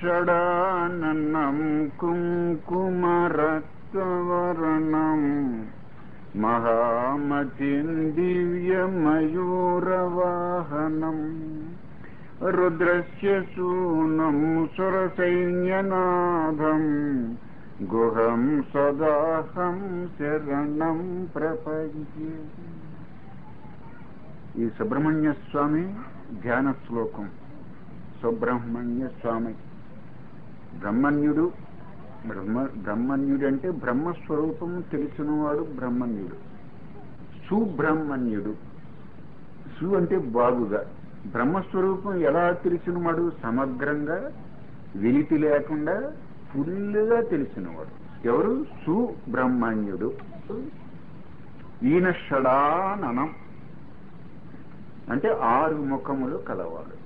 షడాననం కుంకుమరక్తవర్ణం మహామతిం దివ్యమయూరవాహనం రుద్రస్య సూనం సురసైన్యనాథం గుహం సదాహం శరణం ప్రపంచే. ఈ సుబ్రహ్మణ్య స్వామి ధ్యాన శ్లోకం. సుబ్రహ్మణ్య స్వామి బ్రహ్మణ్యుడు. బ్రహ్మణ్యుడు అంటే బ్రహ్మస్వరూపం తెలిసినవాడు బ్రహ్మణ్యుడు. సుబ్రహ్మణ్యుడు. సు అంటే బాగుగా. బ్రహ్మస్వరూపం ఎలా తెలిసినవాడు? సమగ్రంగా, వెలితి లేకుండా ఫుల్గా తెలిసినవాడు. ఎవరు? సుబ్రహ్మణ్యుడు. ఈయన షడాననం అంటే 6 ముఖములు కలవాడు.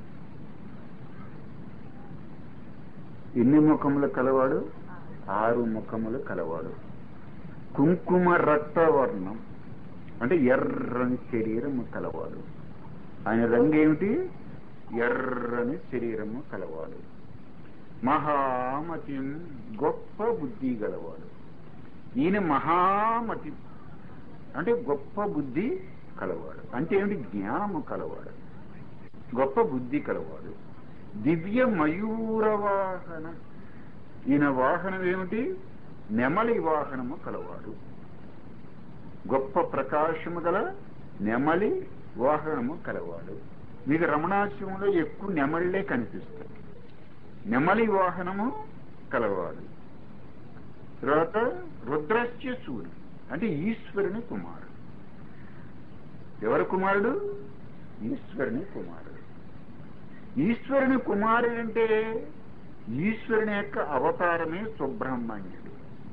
ఎన్ని ముఖములు కలవాడు? 6 ముఖములు కలవాడు. కుంకుమ రక్తవర్ణం అంటే ఎర్రని శరీరము కలవాడు. ఆయన రంగు ఏమిటి? ఎర్రని శరీరము కలవాడు. మహామతి గొప్ప బుద్ధి గలవాడు. ఈయన మహామతి అంటే గొప్ప బుద్ధి కలవాడు. అంటే ఏమిటి? జ్ఞానము కలవాడు, గొప్ప బుద్ధి కలవాడు. దివ్య మయూర వాహనం. ఈయన వాహనం ఏమిటి? నెమలి వాహనము కలవాడు. గొప్ప ప్రకాశము గల నెమలి వాహనము కలవాడు. మీకు రమణాశ్రమంలో ఎక్కువ నెమళ్ళే కనిపిస్తాయి. నెమలి వాహనము కలవాడు. తర్వాత రుద్రస్య సూర్యుడు అంటే ఈశ్వరుని కుమారుడు. ఎవరు కుమారుడు? ఈశ్వరుని కుమారుడు. ఈశ్వరుని కుమారుడు అంటే ఈశ్వరుని యొక్క అవతారమే సుబ్రహ్మణ్యుడు.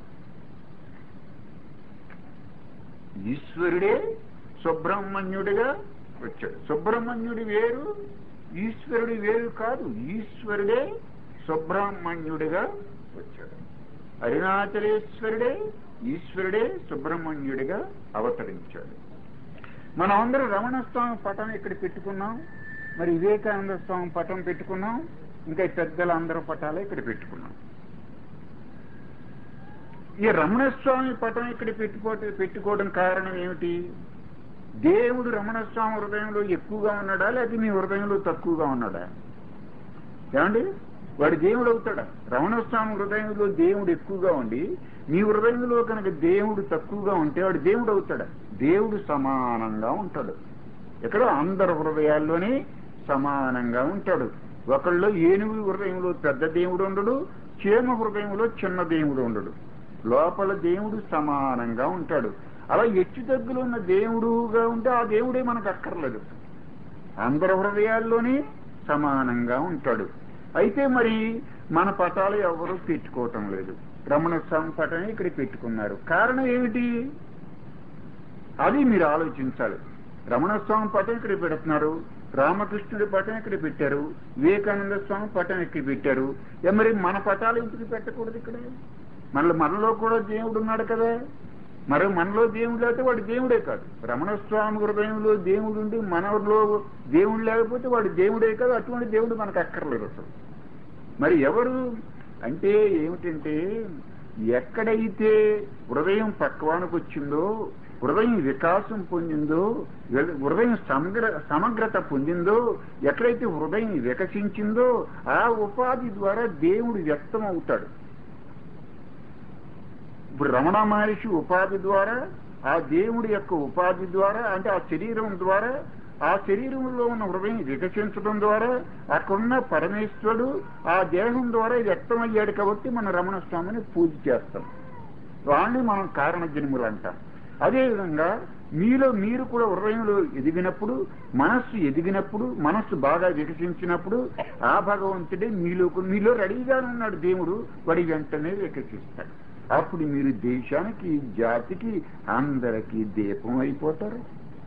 ఈశ్వరుడే సుబ్రహ్మణ్యుడిగా వచ్చాడు. సుబ్రహ్మణ్యుడి వేరు, ఈశ్వరుడి వేరు కాదు. ఈశ్వరుడే సుబ్రహ్మణ్యుడిగా వచ్చాడు. అరుణాచలేశ్వరుడే ఈశ్వరుడే సుబ్రహ్మణ్యుడిగా అవతరించాడు. మనం అందరూ రమణ స్వామి పటం ఇక్కడ పెట్టుకున్నాం, మరి వివేకానంద స్వామి పటం పెట్టుకున్నాం, ఇంకా పెద్దల అందరూ పటాలు ఇక్కడ పెట్టుకున్నాం. ఈ రమణస్వామి పటం ఇక్కడ పెట్టుకోవడం కారణం ఏమిటి? దేవుడు రమణస్వామి హృదయంలో ఎక్కువగా ఉన్నాడా, లేకపోతే మీ హృదయంలో తక్కువగా ఉన్నాడా? ఏమండి? వాడు దేవుడు అవుతాడా? రమణస్వామి హృదయంలో దేవుడు ఎక్కువగా ఉండి మీ హృదయంలో కనుక దేవుడు తక్కువగా ఉంటే వాడు దేవుడు అవుతాడా? దేవుడు సమానంగా ఉంటాడు. ఎక్కడ? అందరి హృదయాల్లోనే సమానంగా ఉంటాడు. ఒకళ్ళు ఏనుగు హృదయంలో పెద్ద దేవుడు ఉండడు, చీమ హృదయంలో చిన్న దేవుడు ఉండడు. లోపల దేవుడు సమానంగా ఉంటాడు. అలా హెచ్చు తగ్గులు ఉన్న దేవుడుగా ఉంటే ఆ దేవుడే మనకు అక్కర్లేదు. అందరి హృదయాల్లోనే సమానంగా ఉంటాడు. అయితే మరి మన పటాలు ఎవరు పెట్టుకోవటం లేదు. రమణస్వామి పటమే ఇక్కడ పెట్టుకున్నారు. కారణం ఏమిటి? అది మీరు ఆలోచించాలి. రమణస్వామి పటం ఇక్కడ పెడుతున్నారు, రామకృష్ణుడి పటం ఇక్కడ పెట్టారు, వివేకానంద స్వామి పటం ఇక్కడ పెట్టారు. మరి మన పటాలు ఎందుకు పెట్టకూడదు? ఇక్కడ మనలో కూడా దేవుడు ఉన్నాడు కదా. మరి మనలో దేవుడు లేకపోతే వాడు దేవుడే కాదు. రమణస్వామి హృదయంలో దేవుడు ఉండి మనలో దేవుడు లేకపోతే వాడు దేవుడే కాదు. అటువంటి దేవుడు మనకు అక్కర్లేదు అసలు. మరి ఎవరు అంటే ఏమిటంటే, ఎక్కడైతే హృదయం పక్వానికి వచ్చిందో, హృదయం వికాసం పొందిందో, హృదయం సమగ్రత పొందిందో, ఎక్కడైతే హృదయం వికసించిందో ఆ ఉపాధి ద్వారా దేవుడు వ్యక్తం అవుతాడు. ఇప్పుడు రమణ మహర్షి ఉపాధి ద్వారా, ఆ దేవుడి యొక్క ఉపాధి ద్వారా, అంటే ఆ శరీరం ద్వారా, ఆ శరీరంలో ఉన్న హృదయం వికసించడం ద్వారా అక్కడున్న పరమేశ్వరుడు ఆ దేహం ద్వారా వ్యక్తమయ్యాడు. కాబట్టి మన రమణ స్వామిని పూజ చేస్తాం. వాణ్ణి మనం కారణ జన్ములు అంటాం. అదేవిధంగా మీరు కూడా హృదయంలో ఎదిగినప్పుడు, మనస్సు ఎదిగినప్పుడు, మనస్సు బాగా వికసించినప్పుడు ఆ భగవంతుడే మీలో రెడీగానే ఉన్నాడు. దేవుడు వాడి వెంటనే వికసిస్తాడు. అప్పుడు మీరు దేశానికి, జాతికి, అందరికీ దీపం అయిపోతారు.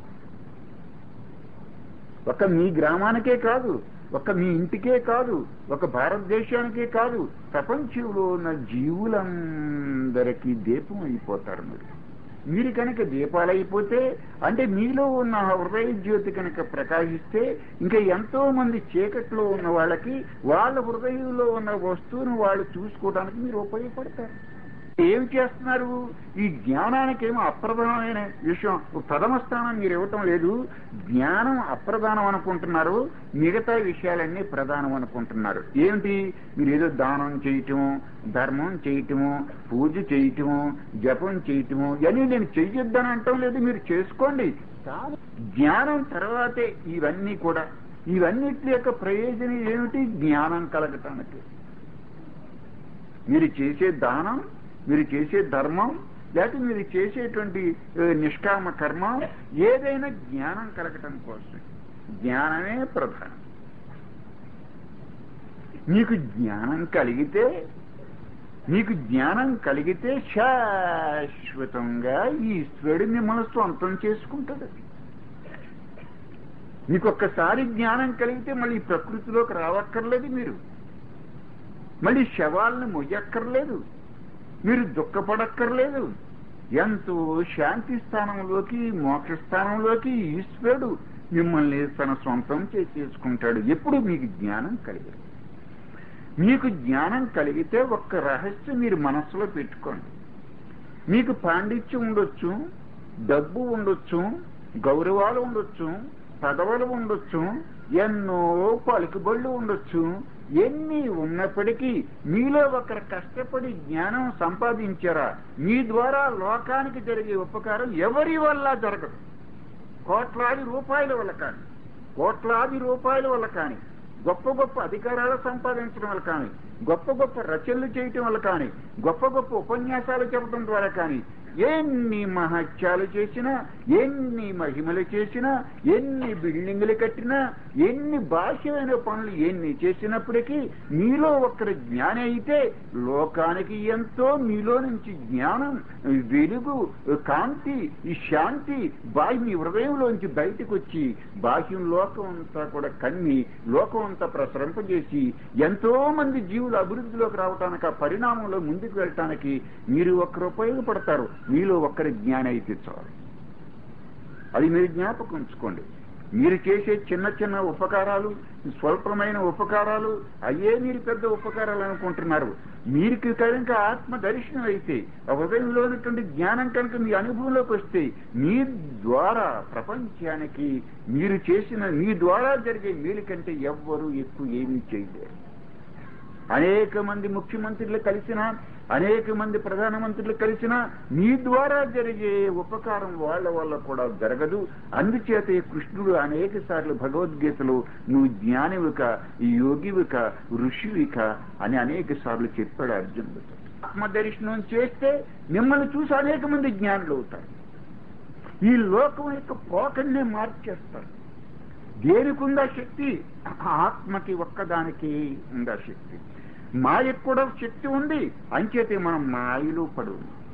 ఒక మీ గ్రామానికే కాదు, ఒక మీ ఇంటికే కాదు, ఒక భారతదేశానికే కాదు, ప్రపంచంలో ఉన్న జీవులందరికీ దీపం అయిపోతారు మీరు. మీరు కనుక దీపాలైపోతే, అంటే మీలో ఉన్న హృదయ జ్యోతి కనుక ప్రకాశిస్తే, ఇంకా ఎంతో మంది చీకట్లో ఉన్న వాళ్ళకి వాళ్ళ హృదయంలో ఉన్న వస్తువును వాళ్ళు చూసుకోవడానికి మీరు ఉపయోగపడతారు. ఏమి చేస్తున్నారు? ఈ జ్ఞానానికి ఏమో అప్రధానమైన విషయం ప్రథమ స్థానం మీరు ఇవ్వటం లేదు. జ్ఞానం అప్రధానం అనుకుంటున్నారు, మిగతా విషయాలన్నీ ప్రధానం అనుకుంటున్నారు. ఏమిటి? మీరు ఏదో దానం చేయటము, ధర్మం చేయటము, పూజ చేయటము, జపం చేయటము, ఇవన్నీ నేను చెయ్యొద్దని అంటాం లేదు, మీరు చేసుకోండి. జ్ఞానం తర్వాతే ఇవన్నీ కూడా. ఇవన్నిటి యొక్క ప్రయోజనం ఏమిటి? జ్ఞానం కలగటానికి. మీరు చేసే దానం, మీరు చేసే ధర్మం, లేకపోతే మీరు చేసేటువంటి నిష్కామ కర్మ ఏదైనా జ్ఞానం కలగటం కోసం. జ్ఞానమే ప్రధానం. మీకు జ్ఞానం కలిగితే శాశ్వతంగా ఈశ్వరుడు మిమ్మల్ని సొంతం చేసుకుంటాడు. మీకు ఒక్కసారి జ్ఞానం కలిగితే మళ్ళీ ప్రకృతిలోకి రావక్కర్లేదు, మీరు మళ్ళీ శవాలను మొయ్యక్కర్లేదు, మీరు దుఃఖపడక్కర్లేదు. ఎంతో శాంతి స్థానంలోకి, మోక్ష స్థానంలోకి ఈశ్వరుడు మిమ్మల్ని తన సొంతం చేసుకుంటాడు. ఎప్పుడు మీకు జ్ఞానం కలిగింది. మీకు జ్ఞానం కలిగితే ఒక్క రహస్యం మీరు మనస్సులో పెట్టుకోండి. మీకు పాండిత్యం ఉండొచ్చు, డబ్బు ఉండొచ్చు, గౌరవాలు ఉండొచ్చు, పదవులు ఉండొచ్చు, ఎన్నో పలుకుబళ్ళు ఉండొచ్చు. ఎన్ని ఉన్నప్పటికీ మీలో ఒకరు కష్టపడి జ్ఞానం సంపాదించారా, మీ ద్వారా లోకానికి జరిగే ఉపకారం ఎవరి వల్ల జరగదు. కోట్లాది రూపాయల వల్ల కానీ, గొప్ప గొప్ప అధికారాలు సంపాదించడం వల్ల కానీ, గొప్ప గొప్ప రచనలు చేయటం వల్ల కానీ, గొప్ప గొప్ప ఉపన్యాసాలు చెప్పడం ద్వారా కానీ, ఎన్ని మహత్యాలు చేసినా, ఎన్ని మహిమలు చేసినా, ఎన్ని బిల్డింగులు కట్టినా, ఎన్ని బాహ్యమైన పనులు ఎన్ని చేసినప్పటికీ మీలో ఒక్కరి జ్ఞానం అయితే లోకానికి ఎంతో మీలో నుంచి జ్ఞానం, వెలుగు, కాంతి, ఈ శాంతి మీ హృదయంలోంచి బయటకు వచ్చి బాహ్యం లోకం అంతా కూడా కన్ని లోకం అంతా ప్రసరింపజేసి ఎంతో మంది జీవులు అభివృద్ధిలోకి రావటానికి, ఆ పరిణామంలో ముందుకు వెళ్ళటానికి మీరు ఒక్కరు ఉపయోగపడతారు. మీలో ఒక్కరి జ్ఞానం అయితే చాలు. అది మీరు జ్ఞాపకం ఉంచుకోండి. మీరు చేసే చిన్న చిన్న ఉపకారాలు, స్వల్పమైన ఉపకారాలు, అయ్యే మీరు పెద్ద ఉపకారాలు అనుకుంటున్నారు. మీకు కనుక ఆత్మ దర్శనం అయితే, ఆ హృదయంలో ఉన్నటువంటి జ్ఞానం కనుక మీ అనుభవంలోకి వస్తే, మీ ద్వారా ప్రపంచానికి మీ ద్వారా జరిగే మేలు కంటే ఎవ్వరూ ఎక్కువ ఏమీ చేయలేరు. అనేక మంది ముఖ్యమంత్రులు కలిసినా, అనేక మంది ప్రధానమంత్రులు కలిసినా మీ ద్వారా జరిగే ఉపకారం వాళ్ళ వల్ల కూడా జరగదు. అందుచేత కృష్ణుడు అనేక సార్లు భగవద్గీతలో నువ్వు జ్ఞానివిక, యోగివిక, ఋషివిక అని అనేక సార్లు చెప్పాడు అర్జునుడు. ఆత్మదర్శనం చేస్తే మిమ్మల్ని చూసి అనేక మంది జ్ఞానులు అవుతారు. ఈ లోకం యొక్క పోకన్నే మార్చేస్తారు. దేనికి ఉందా శక్తి? ఆత్మకి ఒక్కదానికి ఉందా శక్తి. మాయకు కూడా శక్తి ఉంది. అంచేతే మనం మాయలో పడు.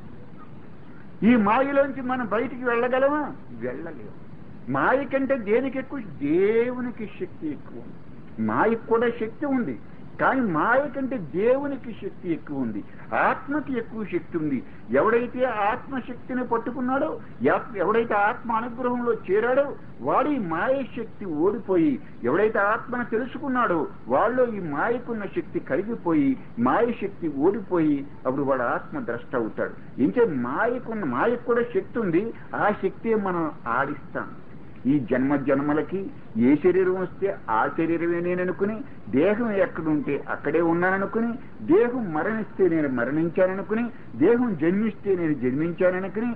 ఈ మాయలోంచి మనం బయటికి వెళ్ళగలమా? వెళ్ళలేము. మాయ కంటే దేనికి ఎక్కువ? దేవునికి శక్తి ఎక్కువ ఉంది. మాయకు కూడా శక్తి ఉంది, కానీ మాయ కంటే దేవునికి శక్తి ఎక్కువ ఉంది. ఆత్మకి ఎక్కువ శక్తి ఉంది. ఎవడైతే ఆత్మశక్తిని పట్టుకున్నాడో, ఎవడైతే ఆత్మ అనుగ్రహంలో చేరాడో వాడు ఈ మాయ శక్తి ఓడిపోయి, ఎవడైతే ఆత్మను తెలుసుకున్నాడో వాళ్ళు ఈ మాయకున్న శక్తి కలిగిపోయి, మాయ శక్తి ఓడిపోయి అప్పుడు వాడు ఆత్మ ద్రష్ట అవుతాడు. ఇంకే మాయకు కూడా శక్తి ఉంది. ఆ శక్తి మనం ఆడిస్తాం. ఈ జన్మలకి ఏ శరీరం వస్తే ఆ శరీరమే నేననుకుని, దేహం ఎక్కడుంటే అక్కడే ఉన్నాననుకుని, దేహం మరణిస్తే నేను మరణించాననుకుని, దేహం జన్మిస్తే నేను జన్మించాననుకుని,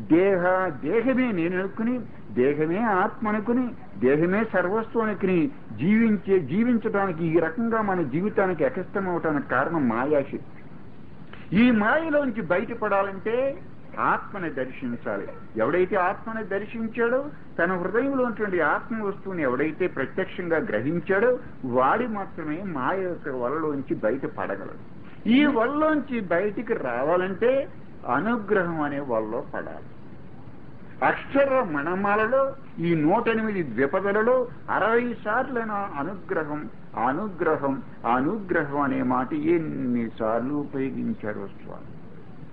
దేహమే నేననుకుని, దేహమే ఆత్మ అనుకుని, దేహమే సర్వస్వం అనుకుని జీవించడానికి, ఈ రకంగా మన జీవితానికి ఎకష్టం అవటానికి కారణం మాయాశక్తి. ఈ మాయలోంచి బయటపడాలంటే ఆత్మని దర్శించాలి. ఎవడైతే ఆత్మని దర్శించాడో, తన హృదయంలో ఉన్నటువంటి ఆత్మ వస్తువుని ఎవడైతే ప్రత్యక్షంగా గ్రహించాడో వాడి మాత్రమే మాయ యొక్క వలలోంచి బయటపడగలడు. ఈ వలలోంచి బయటికి రావాలంటే అనుగ్రహం అనే వలలో పడాలి. అక్షర మణమాలలో ఈ 108 ద్విపదలలో 60 సార్లైన అనుగ్రహం అనుగ్రహం అనుగ్రహం అనే మాట ఎన్నిసార్లు ఉపయోగించారు స్వామి.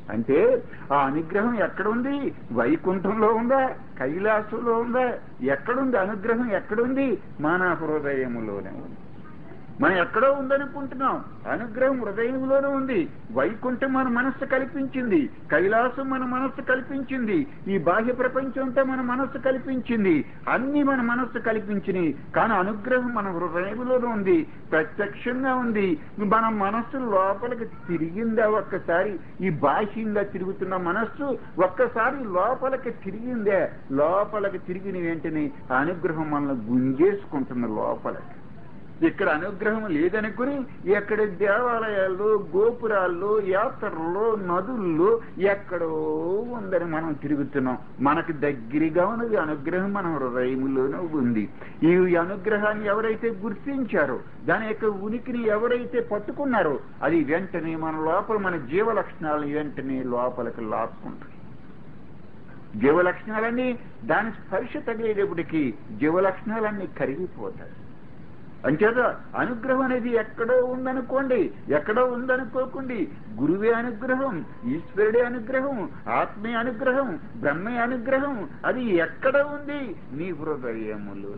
అంటే ఆ అనుగ్రహం ఎక్కడుంది? వైకుంఠంలో ఉందా? కైలాసంలో ఉందా? ఎక్కడుంది అనుగ్రహం? ఎక్కడుంది? మన హృదయములోనే ఉంది. మనం ఎక్కడో ఉందనుకుంటున్నాం, అనుగ్రహం హృదయంలోనే ఉంది. వైకుంఠం మన మనస్సు కల్పించింది, కైలాసం మన మనస్సు కల్పించింది, ఈ బాహ్య ప్రపంచం అంతా మన మనస్సు కల్పించింది, అన్ని మన మనస్సు కల్పించినవి. కానీ అనుగ్రహం మన హృదయంలోనే ఉంది, ప్రత్యక్షంగా ఉంది. మన మనస్సు లోపలికి తిరిగిందా? ఒక్కసారి ఈ బాహ్యంగా తిరుగుతున్న మనస్సు ఒక్కసారి లోపలికి తిరిగిందే? లోపలికి తిరిగిన వెంటనే అనుగ్రహం మనల్ని గుంజేసుకుంటుంది లోపలికి. ఇక్కడ అనుగ్రహం లేదనుకుని ఎక్కడ దేవాలయాల్లో, గోపురాల్లో, యాత్రల్లో, నదుల్లో ఎక్కడో ఉందని మనం తిరుగుతున్నాం. మనకు దగ్గరగా ఉన్నది అనుగ్రహం మన హృదయంలోనే ఉంది. ఈ అనుగ్రహాన్ని ఎవరైతే గుర్తించారో, దాని యొక్క ఉనికిని ఎవరైతే పట్టుకున్నారో, అది వెంటనే మన లోపల మన జీవ లక్షణాలను వెంటనే లోపలికి లాక్కుంటారు. జీవలక్షణాలన్నీ దాని స్పర్శ తగిలేటప్పటికీ జీవలక్షణాలన్నీ కరిగిపోతాయి. అంచేత అనుగ్రహం అనేది ఎక్కడో ఉందనుకోండి, ఎక్కడో ఉందనుకోకండి. గురువే అనుగ్రహం, ఈశ్వరుడే అనుగ్రహం, ఆత్మే అనుగ్రహం, బ్రహ్మే అనుగ్రహం. అది ఎక్కడ ఉంది? నీ హృదయములు.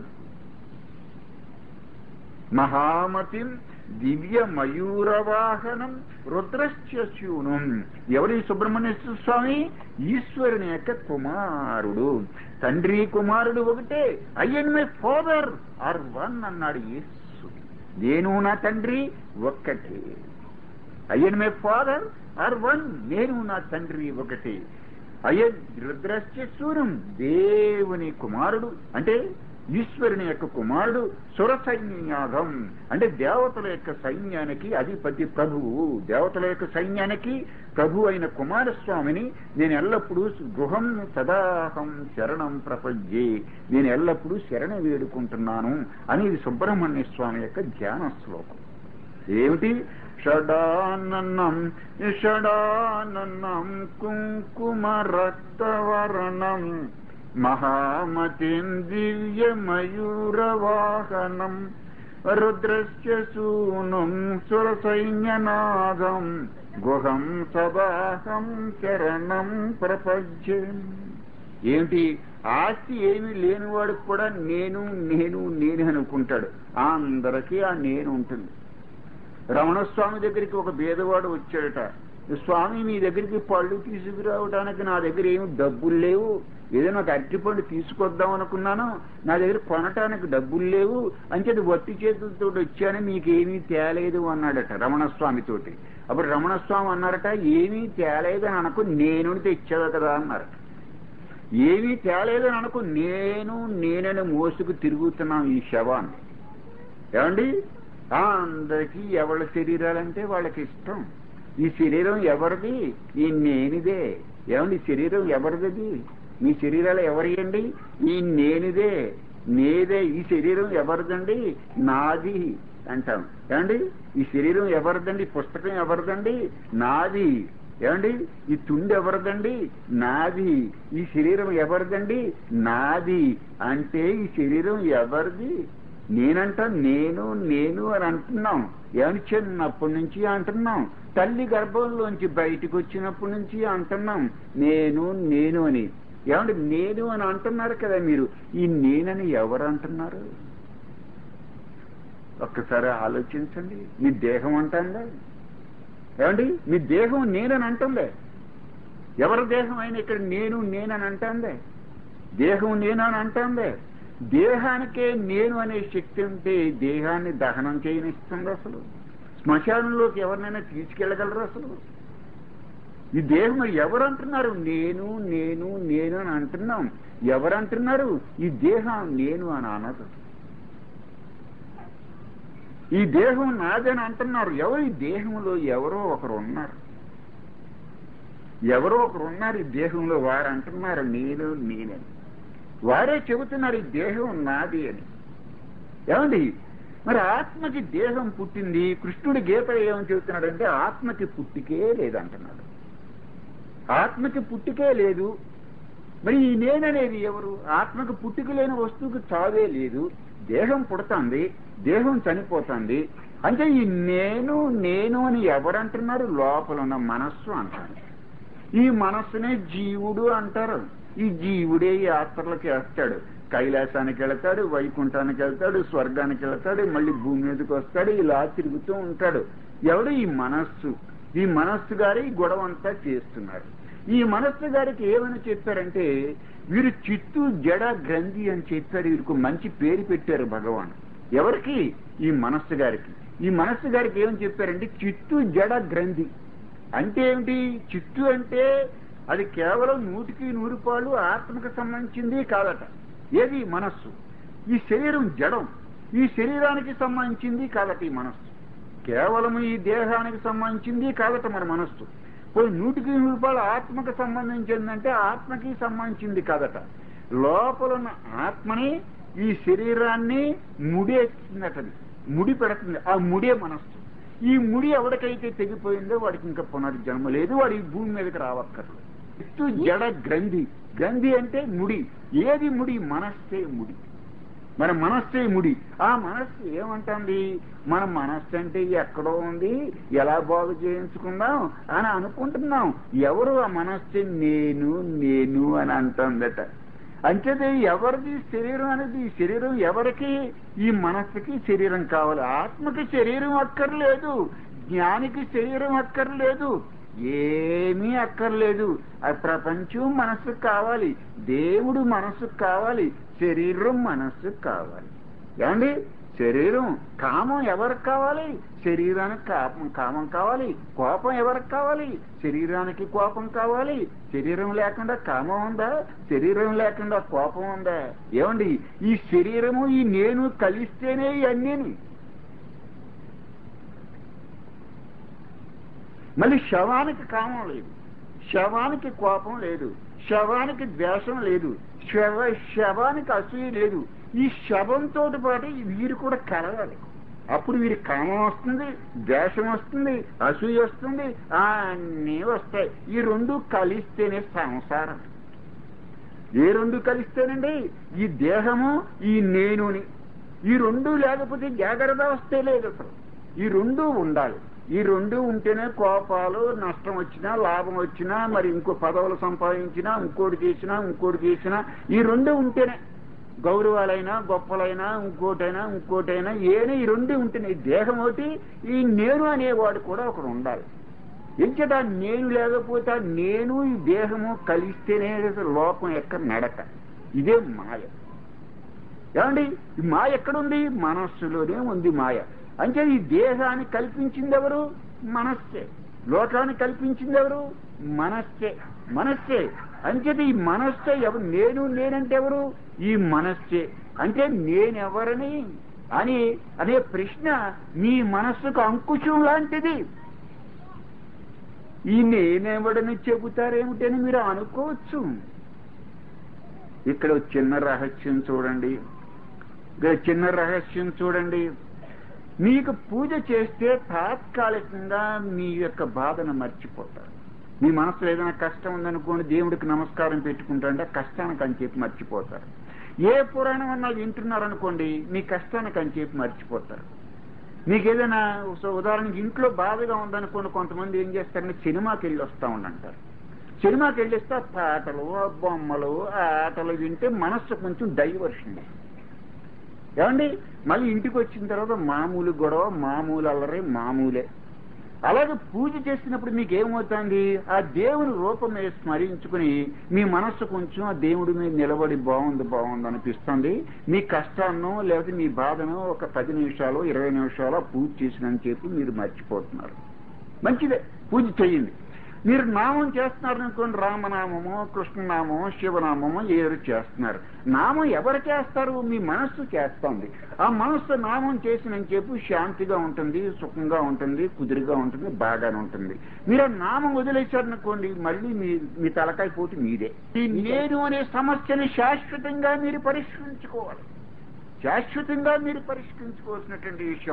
మహామతిం దివ్య మయూరవాహనం రుద్రశ్చూనం. ఎవరి? సుబ్రహ్మణ్యేశ్వర స్వామి ఈశ్వరుని యొక్క కుమారుడు. తండ్రి కుమారుడు ఒకటే. I and my father are one అన్నాడు యేసు. నేను నా తండ్రి ఒక్కటే. I and my father are one. నేను నా తండ్రి ఒకటే. అయ్యన్ రుద్రశ్చూనం, దేవుని కుమారుడు అంటే ఈశ్వరుని యొక్క కుమారుడు. సుర సైన్యాగం అంటే దేవతల యొక్క సైన్యానికి అధిపతి ప్రభువు. దేవతల యొక్క సైన్యానికి ప్రభు అయిన కుమారస్వామిని నేను ఎల్లప్పుడూ గృహం సదాహం శరణం ప్రపంచే, నేను ఎల్లప్పుడూ శరణ వేడుకుంటున్నాను అనేది సుబ్రహ్మణ్య స్వామి యొక్క ధ్యాన శ్లోకం. ఏమిటి? షడానన్నం షడానన్నం కుంకుమ రక్తవర్ణం మహామతిం దివ్య మయూరవాహనం రుద్రశ్చూనం సుర సైన్యనాదం గుహం సదాహం శరణం ప్రపంచే. ఏమిటి? ఆస్తి ఏమీ లేనివాడు కూడా నేను నేను నేను అనుకుంటాడు. అందరికీ ఆ నేను ఉంటుంది. రమణస్వామి దగ్గరికి ఒక బేదవాడు వచ్చాడట. స్వామి, మీ దగ్గరికి పళ్ళు తీసుకురావడానికి నా దగ్గర ఏమి డబ్బులు లేవు, ఏదైనా ఒక అరటిపండు తీసుకొద్దాం అనుకున్నాను, నా దగ్గర కొనటానికి డబ్బులు లేవు, అంచేది వట్టి చేతులతో వచ్చాను, మీకేమీ తేలేదు అన్నాడట రమణస్వామితోటి. అప్పుడు రమణస్వామి అన్నారట, ఏమీ తేలేదని అనుకో, నేను తెచ్చావు కదా అన్నారట. ఏమీ తేలేదని అనుకో, నేనని మోసుకు తిరుగుతున్నాం ఈ శవాన్ని. ఏమండి? అందరికీ ఎవరి శరీరాలంటే వాళ్ళకి ఇష్టం. ఈ శరీరం ఎవరిది? ఈ నేనిదే. ఏమండి? శరీరం ఎవరిది? మీ శరీరాలు ఎవరియండి? ఈ నేనిదే, నేదే. ఈ శరీరం ఎవరిదండి? నాది అంటాం. ఏమండి? ఈ శరీరం ఎవరిదండి? పుస్తకం ఎవరిదండి? నాది. ఏమండి? ఈ తుండి ఎవరిదండి? నాది. ఈ శరీరం ఎవరిదండి? నాది. అంటే ఈ శరీరం ఎవరిది? నేనంట నేను నేను అని అంటున్నాం. ఏమని? చిన్నప్పటి నుంచి అంటున్నాం. తల్లి గర్భంలోంచి బయటకు వచ్చినప్పటి నుంచి అంటున్నాం నేను నేను అని. ఏమంటే నేను అని అంటున్నారు కదా మీరు. ఈ నేనని ఎవరు అంటున్నారు? ఒక్కసారి ఆలోచించండి. మీ దేహం అంటుందా? ఏమండి? మీ దేహం నేనని అంటుందే. ఎవరి దేహం అయినా ఇక్కడ నేను నేనని అంటుందే. దేహం నేను అని అంటుందే. దేహానికే నేను అనే శక్తి ఉంటే దేహాన్ని దహనం చేయనిస్తుంది. అసలు శ్మశానంలోకి ఎవరినైనా తీసుకెళ్ళగలరు? అసలు ఈ దేహం ఎవరు అంటున్నారు? నేను నేను నేను అని అంటున్నాం. ఎవరంటున్నారు? ఈ దేహం నేను అని అనదు. ఈ దేహం నాదని అంటున్నారు. ఎవరు? ఈ దేహంలో ఎవరో ఒకరు ఉన్నారు. ఎవరో ఒకరు ఉన్నారు ఈ దేహంలో. వారు అంటున్నారు నేను నేనని. వారే చెబుతున్నారు ఈ దేహం నాది అని. ఏమండి? మరి ఆత్మకి దేహం పుట్టింది. కృష్ణుడి గీత ఏమని చెబుతున్నాడంటే ఆత్మకి పుట్టికే లేదంటున్నాడు. ఆత్మకి పుట్టికే లేదు. మరి ఈ నేననేది ఎవరు? ఆత్మకు పుట్టిక లేని వస్తువుకి చావే లేదు. దేహం పుడుతుంది, దేహం చనిపోతుంది. అంటే ఈ నేను నేను అని ఎవరంటున్నారు? లోపల ఉన్న మనస్సు అంటారు. ఈ మనస్సునే జీవుడు అంటారు. ఈ జీవుడే యాత్రలకు వేస్తాడు. కైలాసానికి వెళతాడు, వైకుంఠానికి వెళ్తాడు, స్వర్గానికి వెళతాడు, మళ్ళీ భూమి మీదకి వస్తాడు, ఇలా తిరుగుతూ ఉంటాడు. ఎవడు? ఈ మనస్సు. ఈ మనస్సు గారి ఈ గొడవ అంతా చేస్తున్నారు. ఈ మనస్సు గారికి ఏమని చెప్పారంటే వీరు చిత్తు జడ గ్రంథి అని చెప్పారు. వీరికి మంచి పేరు పెట్టారు భగవాన్. ఎవరికి? ఈ మనస్సు గారికి. ఈ మనస్సు గారికి ఏమని చెప్పారంటే చిత్తు జడ గ్రంథి అంటే ఏమిటి? చిత్తు అంటే అది కేవలం 100% ఆత్మకు సంబంధించింది కాదట. ఏది? మనస్సు. ఈ శరీరం జడం, ఈ శరీరానికి సంబంధించింది కాదట. ఈ మనస్సు కేవలం ఈ దేహానికి సంబంధించింది కాదట మన మనస్సు. 100% ఆత్మకు సంబంధించిందంటే ఆత్మకి సంబంధించింది కాదట. లోపల ఉన్న ఆత్మని ఈ శరీరాన్ని ముడేస్తుందటది, ముడి పెడుతుంది. ఆ ముడే మనస్సు. ఈ ముడి ఎవరికైతే తెగిపోయిందో వాడికి ఇంకా పునర్జన్మ లేదు, వాడి భూమి మీదకి రావక్కర్లేదు. చిత్తు జడ గ్రంథి. గ్రంథి అంటే ముడి. ఏది ముడి? మనస్సే ముడి. మన మనస్సే ముడి. ఆ మనస్సు ఏమంటుంది? మన మనస్సు అంటే ఎక్కడో ఉంది, ఎలా బాగు చేయించుకుందాం అని అనుకుంటున్నాం. ఎవరు? ఆ మనస్సే నేను నేను అని అంటుందట. అంచేతే ఎవరిది శరీరం అనేది? ఈ శరీరం ఎవరికి? ఈ మనస్సుకి శరీరం కావాలి. ఆత్మకి శరీరం అక్కర్లేదు, జ్ఞానికి శరీరం అక్కర్లేదు, ఏమీ అక్కర్లేదు. ఆ ప్రపంచం మనస్సుకు కావాలి, దేవుడు మనస్సుకు కావాలి, శరీరం మనస్సుకు కావాలి. ఏమండి? శరీరం కామం ఎవరికి కావాలి? శరీరానికి కామం కావాలి. కోపం ఎవరికి కావాలి? శరీరానికి కోపం కావాలి. శరీరం లేకుండా కామం ఉందా? శరీరం లేకుండా కోపం ఉందా? ఏమండి? ఈ శరీరము ఈ నేను కలిస్తేనే ఇవన్నీ. మళ్ళీ శవానికి కామం లేదు, శవానికి కోపం లేదు, శవానికి ద్వేషం లేదు, శవానికి అసూయ లేదు. ఈ శవంతో పాటు వీరు కూడా కలవాలి. అప్పుడు వీరికి కామం వస్తుంది, ద్వేషం వస్తుంది, అసూయ వస్తుంది, అన్నీ వస్తాయి. ఈ రెండు కలిస్తేనే సంసారం. ఏ రెండు కలిస్తేనండి? ఈ దేహము ఈ నేనుని. ఈ రెండు లేకపోతే జాగ్రత్త అవస్థే లేదు అసలు. ఈ రెండు ఉండాలి. ఈ రెండు ఉంటేనే కోపాలు, నష్టం వచ్చినా లాభం వచ్చినా, మరి ఇంకో పదవులు సంపాదించినా, ఇంకోటి చేసినా ఈ రెండు ఉంటేనే గౌరవాలైనా గొప్పలైనా ఇంకోటైనా ఏనే ఈ రెండు ఉంటేనే. దేహం ఒకటి, ఈ నేను అనేవాడు కూడా ఒకడు ఉండాలి. ఎంచేత నేను లేకపోతే నేను ఈ దేహము కలిస్తేనే లోకం ఎక్కడ నడక. ఇదే మాయ. ఏమండి? ఈ మాయ ఎక్కడుంది? మనస్సులోనే ఉంది మాయ. అంటే ఈ దేహాన్ని కల్పించింది ఎవరు? మనస్సే. లోకాన్ని కల్పించింది ఎవరు? మనస్సే. అంచేది ఈ మనస్సే. ఎవరు? నేనంటే ఎవరు? ఈ మనస్సే. అంటే నేనెవరని అనే ప్రశ్న మీ మనస్సుకు అంకుశం లాంటిది. ఈ నేనెవడని చెబుతారేమిటని మీరు అనుకోవచ్చు. ఇక్కడ చిన్న రహస్యం చూడండి. మీకు పూజ చేస్తే తాత్కాలికంగా మీ యొక్క బాధను మర్చిపోతారు. మీ మనసులో ఏదైనా కష్టం ఉందనుకోండి, దేవుడికి నమస్కారం పెట్టుకుంటారంటే కష్టానికి అని చెప్పి మర్చిపోతారు. ఏ పురాణం అన్నా వింటున్నారనుకోండి, మీ కష్టానికి అని చెప్పి మర్చిపోతారు. మీకు ఏదైనా ఉదాహరణకి ఇంట్లో బాధగా ఉందనుకోండి, కొంతమంది ఏం చేస్తారంటే సినిమాకి వెళ్ళి వస్తా ఉండంటారు. సినిమాకి వెళ్ళిస్తే పాటలు, బొమ్మలు, ఆటలు వింటే మనస్సు కొంచెం డైవర్షన్. ఏమండి? మళ్ళీ ఇంటికి వచ్చిన తర్వాత మామూలు గొడవ, మామూలు అల్లరి, మామూలే. అలాగే పూజ చేసినప్పుడు మీకు ఏమవుతుంది? ఆ దేవుని రూపమే స్మరించుకుని మీ మనస్సు కొంచెం ఆ దేవుడి మీద నిలబడి బాగుంది అనిపిస్తుంది. మీ కష్టాన్నో లేకపోతే మీ బాధను ఒక 10 నిమిషాలు 20 నిమిషాలు పూజ చేసినని చెప్పి మీరు మర్చిపోతున్నారు. మంచిదే, పూజ చెయ్యండి. మీరు నామం చేస్తున్నారనుకోండి, రామనామమో కృష్ణనామమో శివనామమో ఏదో చేస్తున్నారు. నామం ఎవరు చేస్తారు? మీ మనస్సు చేస్తుంది. ఆ మనస్సు నామం చేసినని చెప్పి శాంతిగా ఉంటుంది, సుఖంగా ఉంటుంది, కుదురుగా ఉంటుంది, బాగానే ఉంటుంది. మీరు ఆ నామం వదిలేశారనుకోండి, మళ్ళీ మీ తలకాయ పోటీ మీదే. ఈ నేను అనే సమస్యని శాశ్వతంగా మీరు పరిష్కరించుకోవాలి. శాశ్వతంగా మీరు పరిష్కరించుకోవాల్సినటువంటి విషయం.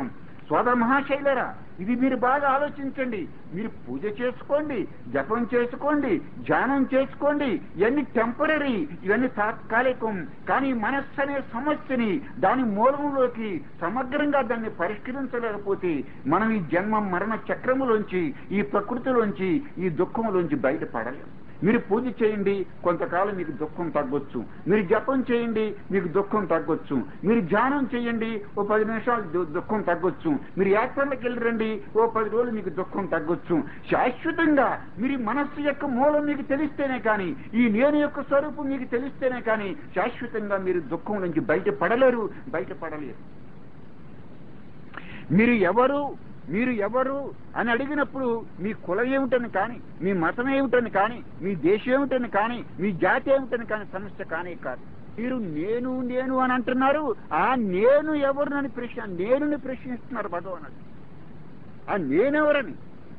సోదర మహాశైలరా, ఇది మీరు బాగా ఆలోచించండి. మీరు పూజ చేసుకోండి, జపం చేసుకోండి, ధ్యానం చేసుకోండి, ఇవన్నీ టెంపరీ, ఇవన్నీ తాత్కాలికం. కానీ మనస్సు అనే సమస్యని దాని మూలంలోకి సమగ్రంగా దాన్ని పరిష్కరించలేకపోతే మనం ఈ జన్మ మరణ చక్రములోంచి, ఈ ప్రకృతిలోంచి, ఈ దుఃఖములోంచి బయటపడలేం. మీరు పూజ చేయండి, కొంతకాలం మీకు దుఃఖం తగ్గొచ్చు. మీరు జపం చేయండి, మీకు దుఃఖం తగ్గొచ్చు. మీరు ధ్యానం చేయండి, ఓ 10 నిమిషాలు దుఃఖం తగ్గొచ్చు. మీరు యాత్రలకు వెళ్ళరండి, ఓ 10 రోజులు మీకు దుఃఖం తగ్గొచ్చు. శాశ్వతంగా మీరు మనస్సు యొక్క మూలం మీకు తెలిస్తేనే కానీ, ఈ నేను యొక్క స్వరూపం మీకు తెలిస్తేనే కానీ శాశ్వతంగా మీరు దుఃఖం నుంచి బయటపడలేరు. మీరు ఎవరు అని అడిగినప్పుడు మీ కులం ఏమిటని కానీ, మీ మతం ఏమిటని కానీ, మీ దేశం ఏమిటని కానీ, మీ జాతి ఏమిటని కానీ సమస్య కానే కాదు. మీరు నేను అని అంటున్నారు. ఆ నేను ఎవరినని నేనుని ప్రశ్నిస్తున్నారు భగవానుడు. ఆ నేనెవరని?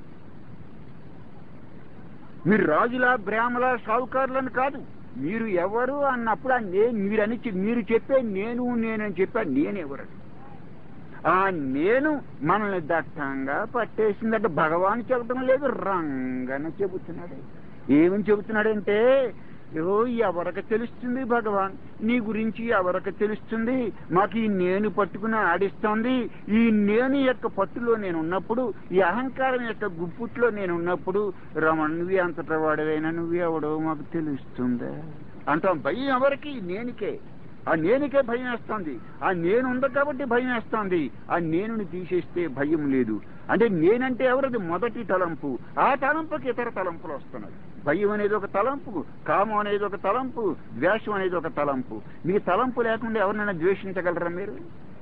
మీరు రాజుల, బ్రాహ్మల, సావుకారులని కాదు. మీరు ఎవరు అన్నప్పుడు ఆ మీరు చెప్పే నేనని చెప్పా నేనెవరని. ఆ నేను మనల్ని దట్టంగా పట్టేసిందంటే భగవాన్ చెప్పడం లేదు, రంగని చెబుతున్నాడు. ఏమని చెబుతున్నాడంటే, ఎవరికి తెలుస్తుంది భగవాన్ నీ గురించి, ఎవరికి తెలుస్తుంది? మాకు ఈ నేను పట్టుకుని ఆడిస్తోంది. ఈ నేను యొక్క పట్టులో నేను ఉన్నప్పుడు, ఈ అహంకారం యొక్క గుప్పుట్లో నేను ఉన్నప్పుడు, రమణ నువ్వే అంతటా వాడవైనా నువ్వెవడో మాకు తెలుస్తుందా అంటాం. భయం ఎవరికి? నేనుకే. ఆ నేనుకే భయం వేస్తోంది. ఆ నేను ఉంది కాబట్టి భయం వేస్తోంది. ఆ నేనుని తీసేస్తే భయం లేదు. అంటే నేనంటే ఎవరది? మొదటి తలంపు. ఆ తలంపుకి ఇతర తలంపులు వస్తున్నాయి. భయం అనేది ఒక తలంపు, కామం అనేది ఒక తలంపు, ద్వేషం అనేది ఒక తలంపు. మీకు తలంపు లేకుండా ఎవరినైనా ద్వేషించగలరా మీరు?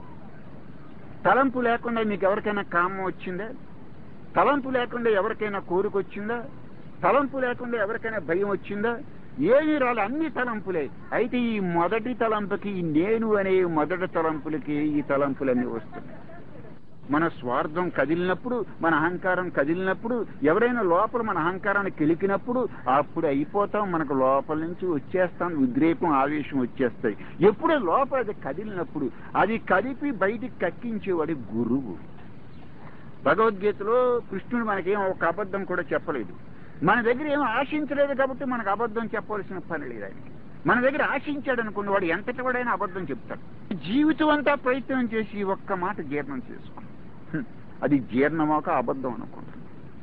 తలంపు లేకుండా మీకు ఎవరికైనా కామం వచ్చిందా? తలంపు లేకుండా ఎవరికైనా కోరిక వచ్చిందా? తలంపు లేకుండా ఎవరికైనా భయం వచ్చిందా? ఏమీ రాలే, అన్ని తలంపులే. అయితే ఈ మొదటి తలంపుకి, నేను అనే మొదటి తలంపులకి ఈ తలంపులన్నీ వస్తున్నాయి. మన స్వార్థం కదిలినప్పుడు, మన అహంకారం కదిలినప్పుడు, ఎవరైనా లోపల మన అహంకారాన్ని కెలికినప్పుడు అప్పుడు అయిపోతాం. మనకు లోపల నుంచి వచ్చేస్తాం, ఉద్రేకం, ఆవేశం వచ్చేస్తాయి. ఎప్పుడూ లోపల అది కదిలినప్పుడు అది కదిపి బయటికి కక్కించేవాడి గురువు. భగవద్గీతలో కృష్ణుడు మనకేం ఒక అబద్ధం కూడా చెప్పలేదు. మన దగ్గర ఏమో ఆశించలేదు కాబట్టి మనకు అబద్ధం చెప్పవలసిన పని లేదు ఆయనకి. మన దగ్గర ఆశించాడు అనుకున్న వాడు ఎంతటి వాడైనా అబద్ధం చెప్తాడు. జీవితం అంతా ప్రయత్నం చేసి ఒక్క మాట జీర్ణం చేసుకో, అది జీర్ణమవక అబద్ధం అనుకుంటున్నాం.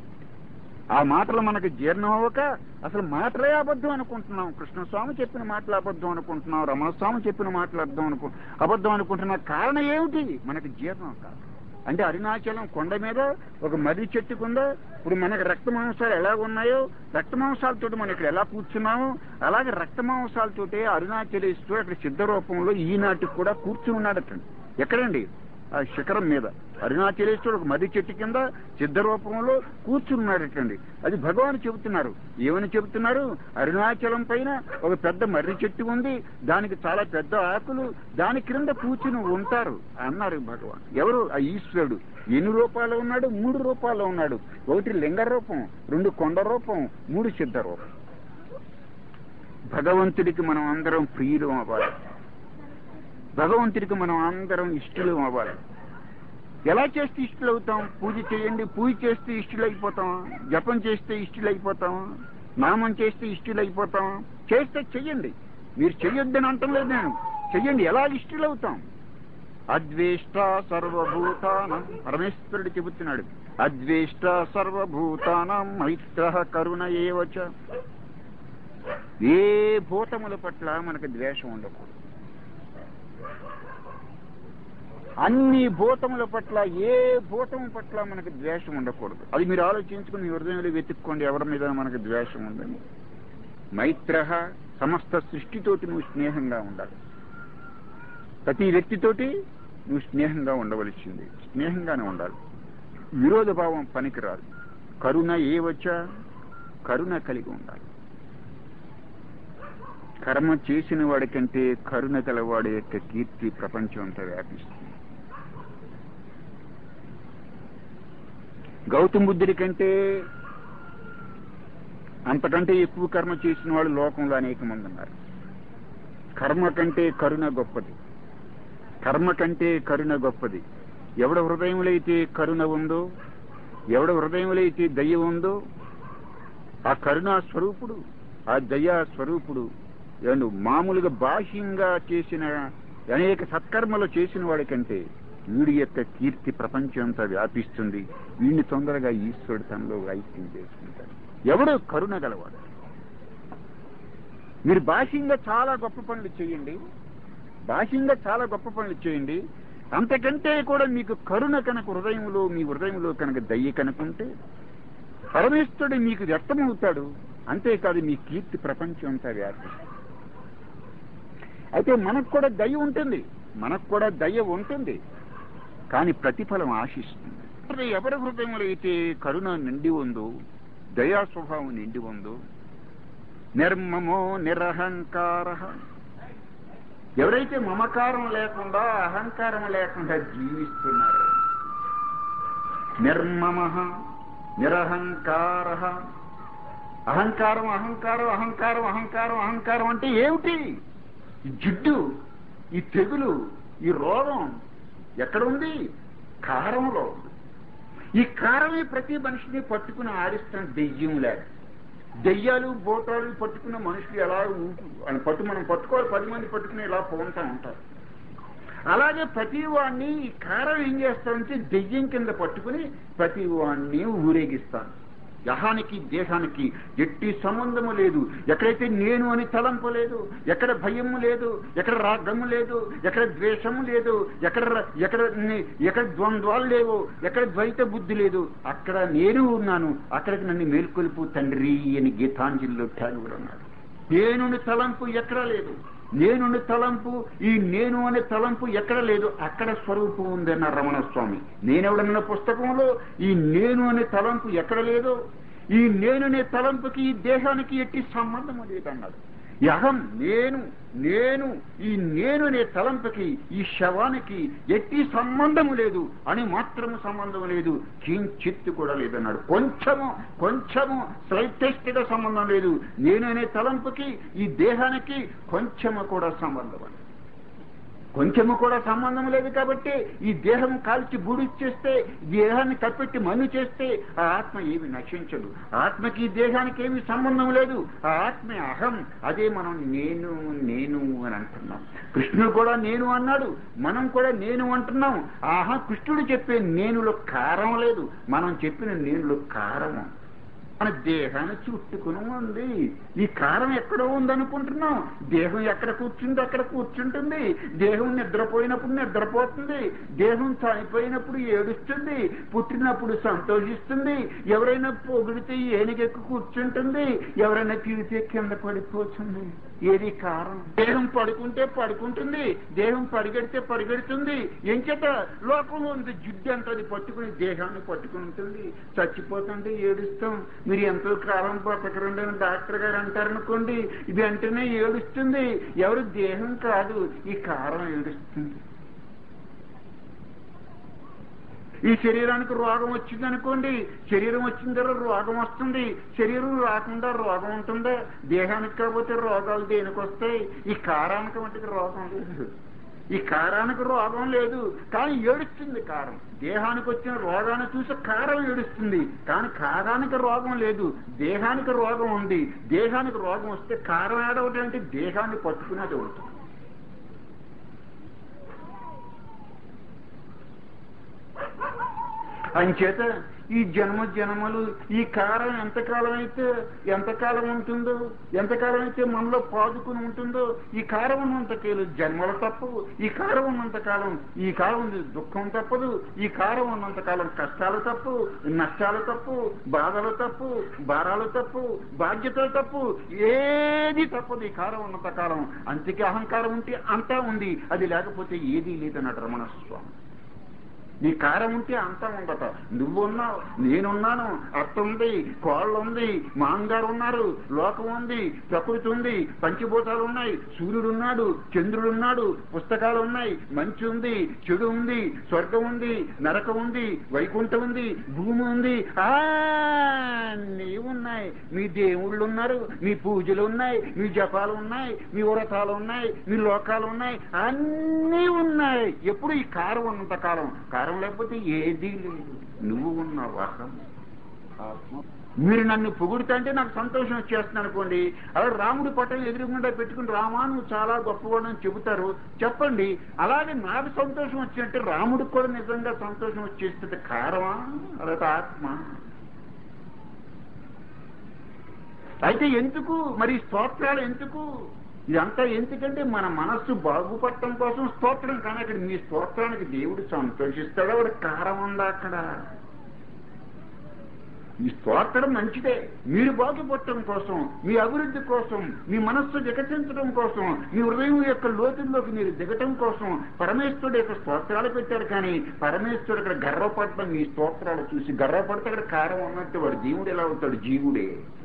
ఆ మాటలు మనకు జీర్ణం అవ్వక అసలు మాటలే అబద్ధం అనుకుంటున్నాం. కృష్ణస్వామి చెప్పిన మాటలు అబద్ధం అనుకుంటున్నాం, రమణస్వామి చెప్పిన మాటలు అబద్ధం అనుకుంటున్నాం. కారణం ఏమిటి? మనకు జీర్ణం కాదు. అంటే అరుణాచలం కొండ మీద ఒక మర్రి చెట్టుకుందా, ఇప్పుడు మనకు రక్త మాంసాలు ఎలా ఉన్నాయో, రక్త మాంసాలతో మనం ఇక్కడ ఎలా కూర్చున్నామో, అలాగే రక్త మాంసాలతోటే అరుణాచలేశ్వరుడు అక్కడ సిద్ధ రూపంలో ఈనాటికి కూడా కూర్చుని ఉన్నాడటండి. ఎక్కడండి? ఆ శిఖరం మీద అరుణాచలేశ్వరుడు ఒక మర్రి చెట్టు కింద సిద్ధ రూపంలో కూర్చున్నాడటండి. అది భగవాన్ చెబుతున్నారు. ఏమని చెబుతున్నారు? అరుణాచలం పైన ఒక పెద్ద మర్రి చెట్టు ఉంది, దానికి చాలా పెద్ద ఆకులు, దాని క్రింద కూర్చుని ఉంటారు అన్నారు భగవాన్. ఎవరు? ఆ ఈశ్వరుడు. ఎన్ని రూపాల్లో ఉన్నాడు? 3 రూపాల్లో ఉన్నాడు. 1 లింగ రూపం, 2 కొండ రూపం, 3 సిద్ధ రూపం. భగవంతుడికి మనం అందరం ప్రియులం అవ్వాలి. భగవంతుడికి మనం అందరం ఇష్టలు అవ్వాలి. ఎలా చేస్తే ఇష్టలు అవుతాం? పూజ చేయండి, పూజ చేస్తే ఇష్టలు అయిపోతాం. జపం చేస్తే ఇష్టలు అయిపోతాం. నామం చేస్తే ఇష్టలు అయిపోతాం. చేస్తే చెయ్యండి. మీరు చెయ్యొద్దని అంటం లేదు నేను. చెయ్యండి. ఎలా ఇష్టలు అవుతాం? అద్వేష్ట సర్వభూతానం, పరమేశ్వరుడు చెబుతున్నాడు. అద్వేష్ట సర్వభూతానం మైత్రః కరుణ ఏవచ. ఏ భూతముల పట్ల మనకు ద్వేషం ఉండకూడదు. అన్ని భూతముల పట్ల, ఏ భూతము పట్ల మనకు ద్వేషం ఉండకూడదు. అది మీరు ఆలోచించుకుని మీ హృదయంలో వెతుక్కోండి, ఎవరి మీద మనకు ద్వేషం ఉందని. మైత్రః, సమస్త సృష్టితోటి నువ్వు స్నేహంగా ఉండాలి. ప్రతి వ్యక్తితోటి నువ్వు స్నేహంగా ఉండవలసింది, స్నేహంగానే ఉండాలి. విరోధ భావం పనికిరాదు. కరుణ ఏవచ్చ, కరుణ కలిగి ఉండాలి. కర్మ చేసిన వాడి కంటే కరుణ కలవాడి యొక్క కీర్తి ప్రపంచం అంతా వ్యాపిస్తుంది. గౌతమ బుద్ధుడి కంటే అంతకంటే ఎక్కువ కర్మ చేసిన వాళ్ళు లోకంలో అనేక మంది ఉన్నారు. కర్మ కంటే కరుణ గొప్పది. కర్మ కంటే కరుణ గొప్పది. ఎవడ హృదయంలో అయితే కరుణ ఉందో, ఎవడ హృదయంలో అయితే దయ ఉందో, ఆ కరుణా స్వరూపుడు, ఆ దయా స్వరూపుడు మామూలుగా బాహ్యంగా చేసిన అనేక సత్కర్మలు చేసిన వాడి కంటే వీడి యొక్క కీర్తి ప్రపంచం అంతా వ్యాపిస్తుంది. వీడిని తొందరగా ఈశ్వరుడు తనలో ఐక్యం చేసుకుంటాడు. ఎవడు కరుణ గలవాడు. మీరు బాహ్యంగా చాలా గొప్ప పనులు చేయండి, బాహ్యంగా చాలా గొప్ప పనులు చేయండి, అంతకంటే కూడా మీకు కరుణ కనుక హృదయంలో, మీ హృదయంలో కనుక దయ్య కనుకుంటే పరమేశ్వరుడు మీకు వ్యక్తమవుతాడు. అంతేకాదు మీ కీర్తి ప్రపంచం అంతా వ్యాపిస్తుంది. అయితే మనకు కూడా దయ ఉంటుంది, మనకు కూడా దయ ఉంటుంది, కానీ ప్రతిఫలం ఆశిస్తుంది. ఎవరి హృదయంలో అయితే కరుణ నిండి ఉందో, దయా స్వభావం నిండి ఉందో, నిర్మమో నిరహంకార, ఎవరైతే మమకారం లేకుండా అహంకారం లేకుండా జీవిస్తున్నారు, నిర్మమ నిరహంకార. అహంకారం అహంకారం అహంకారం అహంకారం అహంకారం అంటే ఏమిటి? ఈ జిడ్డు, ఈ తెగులు, ఈ రోగం ఎక్కడుంది? కారంలో. ఈ కారమే ప్రతి మనిషిని పట్టుకుని ఆడిస్తున్న దెయ్యం లేక. దెయ్యాలు బోటాలు పట్టుకున్న మనుషులు ఎలా మనం పట్టుకోవాలి, 10 మంది పట్టుకుని ఇలా పోంటా ఉంటారు. అలాగే ప్రతి వాడిని ఈ కారం ఏం చేస్తారంటే దెయ్యం కింద పట్టుకుని ప్రతి వాడిని ఊరేగిస్తాను. యహానికి దేహానికి ఎట్టి సంబంధము లేదు. ఎక్కడైతే నేను అని తలంపు లేదు, ఎక్కడ భయము లేదు, ఎక్కడ రాగము లేదు, ఎక్కడ ద్వేషము లేదు, ఎక్కడ ద్వంద్వాలు లేవు, ఎక్కడ ద్వైత బుద్ధి లేదు, అక్కడ నేను ఉన్నాను. అక్కడికి నన్ను మేల్కొల్పు తండ్రి అని గీతాంజలిలో ఠాగూర్ అన్నాడు. నేను తలంపు ఎక్కడ లేదు, నేను తలంపు, ఈ నేను అనే తలంపు ఎక్కడ లేదు, అక్కడ స్వరూపం ఉందన్న రమణ స్వామి. నేనెవడన్న పుస్తకంలో ఈ నేను అనే తలంపు ఎక్కడ లేదో, ఈ నేనునే తలంపుకి ఈ దేహానికి ఎట్టి సంబంధం లేదన్నాడు. అహం నేను ఈ నేను అనే తలంపుకి ఈ శవానికి ఎట్టి సంబంధము లేదు అని మాత్రము సంబంధం లేదు, కించిత్తు కూడా లేదన్నాడు. కొంచెము స్లైటెస్ట్ సంబంధం లేదు. నేను అనే తలంపుకి ఈ దేహానికి కొంచెము కూడా సంబంధం లేదు. కొంచెము కూడా సంబంధం లేదు కాబట్టి ఈ దేహం కాల్చి బూడిచ్చేస్తే, దేహాన్ని కప్పెట్టి మన్ను చేస్తే ఆ ఆత్మ ఏమి నశించదు. ఆత్మకి దేహానికి ఏమి సంబంధం లేదు. ఆ ఆత్మే అహం. అదే మనం నేను అని అంటున్నాం. కృష్ణుడు కూడా నేను అన్నాడు, మనం కూడా నేను అంటున్నాం. ఆహా, కృష్ణుడు చెప్పే నేనులో కారం లేదు, మనం చెప్పిన నేనులో కారము. మన దేహాన్ని చుట్టుకుని ఉంది. ఈ కారం ఎక్కడో ఉందనుకుంటున్నాం. దేహం ఎక్కడ కూర్చుందో అక్కడ కూర్చుంటుంది. దేహం నిద్రపోయినప్పుడు నిద్రపోతుంది. దేహం చనిపోయినప్పుడు ఏడుస్తుంది, పుట్టినప్పుడు సంతోషిస్తుంది. ఎవరైనా పొగిడితే ఏనుగెక్కి కూర్చుంటుంది, ఎవరైనా తిరిగితే కింద పడిపోతుంది. ఏది కారం? దేహం పడుకుంటే పడుకుంటుంది, దేహం పరిగెడితే పరిగెడుతుంది. ఎంచేత లోకంలో ఉంది జిడ్డు అంటది పట్టుకుని దేహాన్ని పట్టుకుని ఉంటుంది. చచ్చిపోతుంటే ఏడుస్తాం. మీరు ఎంతో కాలం బతకరండి అని డాక్టర్ గారు అంటారనుకోండి, ఇది అంటేనే ఏడుస్తుంది. ఎవరు? దేహం కాదు, ఈ కారం ఏడుస్తుంది. ఈ శరీరానికి రోగం వచ్చిందనుకోండి, శరీరం వచ్చిన తర్వాత రోగం వస్తుంది. శరీరం రాకుండా రోగం ఉంటుందా? దేహానికి కాకపోతే రోగాలు దేనికి వస్తాయి? ఈ కారానికి వంటికి రోగం లేదు. ఈ కారానికి రోగం లేదు, కానీ ఏడుస్తుంది కారం. దేహానికి వచ్చిన రోగాన్ని చూసి కారం ఏడుస్తుంది, కానీ కారానికి రోగం లేదు. దేహానికి రోగం ఉంది. దేహానికి రోగం వస్తే కారం ఏడవటం అంటే దేహాన్ని పట్టుకునేది ఉంటుంది. అంచేత ఈ జన్మలు ఈ కారం ఎంతకాలం ఉంటుందో, ఎంతకాలం అయితే మనలో పాదుకుని ఉంటుందో, ఈ కారం ఉన్నంతకాలం జన్మలు తప్పవు. ఈ కారం ఉన్నంతకాలం ఈ కాలం దుఃఖం తప్పదు. ఈ కారం ఉన్నంతకాలం కష్టాలు తప్పు, నష్టాలు తప్పు, బాధలు తప్పు, భారాలు తప్పు, బాధ్యతలు తప్పు, ఏది తప్పదు ఈ కారం ఉన్నంతకాలం. అంతకి అహంకారం ఉంటే అంతా ఉంది, అది లేకపోతే ఏదీ లేదన్నాడు రమణ స్వామి. నీ కారం ఉంటే అంతా ఉండట. నువ్వున్నావు, నేనున్నాను, అత్త ఉంది, కోళ్ళు ఉంది, మాంగారు ఉన్నారు, లోకం ఉంది, ప్రకృతి ఉంది, పంచభూతాలు ఉన్నాయి, సూర్యుడున్నాడు, చంద్రుడున్నాడు, పుస్తకాలు ఉన్నాయి, మంచి ఉంది, చెడు ఉంది, స్వర్గం ఉంది, నరకం ఉంది, వైకుంఠం ఉంది, భూమి ఉంది, అన్నీ ఉన్నాయి. మీ దేవుళ్ళు ఉన్నారు, మీ పూజలు ఉన్నాయి, మీ జపాలు ఉన్నాయి, మీ వ్రతాలు ఉన్నాయి, మీ లోకాలు ఉన్నాయి, అన్నీ ఉన్నాయి. ఎప్పుడు ఈ కారం ఉన్నంత కాలం. కారం కారం లేకపోతే ఏదీ లేదు. నువ్వు ఉన్నావు అహం ఆత్మ. మీరు నన్ను పొగుడుతుంటే నాకు సంతోషం వచ్చేస్తుంది అనుకోండి. అలా రాముడి పట్టం ఎదురుగుండా పెట్టుకుని రామా నువ్వు చాలా గొప్పవాడని చెబుతారు, చెప్పండి. అలాగే నాకు సంతోషం వచ్చినట్టే రాముడికి కూడా నిజంగా సంతోషం వచ్చేస్తుంది. కారమా అదొక ఆత్మ. అయితే ఎందుకు మరి స్తోత్రాలు ఎందుకు? ఇదంతా ఎందుకంటే మన మనస్సు బాగుపడటం కోసం స్తోత్రం. కానీ అక్కడ మీ స్తోత్రానికి దేవుడు సంతోషిస్తాడు. ఆవిడ కారం ఉందా అక్కడ? ఈ స్తోత్రం మంచిదే, మీరు బాగుపడటం కోసం, మీ అభివృద్ధి కోసం, మీ మనస్సు వికసించడం కోసం, మీ హృదయం యొక్క లోతుల్లోకి మీరు దిగటం కోసం పరమేశ్వరుడు యొక్క స్తోత్రాలు పెట్టారు. కానీ పరమేశ్వరుడు అక్కడ గర్వపడటం మీ స్తోత్రాలు చూసి గర్వపడితే అక్కడ కారం ఉన్నట్టు వాడు దేవుడు ఎలా అవుతాడు? జీవుడే.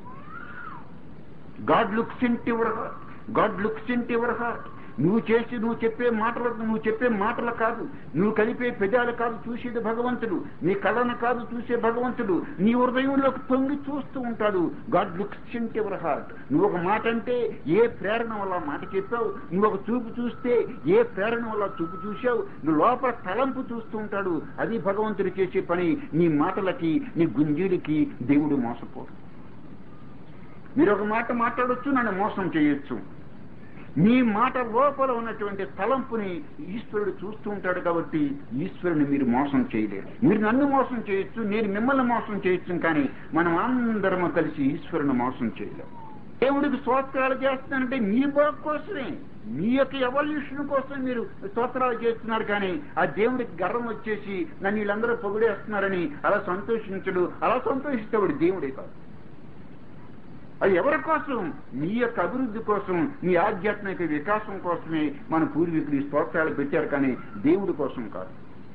God looks into your heart. God looks into your heart. నువ్వు చెప్పే మాటలు కాదు, నువ్వు కలిపే పెదాలు కాదు చూసేది భగవంతుడు. నీ కళ్ళను కాదు చూసే భగవంతుడు నీ హృదయంలోకి తొంగి చూస్తూ ఉంటాడు. God looks into your heart. నువ్వు ఒక మాట అంటే ఏ ప్రేరణ వల్ల మాట చెప్పావు, నువ్వు ఒక చూపు చూస్తే ఏ ప్రేరణ వల్ల చూపు చూసావు, నువ్వు లోపల తలంపు చూస్తూ ఉంటాడు. అది భగవంతుడు చేసే పని. నీ మాటలకి నీ గుంజీలకి దేవుడు మోసపోడు. మీరు ఒక మాట మాట్లాడొచ్చు, నన్ను మోసం చేయొచ్చు. మీ మాట లోపల ఉన్నటువంటి తలంపుని ఈశ్వరుడు చూస్తూ ఉంటాడు. కాబట్టి ఈశ్వరుని మీరు మోసం చేయలేరు. మీరు నన్ను మోసం చేయొచ్చు, నేను మిమ్మల్ని మోసం చేయొచ్చు, కానీ మనం అందరము కలిసి ఈశ్వరుని మోసం చేయలేము. దేవుడికి స్తోత్రాలు చేస్తున్నానంటే మీ బాగు కోసమే, మీ యొక్క ఎవల్యూషన్ కోసం మీరు స్తోత్రాలు చేస్తున్నారు. కానీ ఆ దేవుడికి గర్వం వచ్చేసి నన్ను వీళ్ళందరూ పొగిడేస్తున్నారని అలా సంతోషించడు. అలా సంతోషిస్తాడు దేవుడే కాదు. అది ఎవరి కోసం? మీ యొక్క అభివృద్ధి కోసం, మీ ఆధ్యాత్మిక వికాసం కోసమే మన పూర్వీకులు స్తోత్రాలు పెట్టారు, కానీ దేవుడి కోసం కాదు.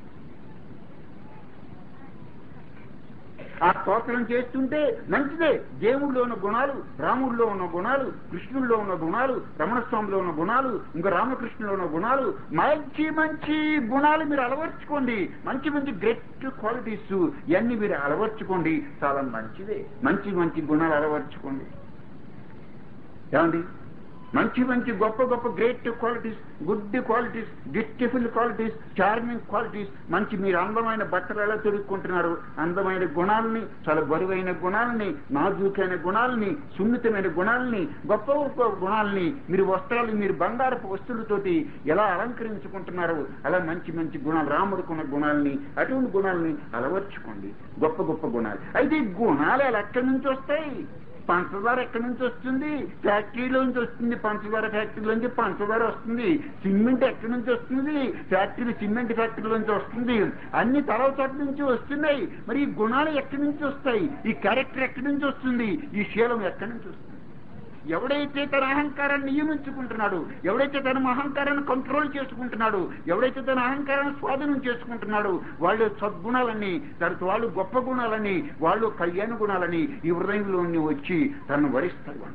ఆ స్తోత్రం చేస్తుంటే మంచిదే. దేవుడిలో ఉన్న గుణాలు, రాముడిలో ఉన్న గుణాలు, కృష్ణుల్లో ఉన్న గుణాలు, రమణస్వామిలో ఉన్న గుణాలు, ఇంకా రామకృష్ణులో ఉన్న గుణాలు, మంచి మంచి గుణాలు మీరు అలవర్చుకోండి. మంచి మంచి గ్రేట్ క్వాలిటీస్ ఇవన్నీ మీరు అలవర్చుకోండి. చాలా మంచిదే. మంచి మంచి గుణాలు అలవర్చుకోండి. ఏమండి? మంచి మంచి గొప్ప గొప్ప great qualities, good qualities, beautiful qualities, charming qualities. మంచి మీరు అందమైన బట్టలు ఎలా తొడుక్కుంటున్నారు, అందమైన గుణాలని, చాలా బరువైన గుణాలని, నాజూకైన గుణాలని, సున్నితమైన గుణాలని, గొప్ప గొప్ప గుణాలని, మీరు వస్త్రాలు, మీరు బంగారపు వస్తువులతోటి ఎలా అలంకరించుకుంటున్నారు, అలా మంచి మంచి గుణాలు, రాముడుకున్న గుణాలని, అటువంటి గుణాలని అలవర్చుకోండి. గొప్ప గొప్ప గుణాలు. అయితే ఈ గుణాలు ఎలా ఎక్కడి నుంచి వస్తాయి? పంచదార ఎక్కడి నుంచి వస్తుంది? ఫ్యాక్టరీలోంచి వస్తుంది. పంచదార ఫ్యాక్టరీలోంచి పంచదార వస్తుంది. సిమెంట్ ఎక్కడి నుంచి వస్తుంది? సిమెంట్ ఫ్యాక్టరీలోంచి వస్తుంది. అన్ని తలవ చోట్ల నుంచి వస్తున్నాయి. మరి ఈ గుణాలు ఎక్కడి నుంచి వస్తాయి? ఈ క్యారెక్టర్ ఎక్కడి నుంచి వస్తుంది? ఈ శీలం ఎక్కడి నుంచి వస్తుంది? ఎవడైతే తన అహంకారాన్ని నియమించుకుంటున్నాడు, ఎవడైతే తన అహంకారాన్ని కంట్రోల్ చేసుకుంటున్నాడు, ఎవడైతే తన అహంకారాన్ని స్వాధీనం చేసుకుంటున్నాడు, వాళ్ళు సద్గుణాలని, తర్వాత వాళ్ళు గొప్ప గుణాలని, వాళ్ళు కళ్యాణ గుణాలని ఈ హృదయంలో వచ్చి తనను వరిస్తాడు.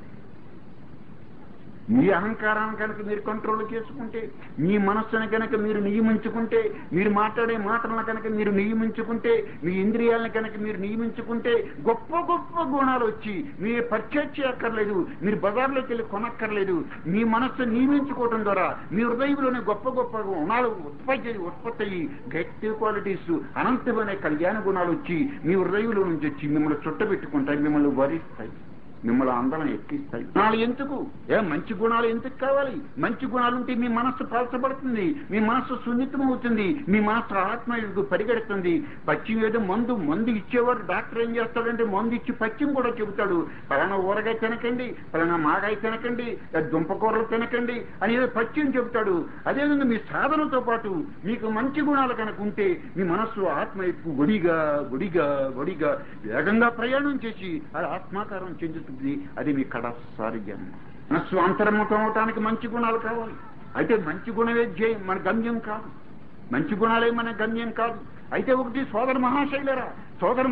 మీ అహంకారాన్ని కనుక మీరు కంట్రోల్ చేసుకుంటే, మీ మనస్సును కనుక మీరు నియమించుకుంటే, మీరు మాట్లాడే మాటలను కనుక మీరు నియమించుకుంటే, మీ ఇంద్రియాలను కనుక మీరు నియమించుకుంటే, గొప్ప గొప్ప గుణాలు వచ్చి మీరు పర్చేజ్ చేయక్కర్లేదు, మీరు బజార్లోకి వెళ్ళి కొనక్కర్లేదు. మీ మనస్సు నియమించుకోవడం ద్వారా మీ హృదయంలోనే గొప్ప గొప్ప గుణాలు ఉత్పత్తి అయ్యి గట్టి క్వాలిటీస్, అనంతమైన కళ్యాణ గుణాలు వచ్చి మీ హృదయంలో నుంచి వచ్చి మిమ్మల్ని చుట్టబెట్టుకుంటాయి, మిమ్మల్ని వరిస్తాయి, మిమ్మల్ని అందరం ఎక్కిస్తాయి. గుణాలు ఎందుకు? మంచి గుణాలు ఎందుకు కావాలి? మంచి గుణాలు ఉంటే మీ మనస్సు పలచబడుతుంది, మీ మనస్సు సున్నితం అవుతుంది, మీ మనస్సు ఆత్మ పరిగెడుతుంది. పచ్చిం ఏదో మందు ఇచ్చేవారు డాక్టర్ ఏం చేస్తాడంటే మందు ఇచ్చి పచ్చిం కూడా చెబుతాడు. పలానా ఊరగాయ తినకండి, పలానా మాగాయ తినకండి, దుంపకూరలు తినకండి అని ఏదో పచ్చిం చెబుతాడు. అదేవిధంగా మీ సాధనతో పాటు మీకు మంచి గుణాలు కనుక ఉంటే మీ మనస్సు ఆత్మ ఎక్కువ ఒడిగా వేగంగా ప్రయాణం చేసి అది ఆత్మాకారం చెందుతుంది. అది మీ కడసారి జన్మ. మనస్సు అంతర్ముఖం అవటానికి మంచి గుణాలు కావాలి. అయితే మంచి గుణమే మన గమ్యం కాదు, మంచి గుణాలే మన గమ్యం కాదు. అయితే ఒకటి సోదర మహాశైలరా, సోదర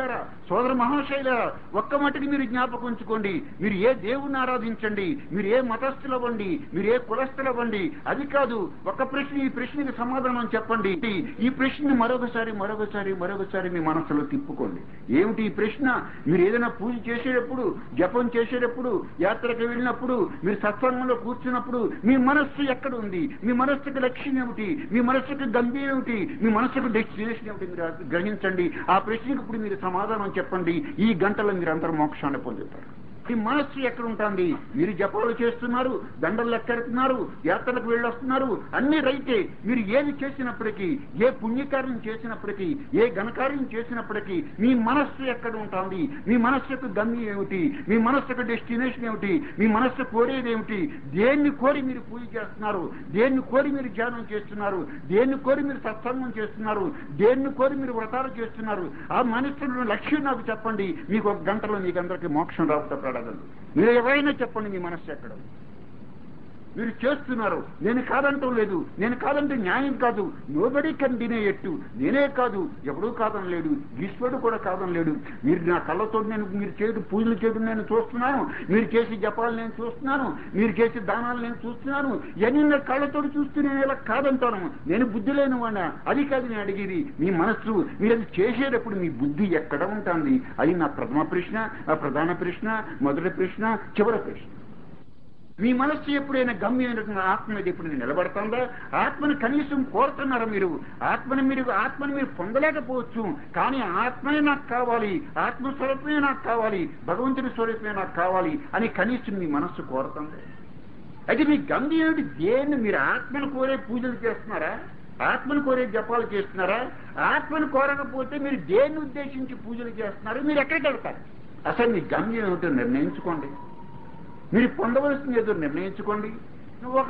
మహాశైలారా ఒక్క మటుకు మీరు జ్ఞాపకం ఉంచుకోండి. మీరు ఏ దేవుణ్ణి ఆరాధించండి, మీరు ఏ మతస్థులవ్వండి, మీరు ఏ కులస్థులవ్వండి, అది కాదు. ఒక ప్రశ్న, ఈ ప్రశ్నకి సమాధానం చెప్పండి. ఈ ప్రశ్న మరొకసారి మీ మనసులో తిప్పుకోండి. ఏమిటి ఈ ప్రశ్న? మీరు ఏదైనా పూజ చేసేటప్పుడు, జపం చేసేటప్పుడు, యాత్రకు వెళ్ళినప్పుడు, మీరు సత్సంగంలో కూర్చున్నప్పుడు మీ మనస్సు ఎక్కడ ఉంది? మీ మనస్సుకు లక్ష్యం ఏమిటి? మీ మనస్సుకు గంభీరం ఏమిటి? మీ మనస్సుకు డెస్టినేషన్ ఏమిటి? మీరు గ్రహించండి. ఆ ప్రశ్నకు ఇప్పుడు మీరు సమాధానం చెప్పండి. ఈ గంటలో మీరు అందరూ మోక్షాన్ని పొందుతారు. ఈ మనస్సు ఎక్కడ ఉంటుంది? మీరు జపాలు చేస్తున్నారు, దండలు ఎక్కడుతున్నారు, యాత్రలకు వెళ్ళొస్తున్నారు, అన్ని రైతే. మీరు ఏది చేసినప్పటికీ, ఏ పుణ్యకార్యం చేసినప్పటికీ, ఏ ఘనకార్యం చేసినప్పటికీ మీ మనస్సు ఎక్కడ ఉంటుంది? మీ మనస్సుకు గమ్యం ఏమిటి? మీ మనస్సుకు డెస్టినేషన్ ఏమిటి? మీ మనస్సు కోరేది ఏమిటి? దేన్ని కోరి మీరు పూజ చేస్తున్నారు? దేన్ని కోరి మీరు ధ్యానం చేస్తున్నారు? దేన్ని కోరి మీరు సత్సంగం చేస్తున్నారు? దేన్ని కోరి మీరు వ్రతాలు చేస్తున్నారు? ఆ మనస్సులో లక్ష్యం నాకు చెప్పండి. మీకు ఒక గంటలో మీకు అందరికీ మోక్షం రాబోతా. మీరు ఎవరైనా చెప్పండి, మీ మనస్సు ఎక్కడ మీరు చేస్తున్నారు? నేను కాదంటూ లేదు, నేను కాదంటే న్యాయం కాదు. Nobody can deny it. నేనే కాదు, ఎవడూ కాదని లేడు, ఈశ్వరుడు కూడా కాదని లేడు. మీరు నా కళ్ళతో మీరు చేయడం, పూజలు చేయడం నేను చూస్తున్నాను, మీరు చేసే జపాలు నేను చూస్తున్నాను, మీరు చేసే దానాలు నేను చూస్తున్నాను. ఇవన్నీ నా కళ్ళతో చూస్తూ నేను ఇలా కాదంటాను. నేను బుద్ధి లేని వాడినా? అది కాదు నేను అడిగేది. మీ మనస్సు మీరు అది చేసేటప్పుడు మీ బుద్ధి ఎక్కడ ఉంటుంది? అది నా ప్రథమ ప్రశ్న, ఆ ప్రధాన ప్రశ్న, మొదటి ప్రశ్న, చివరి ప్రశ్న. మీ మనస్సు ఎప్పుడైనా గమ్యమైన ఆత్మ మీద ఎప్పుడు నిలబడుతుందా? ఆత్మను కనీసం కోరుతున్నారా మీరు? ఆత్మని మీరు పొందలేకపోవచ్చు, కానీ ఆత్మే నాకు కావాలి, ఆత్మస్వరూపమే నాకు కావాలి, భగవంతుని స్వరూపమే నాకు కావాలి అని కనీసం మీ మనస్సు కోరుతుంది. అయితే మీ గమ్యం ఏమిటి? దేన్ని మీరు ఆత్మను కోరే పూజలు చేస్తున్నారా? ఆత్మను కోరే జపాలు చేస్తున్నారా? ఆత్మను కోరకపోతే మీరు దేన్ని ఉద్దేశించి పూజలు చేస్తున్నారు? మీరు ఎక్కడికి వెళ్తారు? అసలు మీ గమ్యం ఏమిటో నిర్ణయించుకోండి. మీరు పొందవలసింది ఏదో నిర్ణయించుకోండి. ఒక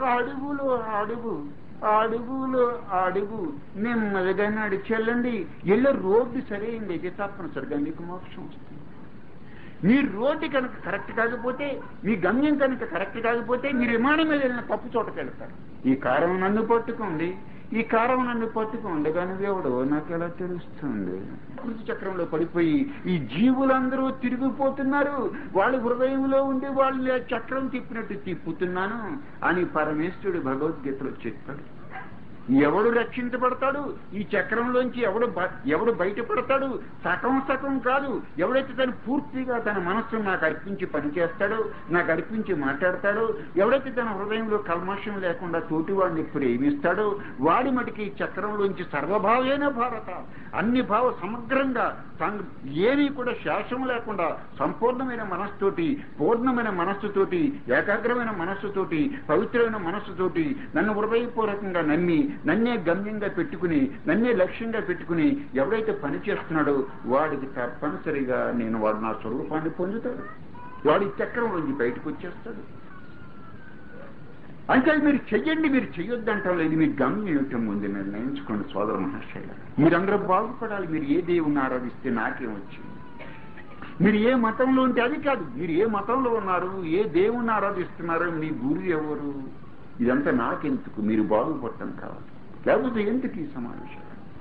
అడుగు నెమ్మదిగా నడిచెళ్ళండి. వెళ్ళే రోడ్డు సరైంది అయితే తప్పనిసరిగా మీకు మోక్షం వస్తుంది. మీ రోడ్డు కనుక కరెక్ట్ కాకపోతే, మీ గమ్యం కనుక కరెక్ట్ కాకపోతే మీరు విమానం మీద వెళ్ళిన తప్పు చోటకి వెళ్తారు. ఈ కారం నన్ను పట్టుకోండి, ఈ కారం నన్ను పట్టుకోండి, కానీ దేవుడు నాకు ఎలా తెలుస్తుంది? కృతి చక్రంలో పడిపోయి ఈ జీవులందరూ తిరిగిపోతున్నారు. వాళ్ళ హృదయంలో ఉండి వాళ్ళు చక్రం తిప్పినట్టు తిప్పుతున్నాను అని పరమేశ్వరుడు భగవద్గీతలో చెప్పాడు. ఎవడు రక్షించబడతాడు? ఈ చక్రంలోంచి ఎవడు బయటపడతాడు? సగం కాదు. ఎవడైతే తను పూర్తిగా తన మనస్సును నాకు అర్పించి పనిచేస్తాడో, నాకు అర్పించి మాట్లాడతాడో, ఎవడైతే తన హృదయంలో కల్మషం లేకుండా తోటివాడిని ప్రేమిస్తాడో, వాడి మటుకి ఈ చక్రంలోంచి సర్వభావేన భారత, అన్ని భావ సమగ్రంగా ఏమీ కూడా శేషం లేకుండా సంపూర్ణమైన మనస్సుతోటి, పూర్ణమైన మనస్సుతోటి, ఏకాగ్రమైన మనస్సుతోటి, పవిత్రమైన మనస్సుతోటి నన్ను హృదయపూర్వకంగా నమ్మి, నన్నే గమ్యంగా పెట్టుకుని, నన్నే లక్ష్యంగా పెట్టుకుని ఎవడైతే పని చేస్తున్నాడో వాడికి తప్పనిసరిగా వాడు నా స్వరూపాన్ని పొందుతాడు. వాడి చక్రం నుంచి బయటకు వచ్చేస్తాడు. అంటే మీరు చెయ్యండి, మీరు చెయ్యొద్దంటాం లేదు. మీ గమ్యం ఏమిటో ముందు నిర్ణయించుకోండి సోదర మహాశయ. మీరందరూ బాగుపడాలి. మీరు ఏ దేవుణ్ణి ఆరాధిస్తే నాకేం వచ్చింది? మీరు ఏ మతంలో ఉంటే అది కాదు. మీరు ఏ మతంలో ఉన్నారు, ఏ దేవుణ్ణి ఆరాధిస్తున్నారు, మీ గురువు ఎవరు, ఇదంతా నాకెందుకు? మీరు బాగుపడటం కావాలి. లేకపోతే ఎందుకు ఈ సమావేశం?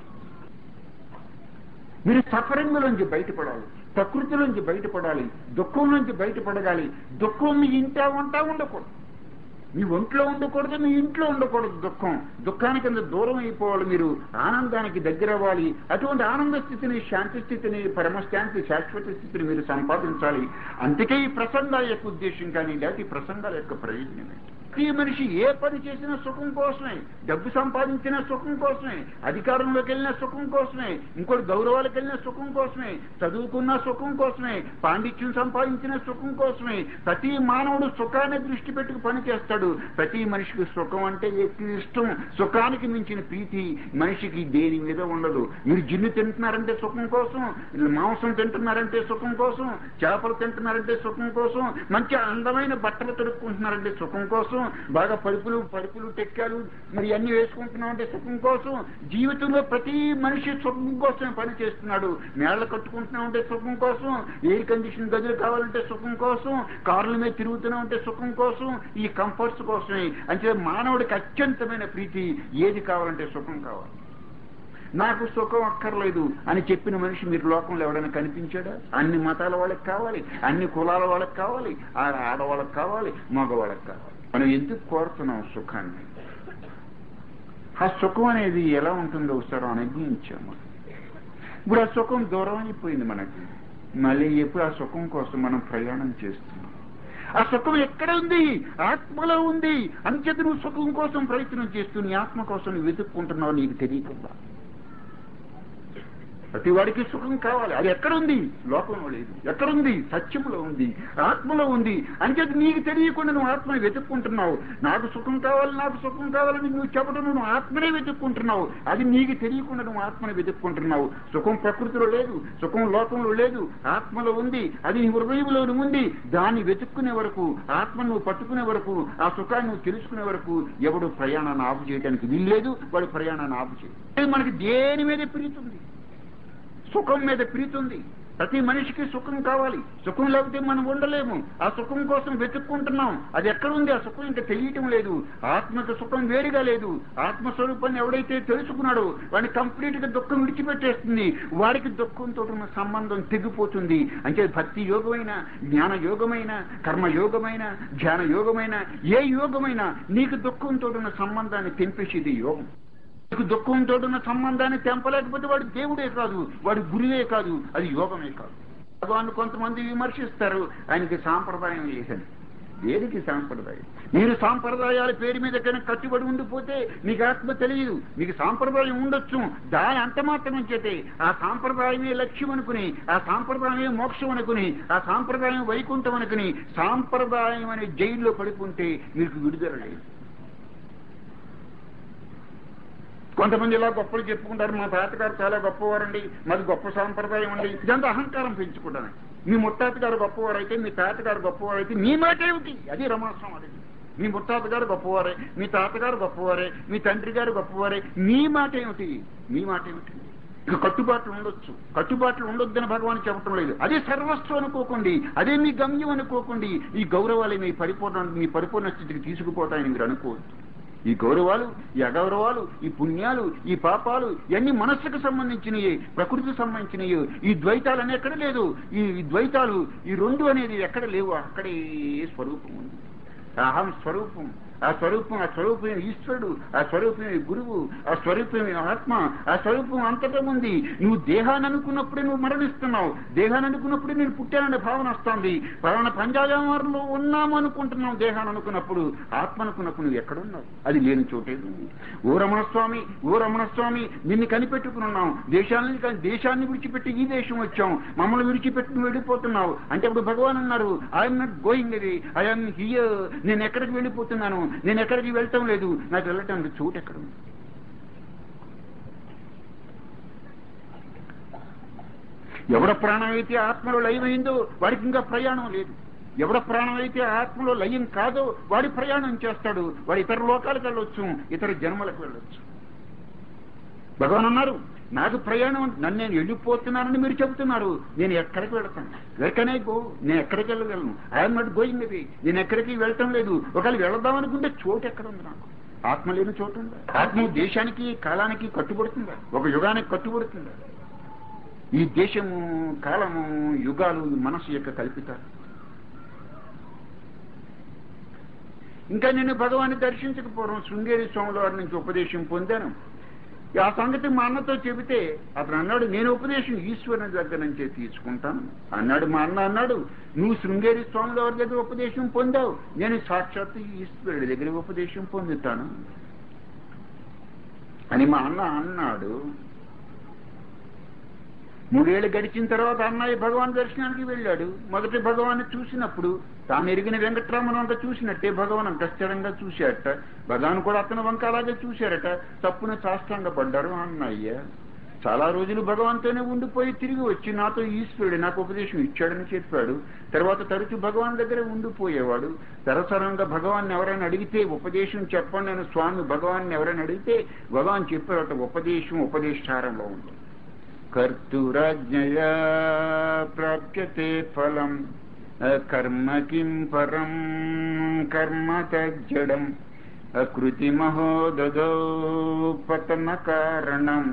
మీరు సఫరింగ్లోంచి బయటపడాలి, ప్రకృతిలోంచి బయటపడాలి, దుఃఖం నుంచి బయటపడగాలి. దుఃఖం మీ ఇంటా ఉండకూడదు, మీ ఒంట్లో ఉండకూడదు, మీ ఇంట్లో ఉండకూడదు. దుఃఖానికి అంత దూరం అయిపోవాలి. మీరు ఆనందానికి దగ్గర అవ్వాలి. అటువంటి ఆనంద స్థితిని, శాంతి స్థితిని, పరమశాంతి, శాశ్వత స్థితిని మీరు సంపాదించాలి. అందుకే ఈ ప్రసంగాల యొక్క ఉద్దేశం కానీ, లేకపోతే ఈ ప్రసంగాల యొక్క ప్రయోజనమే. ప్రతి మనిషి ఏ పని చేసినా సుఖం కోసమే, డబ్బు సంపాదించిన సుఖం కోసమే, అధికారంలోకి వెళ్ళిన సుఖం కోసమే, ఇంకోటి గౌరవాలకు వెళ్ళిన సుఖం కోసమే, చదువుకున్న సుఖం కోసమే, పాండిత్యం సంపాదించిన సుఖం కోసమే. ప్రతి మానవుడు సుఖాన్ని దృష్టి పెట్టుకు పని చేస్తాడు. ప్రతి మనిషికి సుఖం అంటే ఎక్కువ ఇష్టం. సుఖానికి మించిన ప్రీతి మనిషికి దేని మీద ఉండదు. మీరు జిన్ను తింటున్నారంటే సుఖం కోసం, మాంసం తింటున్నారంటే సుఖం కోసం, చేపలు తింటున్నారంటే సుఖం కోసం, మంచి అందమైన బట్టలు తొడుక్కుంటున్నారంటే సుఖం కోసం, బాగా పరుపులు టెక్కాలు మరి అన్ని వేసుకుంటున్నాం అంటే సుఖం కోసం. జీవితంలో ప్రతి మనిషి సుఖం కోసం పని చేస్తున్నాడు. మేళ్లు కట్టుకుంటున్నాం అంటే సుఖం కోసం, ఎయిర్ కండిషన్ గదులు కావాలంటే సుఖం కోసం, కార్ల మీద తిరుగుతున్నాం అంటే సుఖం కోసం, ఈ కంఫర్ట్స్ కోసమే. అంటే మానవుడికి అత్యంతమైన ప్రీతి ఏది కావాలంటే సుఖం కావాలి. నాకు సుఖం అక్కర్లేదు అని చెప్పిన మనిషి మీరు లోకంలో ఎవడైనా కనిపించాడా? అన్ని మతాల వాళ్ళకి కావాలి, అన్ని కులాల వాళ్ళకి కావాలి, ఆడవాళ్ళకి కావాలి, మగవాళ్ళకి కావాలి. మనం ఎందుకు కోరుతున్నాం సుఖాన్ని? ఆ సుఖం అనేది ఎలా ఉంటుందో ఒకసారి అనుభవించాము. ఇప్పుడు ఆ సుఖం దూరం అయిపోయింది మనకి. మళ్ళీ ఎప్పుడు ఆ సుఖం కోసం మనం ప్రయాణం చేస్తున్నాం. ఆ సుఖం ఎక్కడ ఉంది? ఆత్మలో ఉంది. అంచేత నువ్వు సుఖం కోసం ప్రయత్నం చేస్తూ నీ ఆత్మ కోసం నువ్వు వెతుక్కుంటున్నావు నీకు తెలియకుండా. ప్రతి వాడికి సుఖం కావాలి. అది ఎక్కడుంది? లోకంలో లేదు. ఎక్కడుంది? సత్యంలో ఉంది, ఆత్మలో ఉంది. అంచేత నీకు తెలియకుండా నువ్వు ఆత్మని వెతుక్కుంటున్నావు. నాకు సుఖం కావాలి, నాకు సుఖం కావాలని నువ్వు చెప్పడం నువ్వు ఆత్మనే వెతుక్కుంటున్నావు. అది నీకు తెలియకుండా నువ్వు ఆత్మని వెతుక్కుంటున్నావు. సుఖం ప్రకృతిలో లేదు, సుఖం లోకంలో లేదు, ఆత్మలో ఉంది. అది నీ హృదయంలో ఉంది. దాన్ని వెతుక్కునే వరకు, ఆత్మను నువ్వు పట్టుకునే వరకు, ఆ సుఖాన్ని నువ్వు తెలుసుకునే వరకు ఎవడు ప్రయాణాన్ని ఆపు చేయడానికి వీల్లేదు. వాడు ప్రయాణాన్ని ఆపు చేయదు. మనకి దేని మీద ప్రీతి ఉంది? సుఖం మీద ప్రీతి ఉంది. ప్రతి మనిషికి సుఖం కావాలి. సుఖం లేకపోతే మనం ఉండలేము. ఆ సుఖం కోసం వెతుక్కుంటున్నాం. అది ఎక్కడుంది? ఆ సుఖం ఇంకా తెలియటం లేదు. ఆత్మకు సుఖం వేరుగా లేదు. ఆత్మస్వరూపాన్ని ఎవడైతే తెలుసుకున్నాడో వాడిని కంప్లీట్ గా దుఃఖం విడిచిపెట్టేస్తుంది. వాడికి దుఃఖంతో ఉన్న సంబంధం తెగిపోతుంది. అంటే భక్తి యోగమైన, జ్ఞాన యోగమైన, కర్మయోగమైన, ధ్యాన యోగమైన, ఏ యోగమైనా నీకు దుఃఖంతో ఉన్న సంబంధాన్ని తెంపేసేది యోగం. నీకు దుఃఖంతో ఉన్న సంబంధాన్ని తెంపలేకపోతే వాడు దేవుడే కాదు, వాడు గురువే కాదు, అది యోగమే కాదు. భగవాన్ కొంతమంది విమర్శిస్తారు, ఆయనకి సాంప్రదాయం లేదని. దేనికి సాంప్రదాయం? మీరు సాంప్రదాయాల పేరు మీద కనుక కట్టుబడి ఉండిపోతే మీకు ఆత్మ తెలియదు. మీకు సాంప్రదాయం ఉండొచ్చు, దాని అంత మాత్రం చేతే ఆ సాంప్రదాయమే లక్ష్యం అనుకుని, ఆ సాంప్రదాయమే మోక్షం అనుకుని, ఆ సాంప్రదాయం వైకుంఠం అనుకుని సాంప్రదాయం అనే జైల్లో పడుకుంటే మీకు విడుదల లేదు. కొంతమంది ఇలా గొప్పలు చెప్పుకుంటారు, మా తాతగారు చాలా గొప్పవారండి, మాది గొప్ప సాంప్రదాయం అండి. ఇదంతా అహంకారం పెంచుకుంటాను. మీ ముత్తాతగారు గొప్పవారైతే, మీ తాతగారు గొప్పవారైతే మీ మాట ఏమిటి? అది రమాస్వామి అడిగింది. మీ ముత్తాతగారు గొప్పవారే, మీ తాతగారు గొప్పవారే, మీ తండ్రి గారు గొప్పవారే, మీ మాట ఏమిటి? మీ మాట ఏమిటి? ఇక కట్టుబాట్లు ఉండొచ్చు, కట్టుబాట్లు ఉండొద్దని భగవాన్ చెప్పటం లేదు. అదే సర్వస్వం అనుకోకండి, అదే మీ గమ్యం అనుకోకండి. ఈ గౌరవాలు మీ పరిపూర్ణ స్థితికి తీసుకుపోతాయని మీరు అనుకోవద్దు. ఈ గౌరవాలు, ఈ అగౌరవాలు, ఈ పుణ్యాలు, ఈ పాపాలు ఇవన్నీ మనస్సుకు సంబంధించినవి, ప్రకృతికి సంబంధించినవి. ఈ ద్వైతాలు అని ఎక్కడ లేదు. ఈ ద్వైతాలు, ఈ రెండు అనేది ఎక్కడ లేవు. అక్కడే స్వరూపం ఉంది. అహం స్వరూపం. ఆ స్వరూపమే ఈశ్వరుడు, ఆ స్వరూపమే గురువు, ఆ స్వరూపమే ఆత్మ, ఆ స్వరూపం అంతటా ఉంది. నువ్వు దేహాన్ని అనుకున్నప్పుడే నువ్వు మరణిస్తున్నావు. దేహాన్ని అనుకున్నప్పుడే నేను పుట్టాననే భావన వస్తుంది. పలానా పంచాజామారంలో ఉన్నాము అనుకుంటున్నావు. దేహాన్ని అనుకున్నప్పుడు, ఆత్మ అనుకున్నప్పుడు నువ్వు ఎక్కడున్నావు? అది లేని చోటేది. ఓ రమణస్వామి నిన్ను కనిపెట్టుకున్నాం. దేశాన్ని విడిచిపెట్టి ఈ దేశం వచ్చాం, మమ్మల్ని విడిచిపెట్టి వెళ్ళిపోతున్నావు అంటే అప్పుడు భగవాన్ అన్నారు, I'm not going away, I'm here. నేను ఎక్కడికి వెళ్ళిపోతున్నాను, నేను ఎక్కడికి వెళ్ళటం లేదు. నాకు వెళ్ళటానికి చోటు ఎక్కడ ఉంది? ఎవడ ప్రాణం అయితే ఆత్మలో లయమైందో వాడికి ఇంకా ప్రయాణం లేదు. ఎవడ ప్రాణం అయితే ఆత్మలో లయం కాదో వాడి ప్రయాణం చేస్తాడు. వాడు ఇతర లోకాలకు వెళ్ళొచ్చు, ఇతర జన్మలకు వెళ్ళొచ్చు. భగవాన్ అన్నారు, నాకు ప్రయాణం, నన్ను నేను వెళ్ళిపోతున్నానని మీరు చెబుతున్నారు. నేను ఎక్కడికి వెళ్తాను? వెళ్కనే గో. నేను ఎక్కడికి వెళ్ళగలను? I'm not going away. నేను ఎక్కడికి వెళ్ళటం లేదు. ఒకవేళ వెళదాం అనుకుంటే చోటు ఎక్కడ ఉంది? నాకు ఆత్మ లేని చోటు ఉందా? ఆత్మ దేశానికి, కాలానికి కట్టుబడుతుందా? ఒక యుగానికి కట్టుబడుతుందా? ఈ దేశము, కాలము, యుగాలు మనసు యొక్క కల్పితాలు. ఇంకా నేను భగవాన్ని దర్శించకపోవడం, శృంగేరి స్వాముల వారి నుంచి ఉపదేశం పొందాను. ఆ సంగతి మా అన్నతో చెబితే అతను అన్నాడు, నేను ఉపదేశం ఈశ్వరుని దగ్గర నుంచే తీసుకుంటాను అన్నాడు. మా అన్న అన్నాడు, నువ్వు శృంగేరి స్వాముల వారి దగ్గర ఉపదేశం పొందావు, నేను సాక్షాత్తు ఈశ్వరుడి దగ్గర ఉపదేశం పొందుతాను అని మా అన్న అన్నాడు. 3 ఏళ్ళు గడిచిన తర్వాత అన్నయ్య భగవాన్ దర్శనానికి వెళ్ళాడు. మొదటి భగవాన్ని చూసినప్పుడు తాను ఎరిగిన వెంకట్రామన్ వంక చూసినట్టే భగవాన్ అంతఃస్థిరంగా చూశారట. భగవాన్ కూడా అతని వంక అలాగే చూశారట. తప్పున సాష్టాంగ పడ్డారు అన్నయ్య. చాలా రోజులు భగవాన్తోనే ఉండిపోయి తిరిగి వచ్చి నాతో ఈశ్వరుడు నాకు ఉపదేశం ఇచ్చాడని చెప్పాడు. తర్వాత తరచు భగవాన్ దగ్గర ఉండిపోయేవాడు. తరతరంగా భగవాన్ ఎవరైనా అడిగితే ఉపదేశం చెప్పండి అని స్వామి భగవాన్ ఎవరైనా అడిగితే భగవాన్ చెప్పారట, ఉపదేశం ఉపదేశారంలో ఉంది. కర్తురాజ్ఞయా ప్రాప్యతే ఫలం కర్మ కిం పరం కర్మ తజ్జడం అకృతి మహోదదో పతన కారణం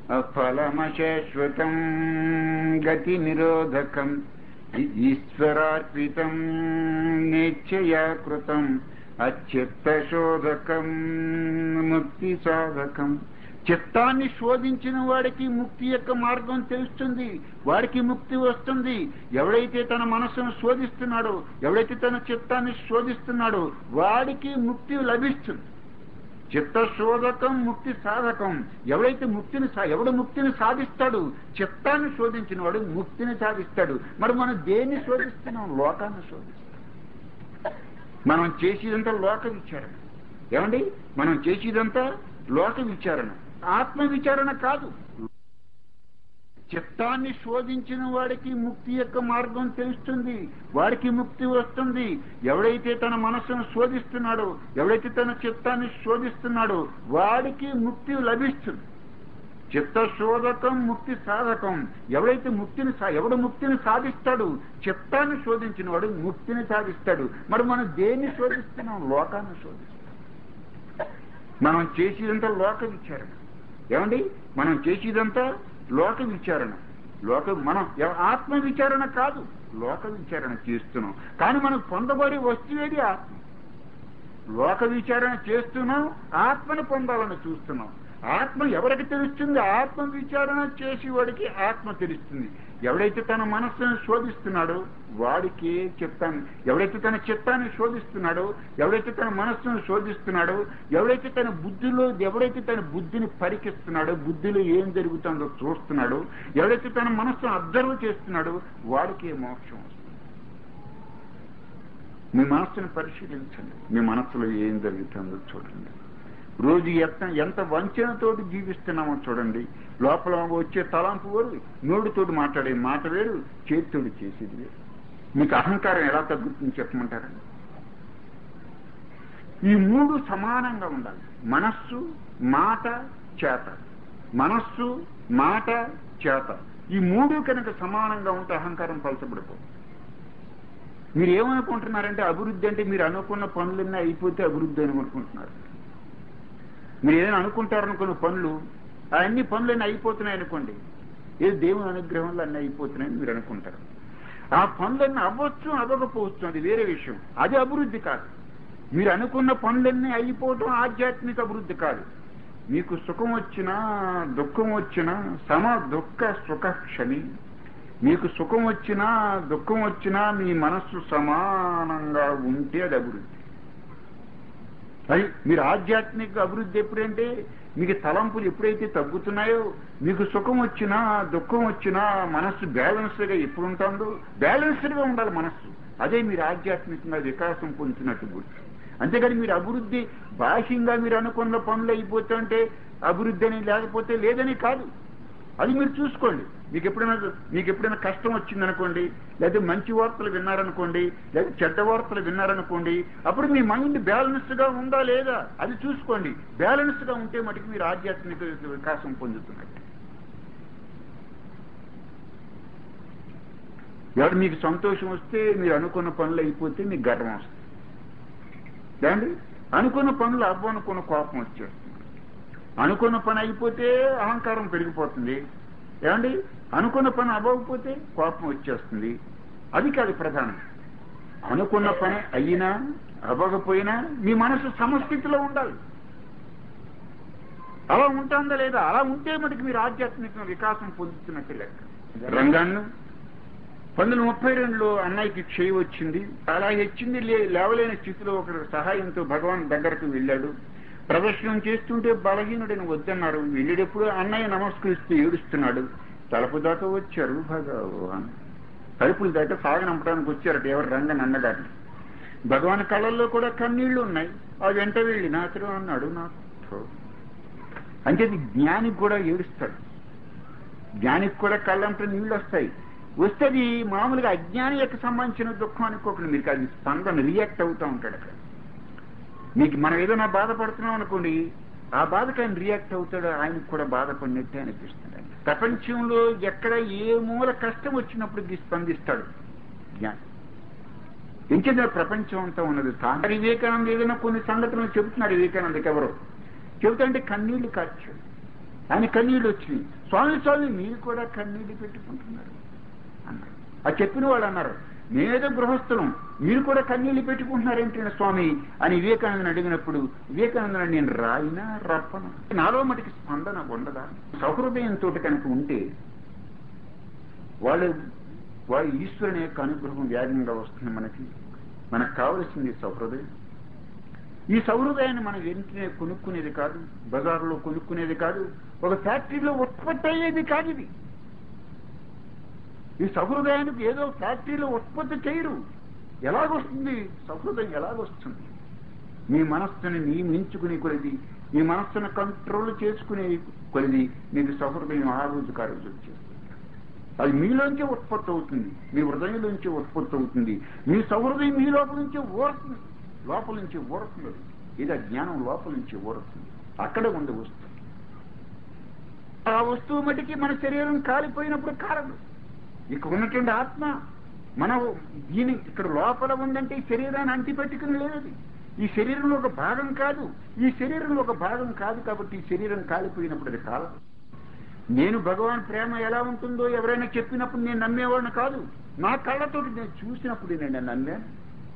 అఫలమశాశ్వతం గతి నిరోధకం ఈశ్వరార్పితం నిశ్చయాకృతం అచిత్తశోధకం ముక్తి సాధకం. చిత్తాన్ని శోధించిన వాడికి ముక్తి యొక్క మార్గం తెలుస్తుంది, వాడికి ముక్తి వస్తుంది. ఎవడైతే తన మనసును శోధిస్తున్నాడో, ఎవడైతే తన చిత్తాన్ని శోధిస్తున్నాడో వాడికి ముక్తి లభిస్తుంది. చిత్తశోధకం ముక్తి సాధకం. ఎవడైతే ఎవడు ముక్తిని సాధిస్తాడు? చిత్తాన్ని శోధించిన వాడు ముక్తిని సాధిస్తాడు. మరి మనం దేన్ని శోధిస్తున్నాం? లోకాన్ని శోధిస్తాం. మనం చేసేదంతా లోక విచారణ. ఏమండి, మనం చేసేదంతా లోక విచారణ, ఆత్మ విచారణ కాదు. చిత్తాన్ని శోధించిన వాడికి ముక్తి యొక్క మార్గం తెలుస్తుంది, వాడికి ముక్తి వస్తుంది. ఎవడైతే తన మనస్సును శోధిస్తున్నాడో, ఎవడైతే తన చిత్తాన్ని శోధిస్తున్నాడో వాడికి ముక్తి లభిస్తుంది. చిత్తశోధకం ముక్తి సాధకం. ఎవడైతే ఎవడు ముక్తిని సాధిస్తాడు? చిత్తాన్ని శోధించిన వాడు ముక్తిని సాధిస్తాడు. మరి మనం దేన్ని శోధిస్తున్నాం? లోకాన్ని శోధిస్తాం. మనం చేసేదంతా లోక విచారణ. ఏమండి, మనం చేసేదంతా లోక విచారణ. మనం ఆత్మ విచారణ కాదు, లోక విచారణ చేస్తున్నాం. కానీ మనం పొందబడే వస్తువేది ఆత్మ. లోక విచారణ చేస్తున్నాం, ఆత్మను పొందాలని చూస్తున్నాం. ఆత్మ ఎవరికి తెలుస్తుంది? ఆత్మ విచారణ చేసేవాడికి ఆత్మ తెలుస్తుంది. ఎవడైతే తన మనస్సును శోధిస్తున్నాడో వాడికి ఎవడైతే తన చిత్తాన్ని శోధిస్తున్నాడో, ఎవడైతే తన మనస్సును శోధిస్తున్నాడో, ఎవడైతే తన బుద్ధిని పరికిస్తున్నాడో, బుద్ధిలో ఏం జరుగుతుందో చూస్తున్నాడో, ఎవడైతే తన మనస్సును అబ్జర్వ్ చేస్తున్నాడో వాడికి మోక్షం వస్తుంది. మీ మనస్సును పరిశీలించండి, మీ మనస్సులో ఏం జరుగుతుందో చూడండి. రోజు ఎంత వంచనతోటి జీవిస్తున్నామో చూడండి. లోపల వచ్చే తలంపు వేరు, నోటితోటి మాట్లాడే మాట వేరు, చేతితోటి చేసేది వేరు. మీకు అహంకారం ఎలా తగ్గుతుందని చెప్పమంటారండి? ఈ మూడు సమానంగా ఉండాలి. మనస్సు, మాట, చేత. మనస్సు, మాట, చేత. ఈ మూడు కనుక సమానంగా ఉంటే అహంకారం పలచబడిపోతుంది. మీరు ఏమనుకుంటున్నారంటే అభివృద్ధి అంటే మీరు అనుకున్న పనులన్నీ అయిపోతే అభివృద్ధి అని అనుకుంటున్నారు. మీరు ఏదైనా అనుకుంటారనుకున్న పనులు, అన్ని పనులన్నీ అయిపోతున్నాయి అనుకోండి, ఏదో దేవుని అనుగ్రహంలో అన్నీ అయిపోతున్నాయని మీరు అనుకుంటారు. ఆ పనులన్నీ అవ్వచ్చు, అవ్వకపోవచ్చు, అది వేరే విషయం. అది అభివృద్ధి కాదు. మీరు అనుకున్న పనులన్నీ అయిపోవటం ఆధ్యాత్మిక అభివృద్ధి కాదు. మీకు సుఖం వచ్చినా దుఃఖం వచ్చినా దుఃఖ సుఖ క్షమి. మీకు సుఖం వచ్చినా దుఃఖం వచ్చినా మీ మనస్సు సమానంగా ఉంటే అది అభివృద్ధి. అది మీరు ఆధ్యాత్మిక అభివృద్ధి ఎప్పుడంటే మీకు తలంపులు ఎప్పుడైతే తగ్గుతున్నాయో, మీకు సుఖం వచ్చినా దుఃఖం వచ్చినా మనస్సు బ్యాలెన్స్డ్గా ఎప్పుడు ఉంటుందో, బ్యాలెన్స్డ్గా ఉండాలి మనస్సు. అదే మీరు ఆధ్యాత్మికంగా వికాసం పొందుతున్నట్టు గుర్తు. అంతేకాని మీరు అభివృద్ధి బాహ్యంగా మీరు అనుకున్న పనులు అయిపోతుంటే అభివృద్ధి అని లేకపోతే లేదని కాదు. అది మీరు చూసుకోండి. మీకు ఎప్పుడైనా కష్టం వచ్చిందనుకోండి, లేదా మంచి వార్తలు విన్నారనుకోండి, లేదా చెడ్డ వార్తలు విన్నారనుకోండి, అప్పుడు మీ మైండ్ బ్యాలెన్స్డ్గా ఉందా లేదా అది చూసుకోండి. బ్యాలెన్స్డ్గా ఉంటే మటుకు మీరు ఆధ్యాత్మిక వికాసం పొందుతున్నట్టు. ఎవరు మీకు సంతోషం వస్తే, మీరు అనుకున్న పనులు అయిపోతే మీకు గర్వం వస్తుంది. ఏమండి, అనుకున్న పనులు అవ్వనుకున్న కోపం వచ్చేస్తుంది. అనుకున్న పని అయిపోతే అహంకారం పెరిగిపోతుంది. ఏమండి, అనుకున్న పని అవ్వకపోతే కోపం వచ్చేస్తుంది. అది కాదు ప్రధానం. అనుకున్న పని అయినా అవ్వకపోయినా మీ మనసు సమస్థితిలో ఉండాలి. అలా ఉంటుందా లేదా? అలా ఉంటే మటుకు మీరు ఆధ్యాత్మిక వికాసం పొందుతున్నట్టు లెక్క. రంగాన్ని 1932లో అన్నయ్యకి క్షయ వచ్చింది. అలా హెచ్చింది లేవలేని స్థితిలో ఒకరి సహాయంతో భగవాన్ దగ్గరకు వెళ్ళాడు. ప్రదర్శనం చేస్తుంటే బలహీనుడిని వద్దన్నారు. వెళ్ళేటప్పుడు అన్నయ్య నమస్కరిస్తూ ఏడుస్తున్నాడు. తలుపు దాకా వచ్చారు భగవాన్. తలుపుల దాకా సాగనంపడానికి వచ్చారట ఎవరు? రంగన్ అన్నగారిని. భగవాన్ కళ్ళల్లో కూడా కన్నీళ్లు ఉన్నాయి. ఆ వెంట వెళ్ళి నాతో అన్నాడు, నాకు అంటే జ్ఞానికి కూడా ఏడుస్తాడు. జ్ఞానికి కూడా కళ్ళంటే నీళ్ళు వస్తాయి. వస్తుంది మామూలుగా అజ్ఞాని యొక్క సంబంధించిన దుఃఖం అనుకోకుండా మీకు అది స్పందన రియాక్ట్ అవుతూ ఉంటాడు. అక్కడ మీకు మనం ఏదైనా బాధపడుతున్నాం అనుకోండి, ఆ బాధకు ఆయన రియాక్ట్ అవుతాడు. ఆయనకు కూడా బాధపడినట్టే అనిపిస్తుంది. ప్రపంచంలో ఎక్కడ ఏ మూల కష్టం వచ్చినప్పుడు స్పందిస్తాడు జ్ఞాని. ఇంకేదో ప్రపంచం అంతా ఉన్నది. వివేకానంద ఏదైనా కొన్ని సంఘటనలు చెబుతున్నారు. వివేకానందకి ఎవరో చెబుతుంటే కన్నీళ్లు కార్చాడు. ఆయన కన్నీళ్ళు వచ్చినాయి. స్వామి స్వామి మీరు కూడా కన్నీళ్ళు పెట్టుకుంటున్నారు అన్నారు. అది చెప్పిన వాళ్ళు అన్నారు, నేనేదో గృహస్థులం, మీరు కూడా కన్నీళ్ళు పెట్టుకుంటున్నారేంటి స్వామి అని వివేకానందని అడిగినప్పుడు, వివేకానందని నేను రాయినా రప్పన, నాలో మటుకి స్పందన ఉండదా? సహృదయంతో కనుక ఉంటే వాళ్ళు ఈశ్వరుని యొక్క అనుగ్రహం వేగంగా వస్తుంది. మనకు కావలసింది సహృదయం. ఈ సహృదయాన్ని మనం వెంటనే కొనుక్కునేది కాదు, బజార్లో కొనుక్కునేది కాదు, ఒక ఫ్యాక్టరీలో ఉత్పత్తి అయ్యేది కాదు. ఇది ఈ సహృదయానికి ఏదో ఫ్యాక్టరీలో ఉత్పత్తి చేయరు. ఎలాగొస్తుంది సహృదయం? ఎలాగొస్తుంది? మీ మనస్సుని నియమించుకునే కొలిది, మీ మనస్సును కంట్రోల్ చేసుకునే కొలిది మీకు సహృదయం ఆ రోజు వచ్చేస్తుంది. అది మీలోంచి ఉత్పత్తి అవుతుంది, మీ హృదయంలోంచి ఉత్పత్తి అవుతుంది. మీ సహృదయం మీ లోపల నుంచి ఊరుతుంది, లోపల నుంచి ఊరుతుంది. ఇది జ్ఞానం లోపల నుంచి ఊరుతుంది. అక్కడే ఉంది వస్తువు. ఆ వస్తువు మటుకి మన శరీరం కాలిపోయినప్పుడు కాలదు. ఇక్కడ ఉన్నటువంటి ఆత్మ మనం దీని ఇక్కడ లోపల ఉందంటే ఈ శరీరాన్ని అంటిపెట్టుకుని లేదు. ఈ శరీరంలో ఒక భాగం కాదు, ఈ శరీరంలో ఒక భాగం కాదు. కాబట్టి ఈ శరీరం కాలిపోయినప్పుడు అది కాలదు. నేను భగవాన్ ప్రేమ ఎలా ఉంటుందో ఎవరైనా చెప్పినప్పుడు నేను నమ్మేవాడిని కాదు. నా కళ్ళతో నేను చూసినప్పుడు నేను నమ్మాను.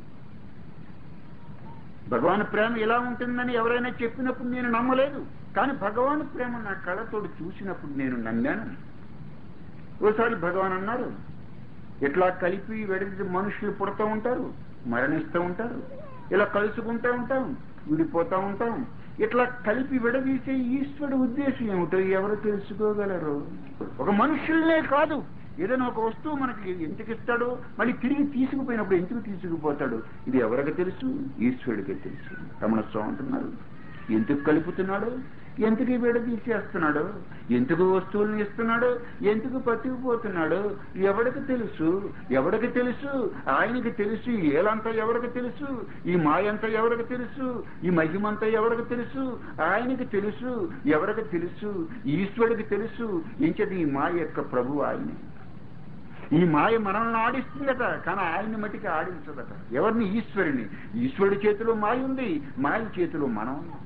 భగవాన్ ప్రేమ ఎలా ఉంటుందని ఎవరైనా చెప్పినప్పుడు నేను నమ్మలేదు. కానీ భగవాన్ ప్రేమ నా కళ్ళతో చూసినప్పుడు నేను నమ్మాను. ఓసారి భగవాన్ అన్నారు, ఇట్లా కలిపి వెడితే మనుషులు పుడతా ఉంటారు, మరణిస్తూ ఉంటారు, ఇలా కలుసుకుంటూ ఉంటాం, విడిపోతూ ఉంటాం. ఇట్లా కలిపి విడదీసే ఈశ్వరుడు ఉద్దేశం ఏమిటో ఎవరు తెలుసుకోగలరు? ఒక మనుషులనే కాదు, ఏదైనా ఒక వస్తువు మనకి ఎందుకు ఇస్తాడో, మళ్ళీ తిరిగి తీసుకుపోయినప్పుడు ఎందుకు తీసుకుపోతాడు, ఇది ఎవరికి తెలుసు? ఈశ్వరుడికి తెలుసు. రమణ స్వామి అంటున్నారు, ఎందుకు కలుపుతున్నాడు, ఎందుకు విడదీసేస్తున్నాడు, ఎందుకు వస్తువులను ఇస్తున్నాడు, ఎందుకు పట్టుకుపోతున్నాడు, ఎవరికి తెలుసు? ఎవరికి తెలుసు? ఆయనకి తెలుసు. ఏలంతా ఎవరికి తెలుసు? ఈ మాయంతా ఎవరికి తెలుసు? ఈ మహిమంతా ఎవరికి తెలుసు? ఆయనకి తెలుసు. ఎవరికి తెలుసు? ఈశ్వరుడికి తెలుసు. ఇంకది ఈ మాయ యొక్క ప్రభు ఆయనే. ఈ మాయ మనల్ని ఆడిస్తుందట, కానీ ఆయన్ని మట్టికి ఆడించదట. ఎవరిని? ఈశ్వరుని. ఈశ్వరుడి చేతిలో మాయ ఉంది, మాయ చేతిలో మనం ఉన్నాం.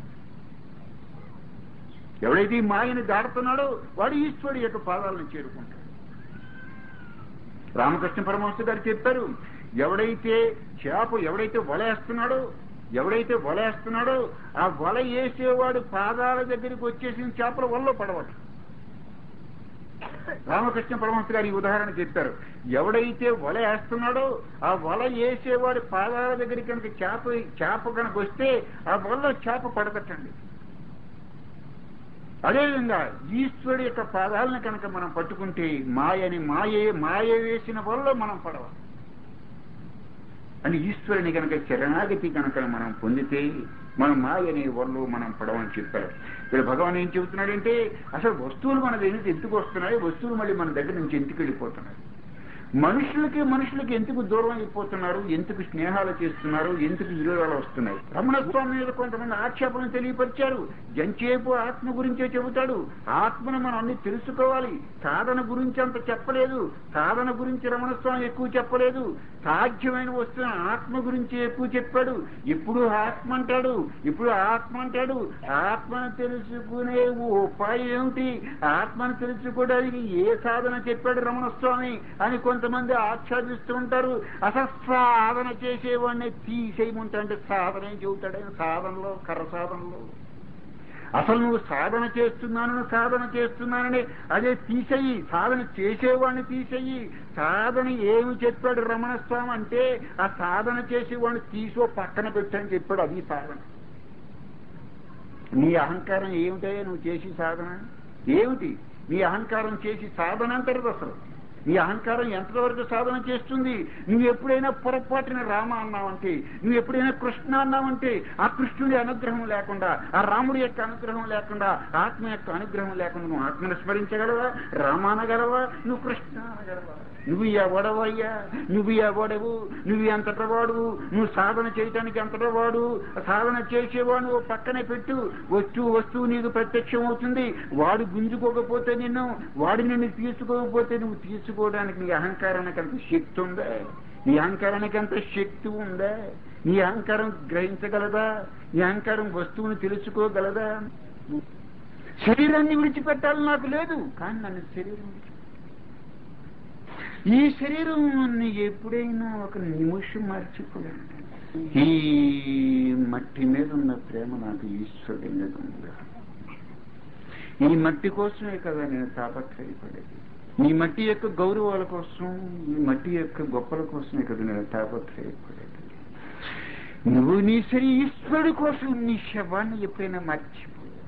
ఎవడైతే ఈ మాయని దాడుతున్నాడో వాడు ఈశ్వరుడి యొక్క పాదాలను చేరుకుంటాడు. రామకృష్ణ పరమహంస గారు చెప్పారు, ఎవడైతే వల వేస్తున్నాడో ఆ వల వేసేవాడు పాదాల దగ్గరికి వచ్చేసిన చేపల వలలో పడవచ్చు. రామకృష్ణ పరమహంస గారు ఈ ఉదాహరణ చెప్పారు. ఎవడైతే వల వేస్తున్నాడో ఆ వల వేసేవాడు పాదాల దగ్గరికి కనుక చేప కనుక వస్తే ఆ వలలో చేప పడకట్టండి. అదేవిధంగా ఈశ్వరుడి యొక్క పాదాలను కనుక మనం పట్టుకుంటే మాయ వేసిన వల్ల మనం పడవాలి. అని ఈశ్వరుని కనుక శరణాగతి కనుక మనం పొందితే మనం మాయని వల్ల మనం పడవని చెప్పారు. ఇక్కడ భగవాన్ ఏం చెబుతున్నాడంటే, అసలు వస్తువులు మన దగ్గర ఎందుకు వస్తున్నాయి, వస్తువులు మళ్ళీ మన దగ్గర నుంచి ఎందుకు వెళ్ళిపోతున్నాయి, మనుషులకి ఎందుకు దూరం అయిపోతున్నారు, ఎందుకు స్నేహాలు చేస్తున్నారు, ఎందుకు విరోధాలు వస్తున్నాయి. రమణస్వామి మీద కొంతమంది ఆక్షేపణలు తెలియపరిచారు. జంచేపు ఆత్మ గురించే చెబుతాడు. ఆత్మను మనం అన్ని తెలుసుకోవాలి. సాధన గురించి అంత చెప్పలేదు. సాధన గురించి రమణస్వామి ఎక్కువ చెప్పలేదు. సాధ్యమైన వస్తున్న ఆత్మ గురించి ఎక్కువ చెప్పాడు. ఇప్పుడు ఆత్మ అంటాడు. ఆత్మను తెలుసుకునే ఉపాయం ఏమిటి, ఆత్మను తెలుసుకోవడానికి ఏ సాధన చెప్పాడు రమణస్వామి అని కొంతమంది ఆక్షేపిస్తూ ఉంటారు. అసలు సాధన చేసేవాడిని తీసేయమంటే సాధన ఏం చెబుతాడని సాధనలో కర్ర సాధనలో అసలు నువ్వు సాధన చేస్తున్నానని అదే తీసేయి, సాధన చేసేవాడిని తీసేయి. సాధన ఏమి చెప్పాడు రమణస్వామి అంటే ఆ సాధన చేసేవాడిని తీసో పక్కన పెట్టని చెప్పాడు. అది సాధన. నీ అహంకారం ఏమిటో నువ్వు చేసి సాధన ఏమిటి? నీ అహంకారం చేసి సాధన అంటారు. అసలు నీ అహంకారం ఎంతవరకు సాధన చేస్తుంది? నువ్వు ఎప్పుడైనా పొరపాటున రామ అన్నావంటే, నువ్వు ఎప్పుడైనా కృష్ణ అన్నావంటే ఆ కృష్ణుడి అనుగ్రహం లేకుండా, ఆ రాముడి యొక్క అనుగ్రహం లేకుండా, ఆత్మ యొక్క అనుగ్రహం లేకుండా నువ్వు ఆత్మను స్మరించగలవా? రామ అనగలవా? నువ్వు కృష్ణ అనగలవా? నువ్వు ఎవడవయ్యా? నువ్వు ఎవడవు? నువ్వు ఎంతట వాడు? నువ్వు సాధన చేయటానికి ఎంతట వాడు? సాధన చేసేవాడు పక్కనే పెట్టు. వస్తువు నీకు ప్రత్యక్షం అవుతుంది. వాడు గుంజుకోకపోతే వాడు నిన్ను తీసుకోకపోతే నువ్వు తీసుకోవడానికి నీ అహంకారానికి అంత శక్తి ఉందా? నీ అహంకారానికి అంత శక్తి ఉందా? నీ అహంకారం గ్రహించగలదా? నీ అహంకారం వస్తువుని తెలుసుకోగలదా? శరీరాన్ని విడిచిపెట్టాలి నాకు లేదు, కానీ నన్ను శరీరం ఈ శరీరాన్ని ఎప్పుడైనా ఒక నిమిషం మర్చిపోయాను. ఈ మట్టి మీద ఉన్న ప్రేమ నాకు ఈశ్వరుడి మీద ఉంది. ఈ మట్టి కోసమే కదా నేను తాపత్రయపడేది. ఈ మట్టి యొక్క గౌరవాల కోసం, ఈ మట్టి యొక్క గొప్పల కోసమే కదా నేను తాపత్రయపడేది. నువ్వు నీ ఈశ్వరుడి కోసం నీ శవాన్ని ఎప్పుడైనా మర్చిపోయావు?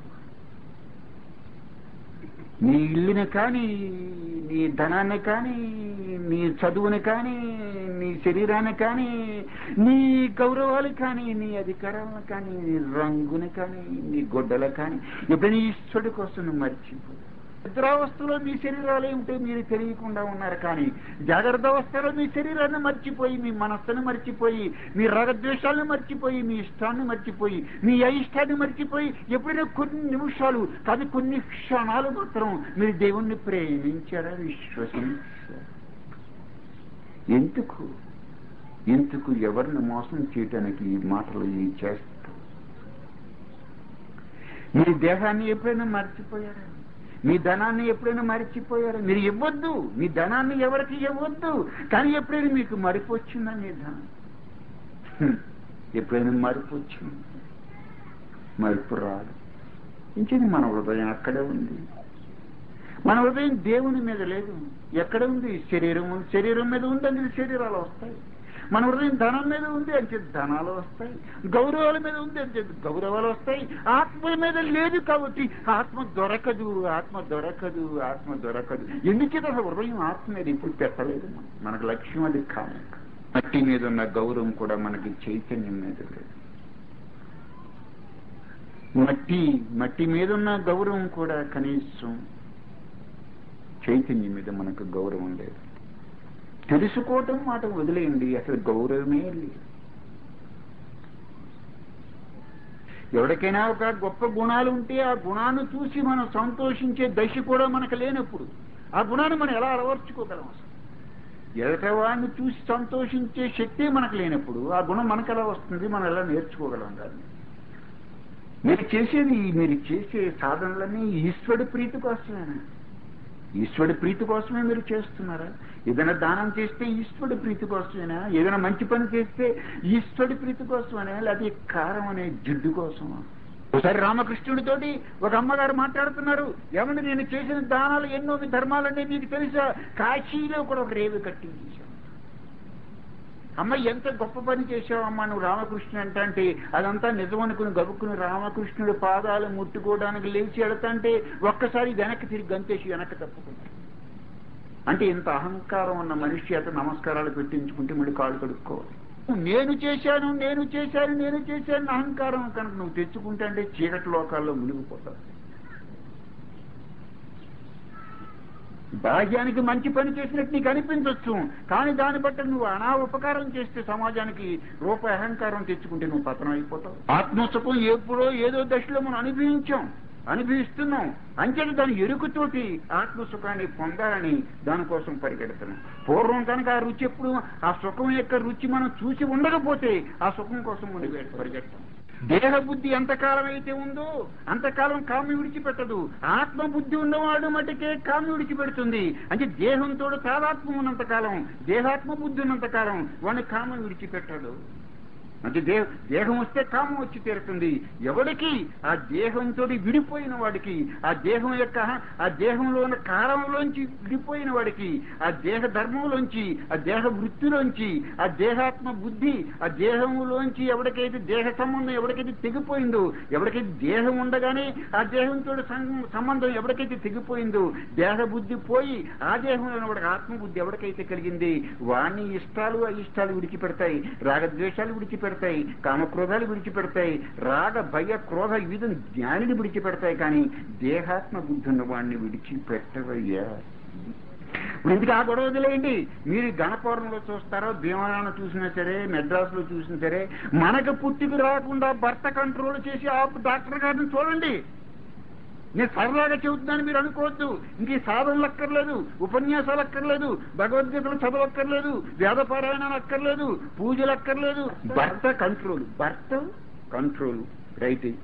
నీ ఇల్లుని కానీ, నీ ధనాన్ని కానీ, నీ చదువుని కానీ, నీ శరీరాన్ని కానీ, నీ గౌరవాలు కానీ, నీ అధికారాలను కానీ, నీ రంగుని కానీ, నీ గొడ్డలు కానీ ఎప్పుడైనా ఈశ్వరుడి కోసం నువ్వు మర్చిపోయావు? నిద్రావస్థలో మీ శరీరాలు ఏమిటో మీరు తెలియకుండా ఉన్నారు, కానీ జాగ్రత్త అవస్థలో మీ శరీరాన్ని మర్చిపోయి, మీ మనస్సును మర్చిపోయి, మీ రాగద్వేషాలను మర్చిపోయి, మీ ఇష్టాన్ని మర్చిపోయి, మీ అయిష్టాన్ని మర్చిపోయి ఎప్పుడైనా కొన్ని నిమిషాలు కాదు కొన్ని క్షణాలు మాత్రం మీరు దేవుణ్ణి ప్రేమించారా, విశ్వసించారా? ఎందుకు ఎవరిని మోసం చేయటానికి ఈ మాటలు ఈ చేస్తారు? మీ దేహాన్ని ఎప్పుడైనా మర్చిపోయారా? మీ ధనాన్ని ఎప్పుడైనా మరిచిపోయారా? మీరు ఇవ్వద్దు, మీ ధనాన్ని ఎవరికి ఇవ్వద్దు, కానీ ఎప్పుడైనా మీకు మరిపు వచ్చిందా? మీ ధనం ఎప్పుడైనా మరిపు వచ్చింది? మరిపు రాదు. ఇంకేది మన హృదయం అక్కడే ఉంది. మన హృదయం దేవుని మీద లేదు. ఎక్కడ ఉంది? శరీరం మీద ఉంది, అందుకే శరీరాలు వస్తాయి. మన హృదయం ధనం మీద ఉంది అంటే ధనాలు వస్తాయి. గౌరవాల మీద ఉంది అంటే గౌరవాలు వస్తాయి. ఆత్మ మీద లేదు కాబట్టి ఆత్మ దొరకదు. ఎందుకంటే హృదయం ఆత్మ మీద ఇప్పుడు పెట్టలేదు. మనకు లక్ష్యం అది కాదు. మట్టి మీద ఉన్న గౌరవం కూడా మనకి చైతన్యం మీద లేదు. మట్టి మీద ఉన్న గౌరవం కూడా కనీసం చైతన్యం మీద మనకు గౌరవం లేదు. తెలుసుకోవటం మాట వదిలేయండి, అసలు గౌరవమే లేదు. ఎవరికైనా ఒక గొప్ప గుణాలు ఉంటే ఆ గుణాన్ని చూసి మనం సంతోషించే దశ కూడా మనకు లేనప్పుడు ఆ గుణాన్ని మనం ఎలా అలవర్చుకోగలం? అసలు ఎదటవాడిని చూసి సంతోషించే శక్తి మనకు లేనప్పుడు ఆ గుణం మనకు ఎలా వస్తుంది? మనం ఎలా నేర్చుకోగలం? దాన్ని మీరు చేసే సాధనలన్నీ ఈశ్వరుడి ప్రీతి కోసమేనా? ఈశ్వరుడి ప్రీతి కోసమే మీరు చేస్తున్నారా? ఏదైనా దానం చేస్తే ఈశ్వరుడి ప్రీతి కోసమేనా? ఏదైనా మంచి పని చేస్తే ఈశ్వరుడి ప్రీతి కోసమేనా? లేకపోతే కారం అనే జిడ్డు కోసమా? ఒకసారి రామకృష్ణుడితోటి ఒక అమ్మగారు మాట్లాడుతున్నారు. ఏమన్నా నేను చేసిన దానాలు ఎన్నో ధర్మాలన్నీ మీకు తెలుసా? కాశీలో కూడా ఒక రేవు కట్టించేశాను. అమ్మ ఎంత గొప్ప పని చేశావమ్మా నువ్వు రామకృష్ణుడు అంటే అదంతా నిజమనుకుని గబుక్కుని రామకృష్ణుడి పాదాలు ముట్టుకోవడానికి లేచి వెళతంటే ఒక్కసారి వెనక్కి తిరిగి గంతేసి వెనక్కి తప్పుకున్నాడు. అంటే ఇంత అహంకారం ఉన్న మనిషి అతను నమస్కారాలు పెట్టించుకుంటే మళ్ళీ కాళ్ళు కడుక్కోవాలి. నేను చేశాను అహంకారం కనుక నువ్వు తెచ్చుకుంటే అంటే చీకటి లోకాల్లో మునిగిపోతావు. బాహ్యానికి మంచి పని చేసినట్టు నీకు అనిపించవచ్చు, కానీ దాన్ని బట్టి నువ్వు ఉపకారం చేస్తే సమాజానికి రూపాయి అహంకారం తెచ్చుకుంటే నువ్వు పతనం అయిపోతావు. ఆత్మసుఖం ఎప్పుడో ఏదో దశలో మనం అనుభవిస్తున్నాం. అంచేత దాని ఎరుకుతోటి ఆత్మసుఖాన్ని పొందాలని దానికోసం పరిగెడుతున్నాం. పూర్వం కనుక ఆ రుచి ఎప్పుడు ఆ సుఖం యొక్క రుచి మనం చూసి ఉండకపోతే ఆ సుఖం కోసం పరిగెడతాం. దేహ బుద్ధి ఎంతకాలం అయితే ఉందో అంతకాలం కామ్యం విడిచిపెట్టదు. ఆత్మబుద్ధి ఉన్నవాడు మటుకే కామ్యం విడిచిపెడుతుంది. అంటే దేహంతో తాదాత్మ్యం ఉన్నంతకాలం, దేహాత్మ బుద్ధి ఉన్నంతకాలం వాడిని కామ్యం విడిచిపెట్టడు. అంటే దేహం వస్తే కామం వచ్చి తీరుతుంది. ఎవడికి ఆ దేహంతో విడిపోయిన వాడికి, ఆ దేహం యొక్క ఆ దేహంలో ఉన్న కాలంలోంచి విడిపోయిన వాడికి, ఆ దేహ ధర్మంలోంచి, ఆ దేహ వృత్తిలోంచి, ఆ దేహాత్మ బుద్ధి, ఆ దేహంలోంచి ఎవరికైతే దేహ సంబంధం ఎవరికైతే తెగిపోయిందో, ఎవరికైతే దేహం ఉండగానే ఆ దేహంతో సంబంధం ఎవరికైతే తెగిపోయిందో, దేహ బుద్ధి పోయి ఆ దేహంలో వాడికి ఆత్మబుద్ధి ఎవరికైతే కలిగింది వాణ్ణి ఇష్టాలు అయిష్టాలు విడిచిపెడతాయి, రాగద్వేషాలు విడిచిపెడతాయి, కామక్రోధాలు విడిచిపెడతాయి, రాగ భయ క్రోధ వివిధ జ్ఞానిని విడిచిపెడతాయి, కానీ దేహాత్మ బుద్ధి ఉన్న వాడిని విడిచిపెట్టవయ్యా. ఇప్పుడు ఎందుకు ఆ గొడవ వదిలేయండి. మీరు గణపౌరంలో చూస్తారో, భీమవరంలో చూసినా సరే, మెడ్రాసులో చూసినా సరే, మనకు పుట్టికి రాకుండా భర్త కంట్రోల్ చేసి ఆ డాక్టర్ గారిని చూడండి. నేను సరదాగా చెబుతున్నాను మీరు అనుకోవద్దు. ఇంక సాధనలు అక్కర్లేదు, ఉపన్యాసాలు అక్కర్లేదు, భగవద్గీతలు చదవక్కర్లేదు, వేదపారాయణాలు అక్కర్లేదు, పూజలు అక్కర్లేదు. భర్త కంట్రోల్ రైట్.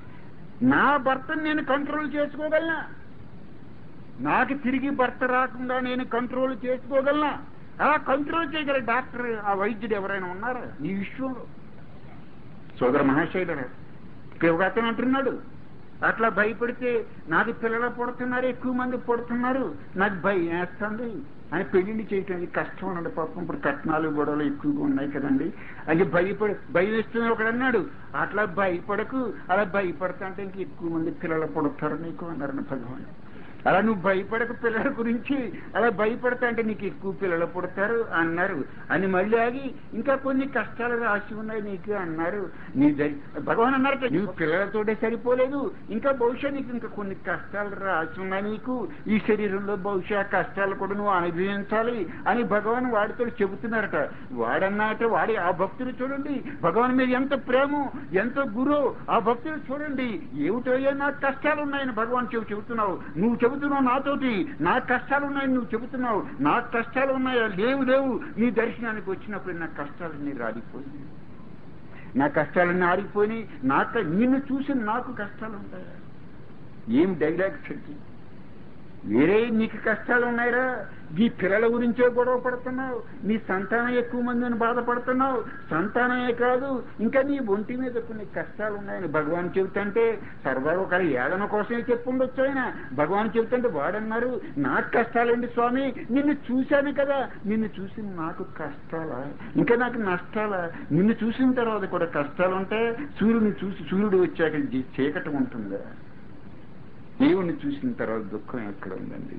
నా భర్తను నేను కంట్రోల్ చేసుకోగలనా? నాకు తిరిగి భర్త రాకుండా నేను కంట్రోల్ చేసుకోగలనా? అలా కంట్రోల్ చేయగల డాక్టర్, ఆ వైద్యుడు ఎవరైనా ఉన్నారా ఈ విషయంలో? సోదర మహాశైలరా, ఒక అతను అంటున్నాడు, అట్లా భయపడితే నాకు పిల్లలు పుడుతున్నారు, ఎక్కువ మంది పుడుతున్నారు, నాకు భయం వేస్తుంది అని పెళ్లిళ్ళు చేయటం కష్టం అన్నాడు. పాపం ఇప్పుడు కట్నాలు గొడవలు ఎక్కువగా ఉన్నాయి కదండి అని భయం వేస్తుంది ఒకడు అన్నాడు. అట్లా భయపడకు, అలా భయపడతా అంటే ఇంక ఎక్కువ మంది పిల్లలు పుడతారు నీకు అన్నారని భగవాన్. అలా నువ్వు భయపడక పిల్లల గురించి, అలా భయపడతా అంటే నీకు ఎక్కువ పిల్లలు పుడతారు అన్నారు అని మళ్ళీ ఆగి ఇంకా కొన్ని కష్టాలు రాసి ఉన్నాయి నీకు అన్నారు. నీ భగవాన్ అన్నారు, నువ్వు పిల్లలతోటే సరిపోలేదు, ఇంకా బహుశా నీకు ఇంకా కొన్ని కష్టాలు రాసి ఉన్నాయి నీకు, ఈ శరీరంలో బహుశా కష్టాలు కూడా నువ్వు అనుభవించాలి అని భగవాన్ వాడితో చెబుతున్నారట. వాడన్నట వాడి ఆ భక్తులు చూడండి, భగవాన్ మీద ఎంత ప్రేమ, ఎంత గురు, ఆ భక్తులు చూడండి, ఏమిటో నాకు కష్టాలు ఉన్నాయని భగవాన్ చెబుతున్నావు, నువ్వు చెబుతున్నావు నాతోటి నాకు కష్టాలు ఉన్నాయని నువ్వు చెబుతున్నావు, నాకు కష్టాలు ఉన్నాయా? లేవు లేవు, నీ దర్శనానికి వచ్చినప్పుడు నా కష్టాలన్నీ రాలిపోయినాయి, నా కష్టాలన్నీ ఆరిపోయినాయి, నిన్ను చూసి నాకు కష్టాలు ఉంటాయా? ఏం డైలాగ్స్ చెప్పి వేరే నీకు కష్టాలు ఉన్నాయిరా? నీ పిల్లల గురించే గొడవ పడుతున్నావు, నీ సంతానం ఎక్కువ మందిని బాధపడుతున్నావు, సంతానమే కాదు ఇంకా నీ ఒంటి మీద కొన్ని కష్టాలు ఉన్నాయని భగవాన్ చెబుతుంటే సరదాగా ఒక ఏదన కోసమే చెప్పుండొచ్చు ఆయన. భగవాన్ చెబుతుంటే వాడన్నారు, నాకు కష్టాలండి స్వామి, నిన్ను చూశాను కదా, నిన్ను చూసి నాకు కష్టాలా, ఇంకా నాకు నష్టాలా? నిన్ను చూసిన తర్వాత కూడా కష్టాలు ఉంటాయి, సూర్యుడు వచ్చాక చీకటి ఉంటుందా? దేవుణ్ణి చూసిన తర్వాత దుఃఖం ఎక్కడ ఉందండి?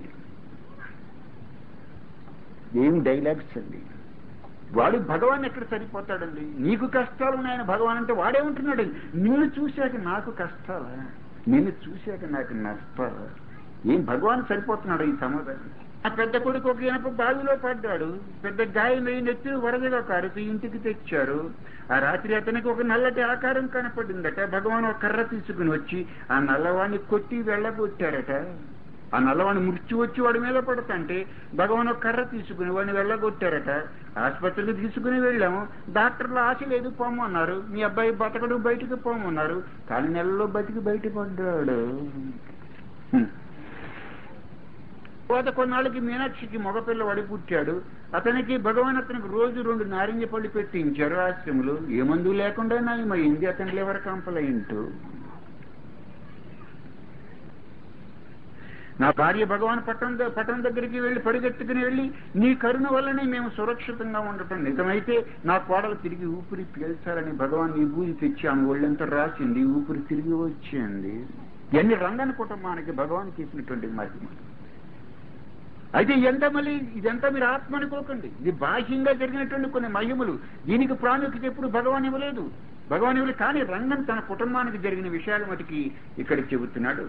ఏం డైలాగ్స్ అండి. వాడు భగవాన్ ఎక్కడ సరిపోతాడండి? నీకు కష్టాలు ఉన్నాయని భగవాన్ అంటే వాడేమంటున్నాడు, నిన్ను చూశాక నాకు కష్టాలా, నిన్ను చూశాక నాకు నష్టాలా? ఏం భగవాన్ సరిపోతున్నాడు ఈ సమాధానం? ఆ పెద్ద కొడుకు ఒక ఇనప బావిలో పడ్డాడు, పెద్ద గాయం నెత్తి వరదగా కారుతూ ఇంటికి తెచ్చారు. ఆ రాత్రి అతనికి ఒక నల్లటి ఆకారం కనపడిందట. భగవాన్ ఒక కర్ర తీసుకుని వచ్చి ఆ నల్లవాడిని కొట్టి వెళ్ళగొట్టారట. ఆ నల్లవాడిని ముర్చి వచ్చి వాడి మీద పడతంటే భగవాన్ ఒక కర్ర తీసుకుని వాడిని వెళ్ళగొట్టారట. ఆసుపత్రికి తీసుకుని వెళ్ళాము, డాక్టర్లు ఆశ లేదు పోమన్నారు, మీ అబ్బాయి బతకడు బయటకు పోమన్నారు, కానీ నెలలో బతికి బయటపడ్డాడు. తర్వాత కొన్నాళ్ళకి మీనాక్షికి మగపిల్లవాడి పుట్టాడు. అతనికి భగవాన్ అతనికి రోజు 2 నారింజ పళ్ళు పెట్టించారు ఆశ్రములు. ఏ మందు లేకుండా నయమైంది అతని లివర్ కంప్లైంట్. నా భార్య భగవాన్ పట్టణం దగ్గరికి వెళ్ళి పరిగెత్తుకుని వెళ్ళి, నీ కరుణ వల్లనే మేము సురక్షితంగా ఉండటం నిజమైతే నా కోడలు తిరిగి ఊపిరి పీల్చాలని భగవాన్ ఈ బూది తెచ్చి ఆమె ఒళ్ళంతా రాసింది, ఊపిరి తిరిగి వచ్చింది. ఎన్ని రంగని కుటుంబానికి భగవాన్ చేసినటువంటి మహిమ. అయితే ఇదంతా మీరు ఆత్మ అనుకోకండి, ఇది బాహ్యంగా జరిగినటువంటి కొన్ని మహిమలు. దీనికి ప్రాముఖ్యత ఎప్పుడు భగవాన్ ఇవ్వలేదు. కానీ రంగన్ తన కుటుంబానికి జరిగిన విషయాలు మటుకి ఇక్కడ చెబుతున్నాడు.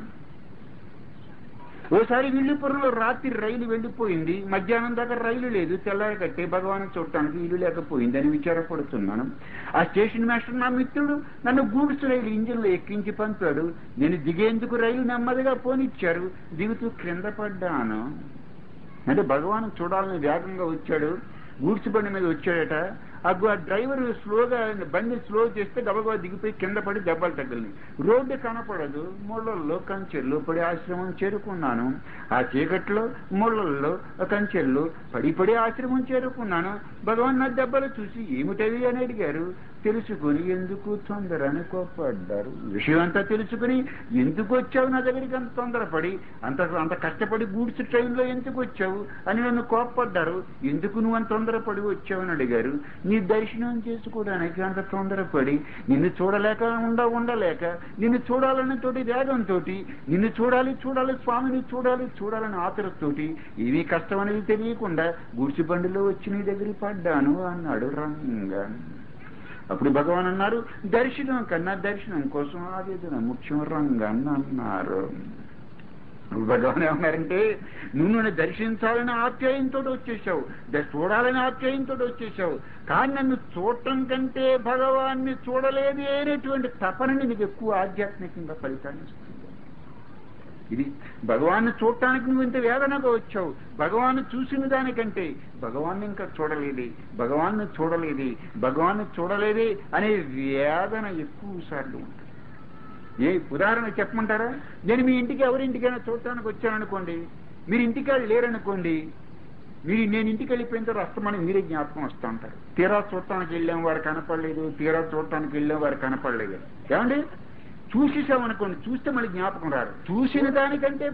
ఓసారి విల్లుపురంలో రాత్రి రైలు వెళ్ళిపోయింది, మధ్యాహ్నం దాకా రైలు లేదు, తెల్లారి కట్టే భగవాన్ చూడటానికి ఇల్లు లేకపోయింది అని విచారపడుతున్నాను. ఆ స్టేషన్ మాస్టర్ నా మిత్రుడు నన్ను గూడ్స్ రైలు ఇంజిన్లో ఎక్కించి పంపాడు. నేను దిగేందుకు రైలు నెమ్మదిగా పోనిచ్చారు, దిగుతూ క్రింద పడ్డాను. అంటే భగవాన్ చూడాలని వేగంగా వచ్చాడు, గూడ్స్ బండి మీద వచ్చాడట. ఆ డ్రైవర్ స్లోగా బండి స్లో చేస్తే గబగబా దిగిపోయి కింద పడి దెబ్బలు తగిలినాయి. రోడ్డు కనపడదు, ముళ్ళల్లో కంచెల్లో పడి ఆశ్రమం చేరుకున్నాను. ఆ చీకట్లో ముళ్ళల్లో కంచెల్లో పడి ఆశ్రమం చేరుకున్నాను. భగవాన్ నా దెబ్బలు చూసి ఏమిటవి అని అడిగారు. తెలుసుకుని ఎందుకు తొందర అని కోప్పడ్డారు. విషయం అంతా తెలుసుకుని ఎందుకు వచ్చావు నా దగ్గరికి అంత తొందరపడి, అంత కష్టపడి గూడ్స్ ట్రైన్లో ఎందుకు వచ్చావు అని నన్ను కోప్పడ్డారు. ఎందుకు నువ్వు అంత తొందరపడి వచ్చావని అడిగారు. నీ దర్శనం చేసుకోవడానికి అంత తొందరపడి, నిన్ను చూడలేక ఉండలేక, నిన్ను చూడాలని తోటి వేగంతో, నిన్ను చూడాలి స్వామిని చూడాలని ఆతరతోటి, ఏమీ కష్టం అనేది తెలియకుండా గూడ్స్ బండిలో వచ్చి నీ దగ్గరికి పడ్డాను అన్నాడు రంగా. అప్పుడు భగవాన్ అన్నారు, దర్శనం కన్నా దర్శనం కోసం ఆవేదన ముఖ్యం రంగన్ అన్నారు. భగవాన్ ఏమన్నారంటే, నువ్వు నన్ను దర్శించాలని ఆప్యాయంతో వచ్చేసావు, చూడాలని ఆప్యాయంతో వచ్చేసావు, కానీ నన్ను చూడటం కంటే భగవాన్ని చూడలేదు అనేటువంటి తపనని నీకు ఎక్కువ ఆధ్యాత్మికంగా ఫలితాన్ని ఇస్తుంది. ఇది భగవాన్ని చూడటానికి నువ్వు ఇంత వేదనగా వచ్చావు, భగవాన్ని చూసిన దానికంటే భగవాన్ని ఇంకా భగవాన్ని చూడలేదే అనే వేదన ఎక్కువ సార్లు ఉంటుంది. ఉదాహరణ చెప్పమంటారా? నేను మీ ఇంటికి ఎవరింటికైనా చూడటానికి వచ్చాననుకోండి, మీరు ఇంటికాళ్ళు లేరనుకోండి, నేను ఇంటికి వెళ్ళిపోయిన తర్వాత అస్తమానం మీరే జ్ఞాపకం వస్తూ ఉంటారు. తీరా చూడటానికి వెళ్ళాం వారు కనపడలేదు, తీరా చూడటానికి వెళ్ళాం వారు కనపడలేదు. ఏమండి చూసేసామనుకోండి, చూస్తే మళ్ళీ జ్ఞాపకం రాదు. చూసిన దానికంటే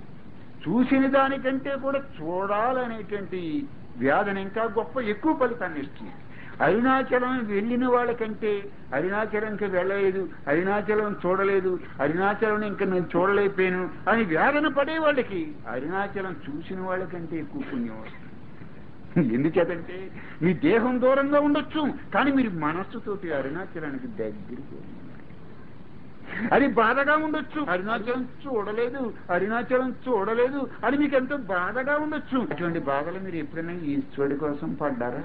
కూడా చూడాలనేటువంటి వ్యాధన ఇంకా ఎక్కువ ఫలితాన్ని ఇస్తుంది. అరుణాచలం వెళ్ళిన వాళ్ళకంటే అరుణాచలంకి వెళ్ళలేదు, అరుణాచలం చూడలేదు, అరుణాచలం ఇంకా నేను చూడలేకపోయాను అని వ్యాధన పడే వాళ్ళకి అరుణాచలం చూసిన వాళ్ళకంటే ఎక్కువ పుణ్యం వస్తుంది. ఎందుచేతంటే మీ దేహం దూరంగా ఉండొచ్చు, కానీ మీరు మనస్సుతోటి అరుణాచలానికి దగ్గరికి. అది బాధగా ఉండొచ్చు, అరుణాచలం చూడలేదు అని మీకు ఎంతో బాధగా ఉండొచ్చు. అటువంటి బాధలు మీరు ఎప్పుడైనా ఈశ్వరుడి కోసం పడ్డారా?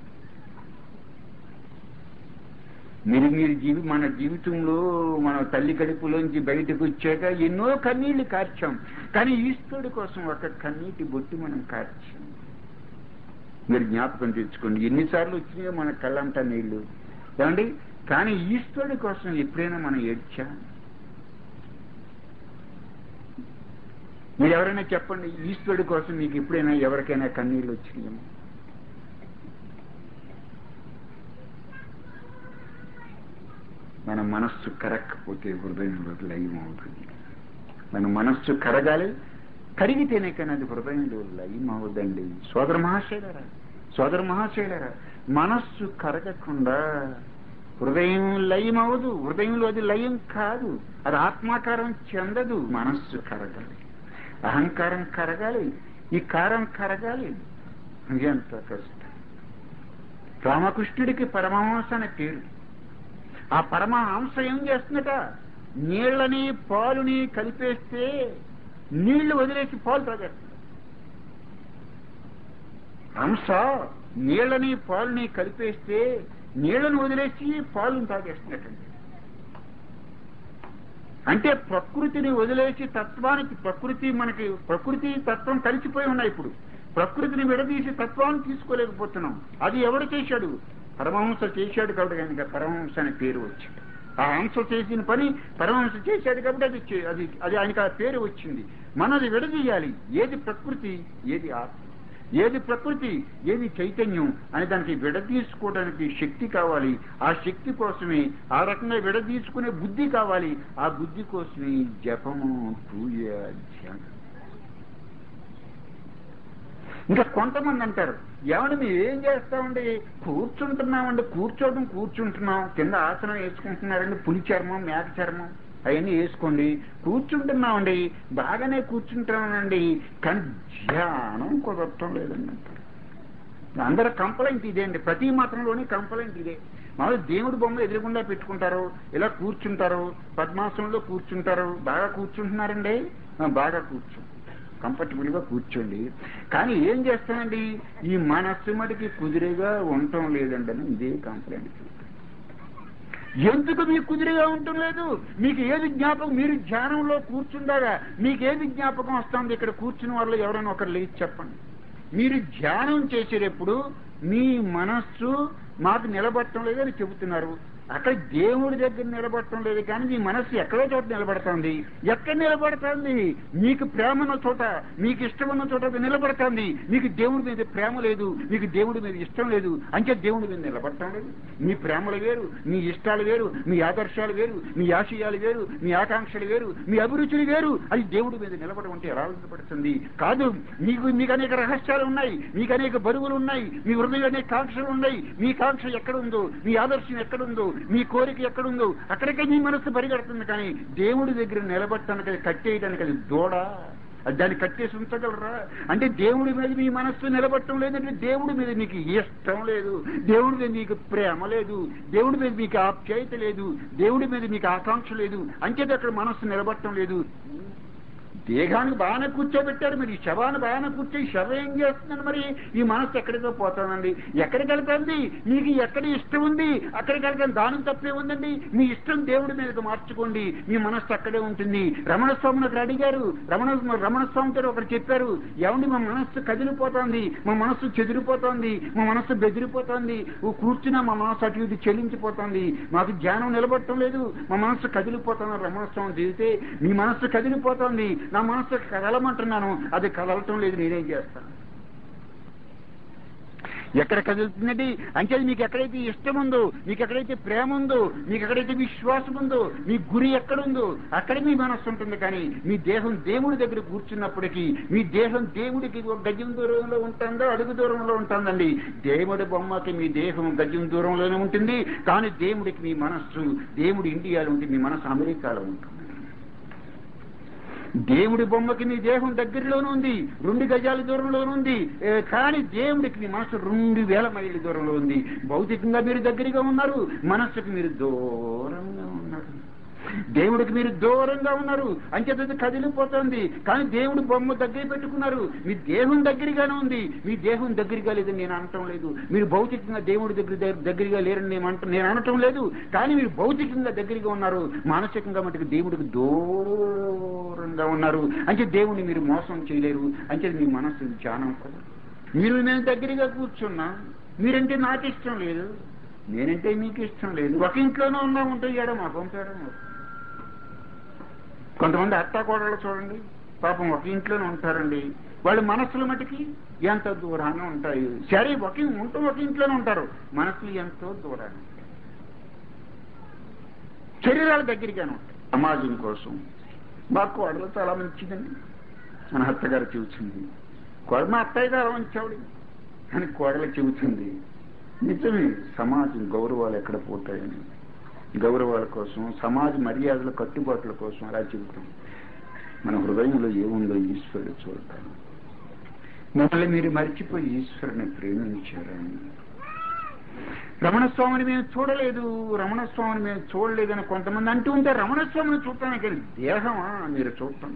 మన జీవితంలో మన తల్లి కడుపులోంచి బయటకు వచ్చాక ఎన్నో కన్నీళ్లు కార్చాం, కానీ ఈశ్వరుడి కోసం ఒక కన్నీటి బొట్టు మనం కార్చాం. మీరు జ్ఞాపకం తెచ్చుకోండి, ఎన్నిసార్లు వచ్చినాయో మన కళ్ళంటా నీళ్లు. ఏమండి కానీ ఈశ్వరుడి కోసం ఎప్పుడైనా మనం ఏడ్చా? మీరు ఎవరైనా చెప్పండి, ఈశ్వరుడి కోసం మీకు ఎప్పుడైనా ఎవరికైనా కన్నీళ్ళు వచ్చినాయేమో? మన మనస్సు కరగకపోతే హృదయంలో లయం అవుతుంది. మన మనస్సు కరగాలి, కరిగితేనే కానీ అది హృదయంలో లయం అవదండి. సోదర మహాశైలరా, మనస్సు కరగకుండా హృదయం లయం అవదు. హృదయంలో అది లయం కాదు, అది ఆత్మాకారం చెందదు. మనస్సు కరగాలి, అహంకారం కరగాలి, ఈ కారం కరగాలి. ఎంత కష్టం. రామకృష్ణుడికి పరమహంస అనే పేరు. ఆ పరమహంస ఏం చేస్తున్నట? నీళ్లని పాలుని కలిపేస్తే నీళ్లు వదిలేసి పాలు తాగేస్తుంది. హంస నీళ్లని పాలుని కలిపేస్తే నీళ్లను వదిలేసి పాలను తాగేస్తున్నట్టండి. అంటే ప్రకృతిని వదిలేసి తత్వానికి, ప్రకృతి తత్వం కలిసిపోయి ఉన్నాయి. ఇప్పుడు ప్రకృతిని విడదీసి తత్వాన్ని తీసుకోలేకపోతున్నాం. అది ఎవడు చేశాడు? పరమహంస చేశాడు కాబట్టి కనుక పరమహంస అనే పేరు వచ్చింది. ఆ హంస చేసిన పని పరమహంస చేశాడు కాబట్టి అది ఆయనకు ఆ పేరు వచ్చింది. మనది విడదీయాలి. ఏది ప్రకృతి, ఏది ఆత్మ, ఏది ప్రకృతి, ఏది చైతన్యం అని దానికి విడదీసుకోవడానికి శక్తి కావాలి. ఆ శక్తి కోసమే ఆ రకంగా విడదీసుకునే బుద్ధి కావాలి. ఆ బుద్ధి కోసమే జపము, పూజ, ధ్యానం. ఇంకా కొంతమంది అంటారు, ఏమన్నా మేము ఏం చేస్తామండి, కూర్చుంటున్నాం, కింద ఆసనం వేసుకుంటున్నారండి, పులి చర్మం, మేక చర్మం అవన్నీ వేసుకోండి, కూర్చుంటున్నామండి, బాగానే కూర్చుంటామండి, కానీ ధ్యానం కుదరటం లేదండి అంటారు. అందరూ కంప్లైంట్ ఇదే అండి, ప్రతి మతంలోని కంప్లైంట్ ఇదే. మామూలు దేవుడి బొమ్మ ఎదురుగుండా పెట్టుకుంటారు, ఇలా కూర్చుంటారు, పద్మాసనంలో కూర్చుంటారు. బాగా కూర్చుంటున్నారండి, బాగా కంఫర్టబుల్ గా కూర్చోండి, కానీ ఏం చేస్తానండి, ఈ మనస్సు మటుకి కుదిరేగా ఉండటం లేదండి అని ఇదే కంప్లైంట్. ఎందుకు మీకు కుదిరిగా ఉండటం లేదు? మీకు ఏది జ్ఞాపకం? మీరు ధ్యానంలో కూర్చుండగా మీకు ఏది జ్ఞాపకం వస్తుంది? ఇక్కడ కూర్చున్న వాళ్ళు ఎవరైనా ఒకరు లేచి చెప్పండి. మీరు ధ్యానం చేసేటప్పుడు మీ మనస్సు మాకు నిలబడటం లేదని చెబుతున్నారు. అక్కడ దేవుడి దగ్గర నిలబడటం లేదు, కానీ మీ మనస్సు ఎక్కడో చోట నిలబడుతుంది. ఎక్కడ నిలబడుతుంది? మీకు ప్రేమ ఉన్న చోట, మీకు ఇష్టం ఉన్న చోట నిలబడుతుంది. మీకు దేవుడి మీద ప్రేమ లేదు, మీకు దేవుడి మీద ఇష్టం లేదు, అంటే దేవుడి మీద నిలబడటం లేదు. మీ ప్రేమలు వేరు, మీ ఇష్టాలు వేరు, మీ ఆదర్శాలు వేరు, మీ ఆశయాలు వేరు, మీ ఆకాంక్షలు వేరు, మీ అభిరుచులు వేరు. అది దేవుడి మీద నిలబడం అంటే ఎలా నిలబడుతుంది? కాదు, మీకు అనేక రహస్యాలు ఉన్నాయి, మీకు అనేక బరువులు ఉన్నాయి, మీ హృదయం అనేక కాంక్షలు ఉన్నాయి. మీ కాంక్ష ఎక్కడుందో, మీ ఆదర్శం ఎక్కడుందో, మీ కోరిక ఎక్కడుందో అక్కడికే మీ మనస్సు పరిగెడుతుంది. కానీ దేవుడి దగ్గర నిలబడటానికి, కట్టేయడానికి అది దూడ. దాన్ని కట్టేసి ఉంచగలరా? అంటే దేవుడి మీద మీ మనస్సు నిలబడటం లేదంటే దేవుడి మీద మీకు ఇష్టం లేదు, దేవుడి మీద మీకు ప్రేమ లేదు, దేవుడి మీద మీకు ఆప్యాయత లేదు, దేవుడి మీద మీకు ఆకాంక్ష లేదు, అంచేది అక్కడ మనస్సు నిలబడటం లేదు. దేహానికి బాగానే కూర్చోబెట్టారు, మీరు ఈ శవాన్ని బాగానే కూర్చో, ఈ శవం ఏం చేస్తుందండి? మరి ఈ మనస్సు ఎక్కడికో పోతానండి. ఎక్కడికి వెళ్తుంది? మీకు ఎక్కడ ఇష్టం ఉంది అక్కడికి వెళ్తాను, దానికి తప్పే ఉందండి. మీ ఇష్టం దేవుడి మీదకి మార్చుకోండి, మీ మనస్సు అక్కడే ఉంటుంది. రమణస్వామిని ఒకరు అడిగారు, రమణస్వామితో ఒకరు చెప్పారు, ఏమండి మా మనస్సు కదిలిపోతోంది, మా మనస్సు చెదిరిపోతోంది, మా మనస్సు బెదిరిపోతోంది, కూర్చున్నా మా మనస్సు అటు ఇటు చెల్లించిపోతోంది, మాకు జ్ఞానం నిలబడటం లేదు, మా మనస్సు కదిలిపోతుంది. రమణస్వామి చెబితే మీ మనస్సు కదిలిపోతోంది, నా మనస్సు కదలమంటున్నాను, అది కదలటం లేదు, నేనేం చేస్తాను? ఎక్కడ కదులుతుందండి? అంటే మీకు ఎక్కడైతే ఇష్టం ఉందో, మీకు ఎక్కడైతే ప్రేమ ఉందో, మీకు ఎక్కడైతే విశ్వాసం ఉందో, మీ గురి ఎక్కడుందో అక్కడే మీ మనస్సు ఉంటుంది. కానీ మీ దేహం దేవుడి దగ్గర కూర్చున్నప్పటికీ మీ దేహం దేవుడికి ఒక గజం దూరంలో ఉంటుందో అడుగు దూరంలో ఉంటుందండి. దేవుడి బొమ్మకి మీ దేహం గజం దూరంలోనే ఉంటుంది, కానీ దేవుడికి మీ మనస్సు, దేవుడు ఇండియాలో ఉంటుంది, మీ మనస్సు అమెరికాలో ఉంటుంది. దేవుడి బొమ్మకి మీ దేహం దగ్గరలోనే ఉంది, 2 గజాల దూరంలోనే ఉంది, కానీ దేవుడికి మీ మనసు 2000 మైళ్ళ దూరంలో ఉంది. భౌతికంగా మీరు దగ్గరగా ఉన్నారు, మనస్సుకి మీరు దూరంగా ఉన్నారు. దేవుడికి మీరు దూరంగా ఉన్నారు, అంచేత కదిలిపోతుంది. కానీ దేవుడు బొమ్మ దగ్గర పెట్టుకున్నారు, మీ దేహం దగ్గరగానే ఉంది. మీ దేహం దగ్గరగా లేదని నేను అనటం లేదు, మీరు భౌతికంగా దేవుడి దగ్గరగా లేరని నేను అనటం లేదు. కానీ మీరు భౌతికంగా దగ్గరగా ఉన్నారు, మానసికంగా మటుకు దేవుడికి దూరంగా ఉన్నారు. అంటే దేవుడిని మీరు మోసం చేయలేరు. అంటే మీ మనస్సు ధ్యానం కదా. మీరు నేను దగ్గరగా కూర్చున్నా, మీరంటే నాకు ఇష్టం లేదు, నేనంటే మీకు ఇష్టం లేదు. ఒక ఇంట్లోనే ఉన్నామంటే ఏడో మాకు తేడా. కొంతమంది అత్తాకోడళ్ళు చూడండి, పాపం ఒక ఇంట్లోనే ఉంటారండి, వాళ్ళ మనస్సుల మటుకి ఎంత దూరాన్ని ఉంటాయి. సరే ఒక ఇంట్లోనే ఉంటారు, మనసులు ఎంతో దూరాన్ని ఉంటాయి, శరీరాల దగ్గరగానే ఉంటాయి. సమాజం కోసం మా కోడలు చాలా మంచిదండి, మన అత్తగారు చెబుతుంది. మా అత్తయ్య గారు మంచివాడు అని కోడలు చెబుతుంది. నిజమే, సమాజం గౌరవాలు ఎక్కడ పోతాయని, గౌరవాల కోసం, సమాజ మర్యాదల కట్టుబాట్ల కోసం అలా చెబుతాం. మన హృదయంలో ఏముందో ఈశ్వరుడు చూడతాను. మిమ్మల్ని మీరు మర్చిపోయి ఈశ్వరుని ప్రేమించారని. రమణస్వామిని మేము చూడలేదని కొంతమంది అంటూ ఉంటే, రమణస్వామిని చూడటానికి దేహమా మీరు చూడటం?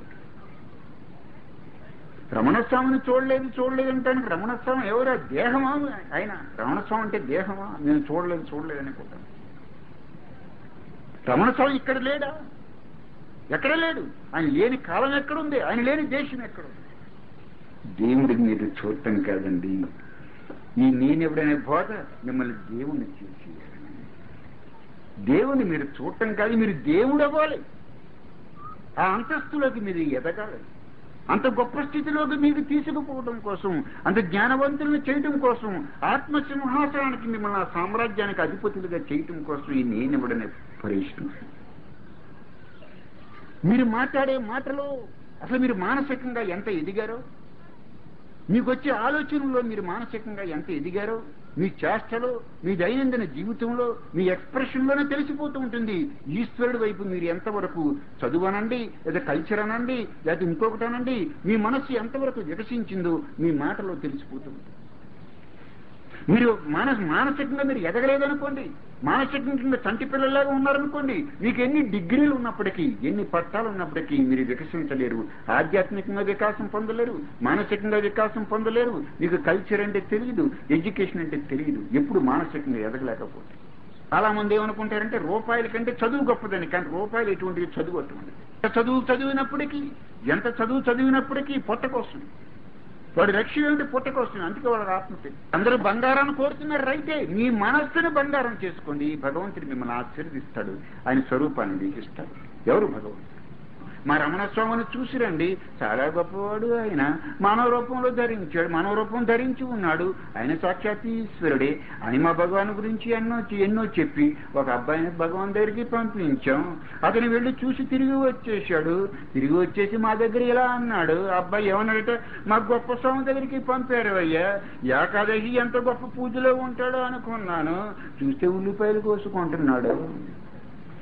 రమణస్వామిని చూడలేదు అంటానికి రమణస్వామి ఎవరా? దేహమా ఆయన? రమణస్వామి అంటే దేహమా? నేను చూడలేదు అనుకుంటాను. రమణస్వామి ఇక్కడ లేడా? ఎక్కడ లేడు. ఆయన లేని కాలం ఎక్కడుంది, ఆయన లేని దేశం ఎక్కడుంది? దేవుడికి మీరు చూడటం కాదండి, ఈ నేనెవడనే బోధ మిమ్మల్ని దేవుణ్ణి చూసి, దేవుని మీరు చూడటం కాదు, మీరు దేవుడు అవ్వాలి. ఆ అంతస్తులోకి మీరు ఎదగాలి. అంత గొప్ప స్థితిలోకి మీకు తీసుకుపోవడం కోసం, అంత జ్ఞానవంతులను చేయటం కోసం, ఆత్మసింహాసనానికి మిమ్మల్ని ఆ సామ్రాజ్యానికి అధిపతులుగా చేయటం కోసం ఈ నేనెవడనే ప్రయత్నం. మీరు మాట్లాడే మాటలో అసలు మీరు మానసికంగా ఎంత ఎదిగారో, మీకు వచ్చే ఆలోచనలో మీరు మానసికంగా ఎంత ఎదిగారో, మీ చేష్టలో, మీ దైనందిన జీవితంలో, మీ ఎక్స్ప్రెషన్లోనే తెలిసిపోతూ ఉంటుంది. ఈశ్వరుడి వైపు మీరు ఎంతవరకు చదువు అనండి, లేదా కల్చర్ అనండి, లేదా ఇంకొకటి అనండి, మీ మనస్సు ఎంతవరకు వికసించిందో మీ మాటలో తెలిసిపోతూ ఉంటుంది. మీరు మానసికంగా మీరు ఎదగలేదనుకోండి, మానసికంగా చంటి పిల్లల్లాగా ఉన్నారనుకోండి, మీకు ఎన్ని డిగ్రీలు ఉన్నప్పటికీ, ఎన్ని పట్టాలు ఉన్నప్పటికీ మీరు వికసించలేరు. ఆధ్యాత్మికంగా వికాసం పొందలేరు, మానసికంగా వికాసం పొందలేరు. మీకు కల్చర్ అంటే తెలియదు, ఎడ్యుకేషన్ అంటే తెలియదు, ఎప్పుడు మానసికంగా ఎదగలేకపోతే. చాలా మంది ఏమనుకుంటారంటే రూపాయల కంటే చదువు గొప్పదని. కానీ రూపాయలు ఎటువంటి చదువు అటువంటిది. ఎంత చదివినప్పటికీ పొట్ట కోసం. వాడి లక్ష్యం ఏమిటి? పుట్టకొస్తుంది. అందుకే వాళ్ళ ఆత్మహత్య. అందరూ బంగారాన్ని కోరుతున్నారు, రైతే. మీ మనస్సును బంగారం చేసుకోండి, భగవంతుడు మిమ్మల్ని ఆశీర్వదిస్తాడు, ఆయన స్వరూపాన్ని మీకు ఇస్తాడు. ఎవరు? భగవంతుడు. మా రమణస్వామిని చూసిరండి, చాలా గొప్పవాడు. ఆయన మానవ రూపంలో ధరించాడు, మానవ రూపం ధరించి ఉన్నాడు. ఆయన సాక్షాత్ ఈశ్వరుడే. ఆయన మా భగవాన్ గురించి ఎన్నో చెప్పి ఒక అబ్బాయిని భగవాన్ దగ్గరికి పంపించాం. అతను వెళ్ళి చూసి తిరిగి వచ్చేసి మా దగ్గర ఇలా అన్నాడు. అబ్బాయి ఏమన్నాడంటే, మా గొప్ప స్వామి దగ్గరికి పంపారు అయ్యా, ఏకాదశి ఎంత గొప్ప పూజలో ఉంటాడో అనుకున్నాను, చూస్తే ఉల్లిపాయలు కోసుకుంటున్నాడు.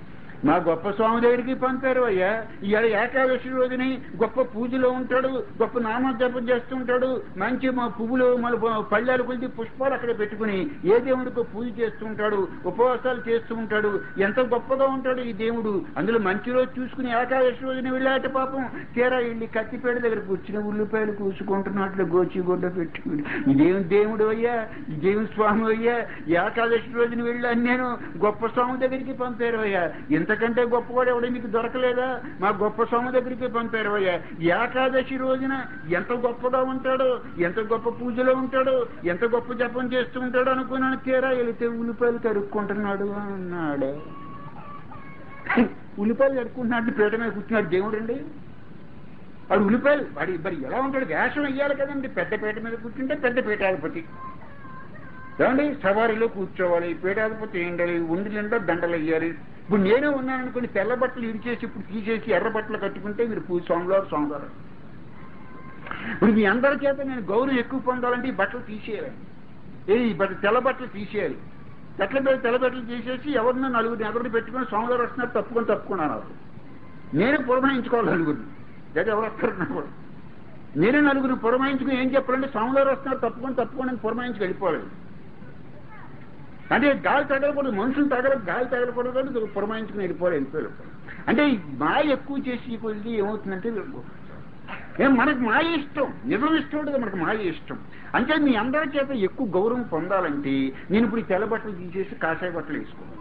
మా గొప్ప స్వామి దగ్గరికి పంపారు అయ్యా. ఇవాళ ఏకాదశి రోజుని గొప్ప పూజలో ఉంటాడు, గొప్ప నామ జపం చేస్తుంటాడు, మంచి మా పువ్వులు మన పళ్ళాలు కొద్ది పుష్పాలు అక్కడ పెట్టుకుని ఏ దేవుడికో పూజ చేస్తూ ఉంటాడు, ఉపవాసాలు చేస్తూ ఉంటాడు. ఎంత గొప్పగా ఉంటాడు ఈ దేవుడు. అందులో మంచి రోజు చూసుకుని ఏకాదశి రోజున వెళ్ళాట పాపం. తీరా వెళ్ళి కత్తిపేట దగ్గర కూర్చుని ఉల్లిపాయలు కూసుకుంటున్నట్లు గోచిగుడ్డ పెట్టుకుని ఇదేం దేవుడు అయ్యా, ఇదేం స్వామి అయ్యా, ఏకాదశి రోజున వెళ్ళాను నేను, గొప్ప స్వామి దగ్గరికి పంపారు అయ్యా. ఎంతకంటే గొప్పవాడు ఎవడ మీకు దొరకలేదా? మా గొప్ప స్వామి దగ్గరికి పంపారు అయ్యా. ఏకాదశి రోజున ఎంత గొప్పగా ఉంటాడో, ఎంత గొప్ప పూజలో ఉంటాడో, ఎంత గొప్ప జపం చేస్తూ ఉంటాడో అనుకున్నాను. తీరా వెళితే ఉల్లిపాయలు కరుక్కుంటున్నాడు అన్నాడు. ఉల్లిపాయలు కరుక్కుంటున్నాడు, పీట మీద కూర్చున్నాడు దేవుడు అండి. వాడు ఉల్లిపాయలు వాడి మరి ఎలా ఉంటాడు? వేషం వెయ్యాలి కదండి. పెద్ద పీట మీద కూర్చుంటే పెద్ద పీఠాధిపతి ఏమండి, సవారీలో కూర్చోవాలి, పీఠాధిపతి ఏండాలి, ఉండిలో దండలు వెయ్యాలి. ఇప్పుడు నేనే ఉన్నాననుకోండి, తెల్ల బట్టలు ఇడిచేసి ఇప్పుడు తీసేసి ఎర్ర బట్టలు కట్టుకుంటే మీరు పూజ సోమవారం. ఇప్పుడు మీ అందరి చేత నేను గౌరవం ఎక్కువ పొందాలంటే ఈ బట్టలు తీసేయాలి, ఈ తెల్ల బట్టలు తీసేయాలి. తెల్ల బట్టలు తీసేసి ఎవరినో నలుగురిని పెట్టుకుని సోమవారం వస్తున్నారు తప్పుకున్నాను. నేనే పురమాయించుకోవాలి నలుగురిని, లేదా ఎవరు వస్తారు కూడా. నేనే నలుగురిని పురమాయించుకుని ఏం చెప్పాలంటే సోమవారం వస్తున్నారు తప్పుకొని పురమాయించుకు వెళ్ళిపోవాలి. అంటే గాలి తగలకూడదు, మనుషులు గాలి తగలకూడదు అని పురమాయించుకుని వెళ్ళిపోయారు. అంటే మాయ ఎక్కువ చేసి కొద్ది ఏమవుతుందంటే మనకు మాయ ఇష్టం, నిజం ఇష్టం ఉంటుంది, మనకు మాయ ఇష్టం. అంటే మీ అందరి చేత ఎక్కువ గౌరవం పొందాలంటే నేను ఇప్పుడు తెల్ల బట్టలు తీసేసి కాషాయ బట్టలు వేసుకోవాలి.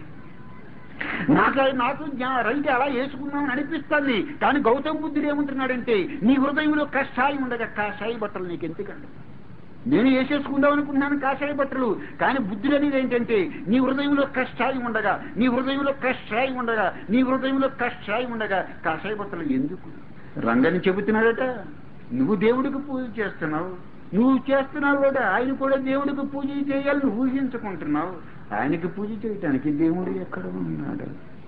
నాకు రైతు అలా వేసుకున్నామని అనిపిస్తుంది. కానీ గౌతమ బుద్ధుడు ఏమంటున్నాడంటే నీ హృదయంలో కషాయం ఉండగా కాషాయ బట్టలు నీకు ఎందుకండి? నేను వేసేసుకుందాం అనుకున్నాను కాషాయ బట్టలు. కానీ బుద్ధుడు అనేది ఏంటంటే నీ హృదయంలో కషాయం ఉండగా, నీ హృదయంలో కషాయం ఉండగా, నీ హృదయంలో కషాయం ఉండగా కాషాయ బట్టలు ఎందుకు? రంగని చెబుతున్నాడట, నువ్వు దేవుడికి పూజ చేస్తున్నావు, నువ్వు చేస్తున్నావు కూడా ఆయన కూడా దేవుడికి పూజ చేయాలని ఊహించుకుంటున్నావు. ఆయనకి పూజ చేయటానికి దేవుడు ఎక్కడ ఉన్నాడు?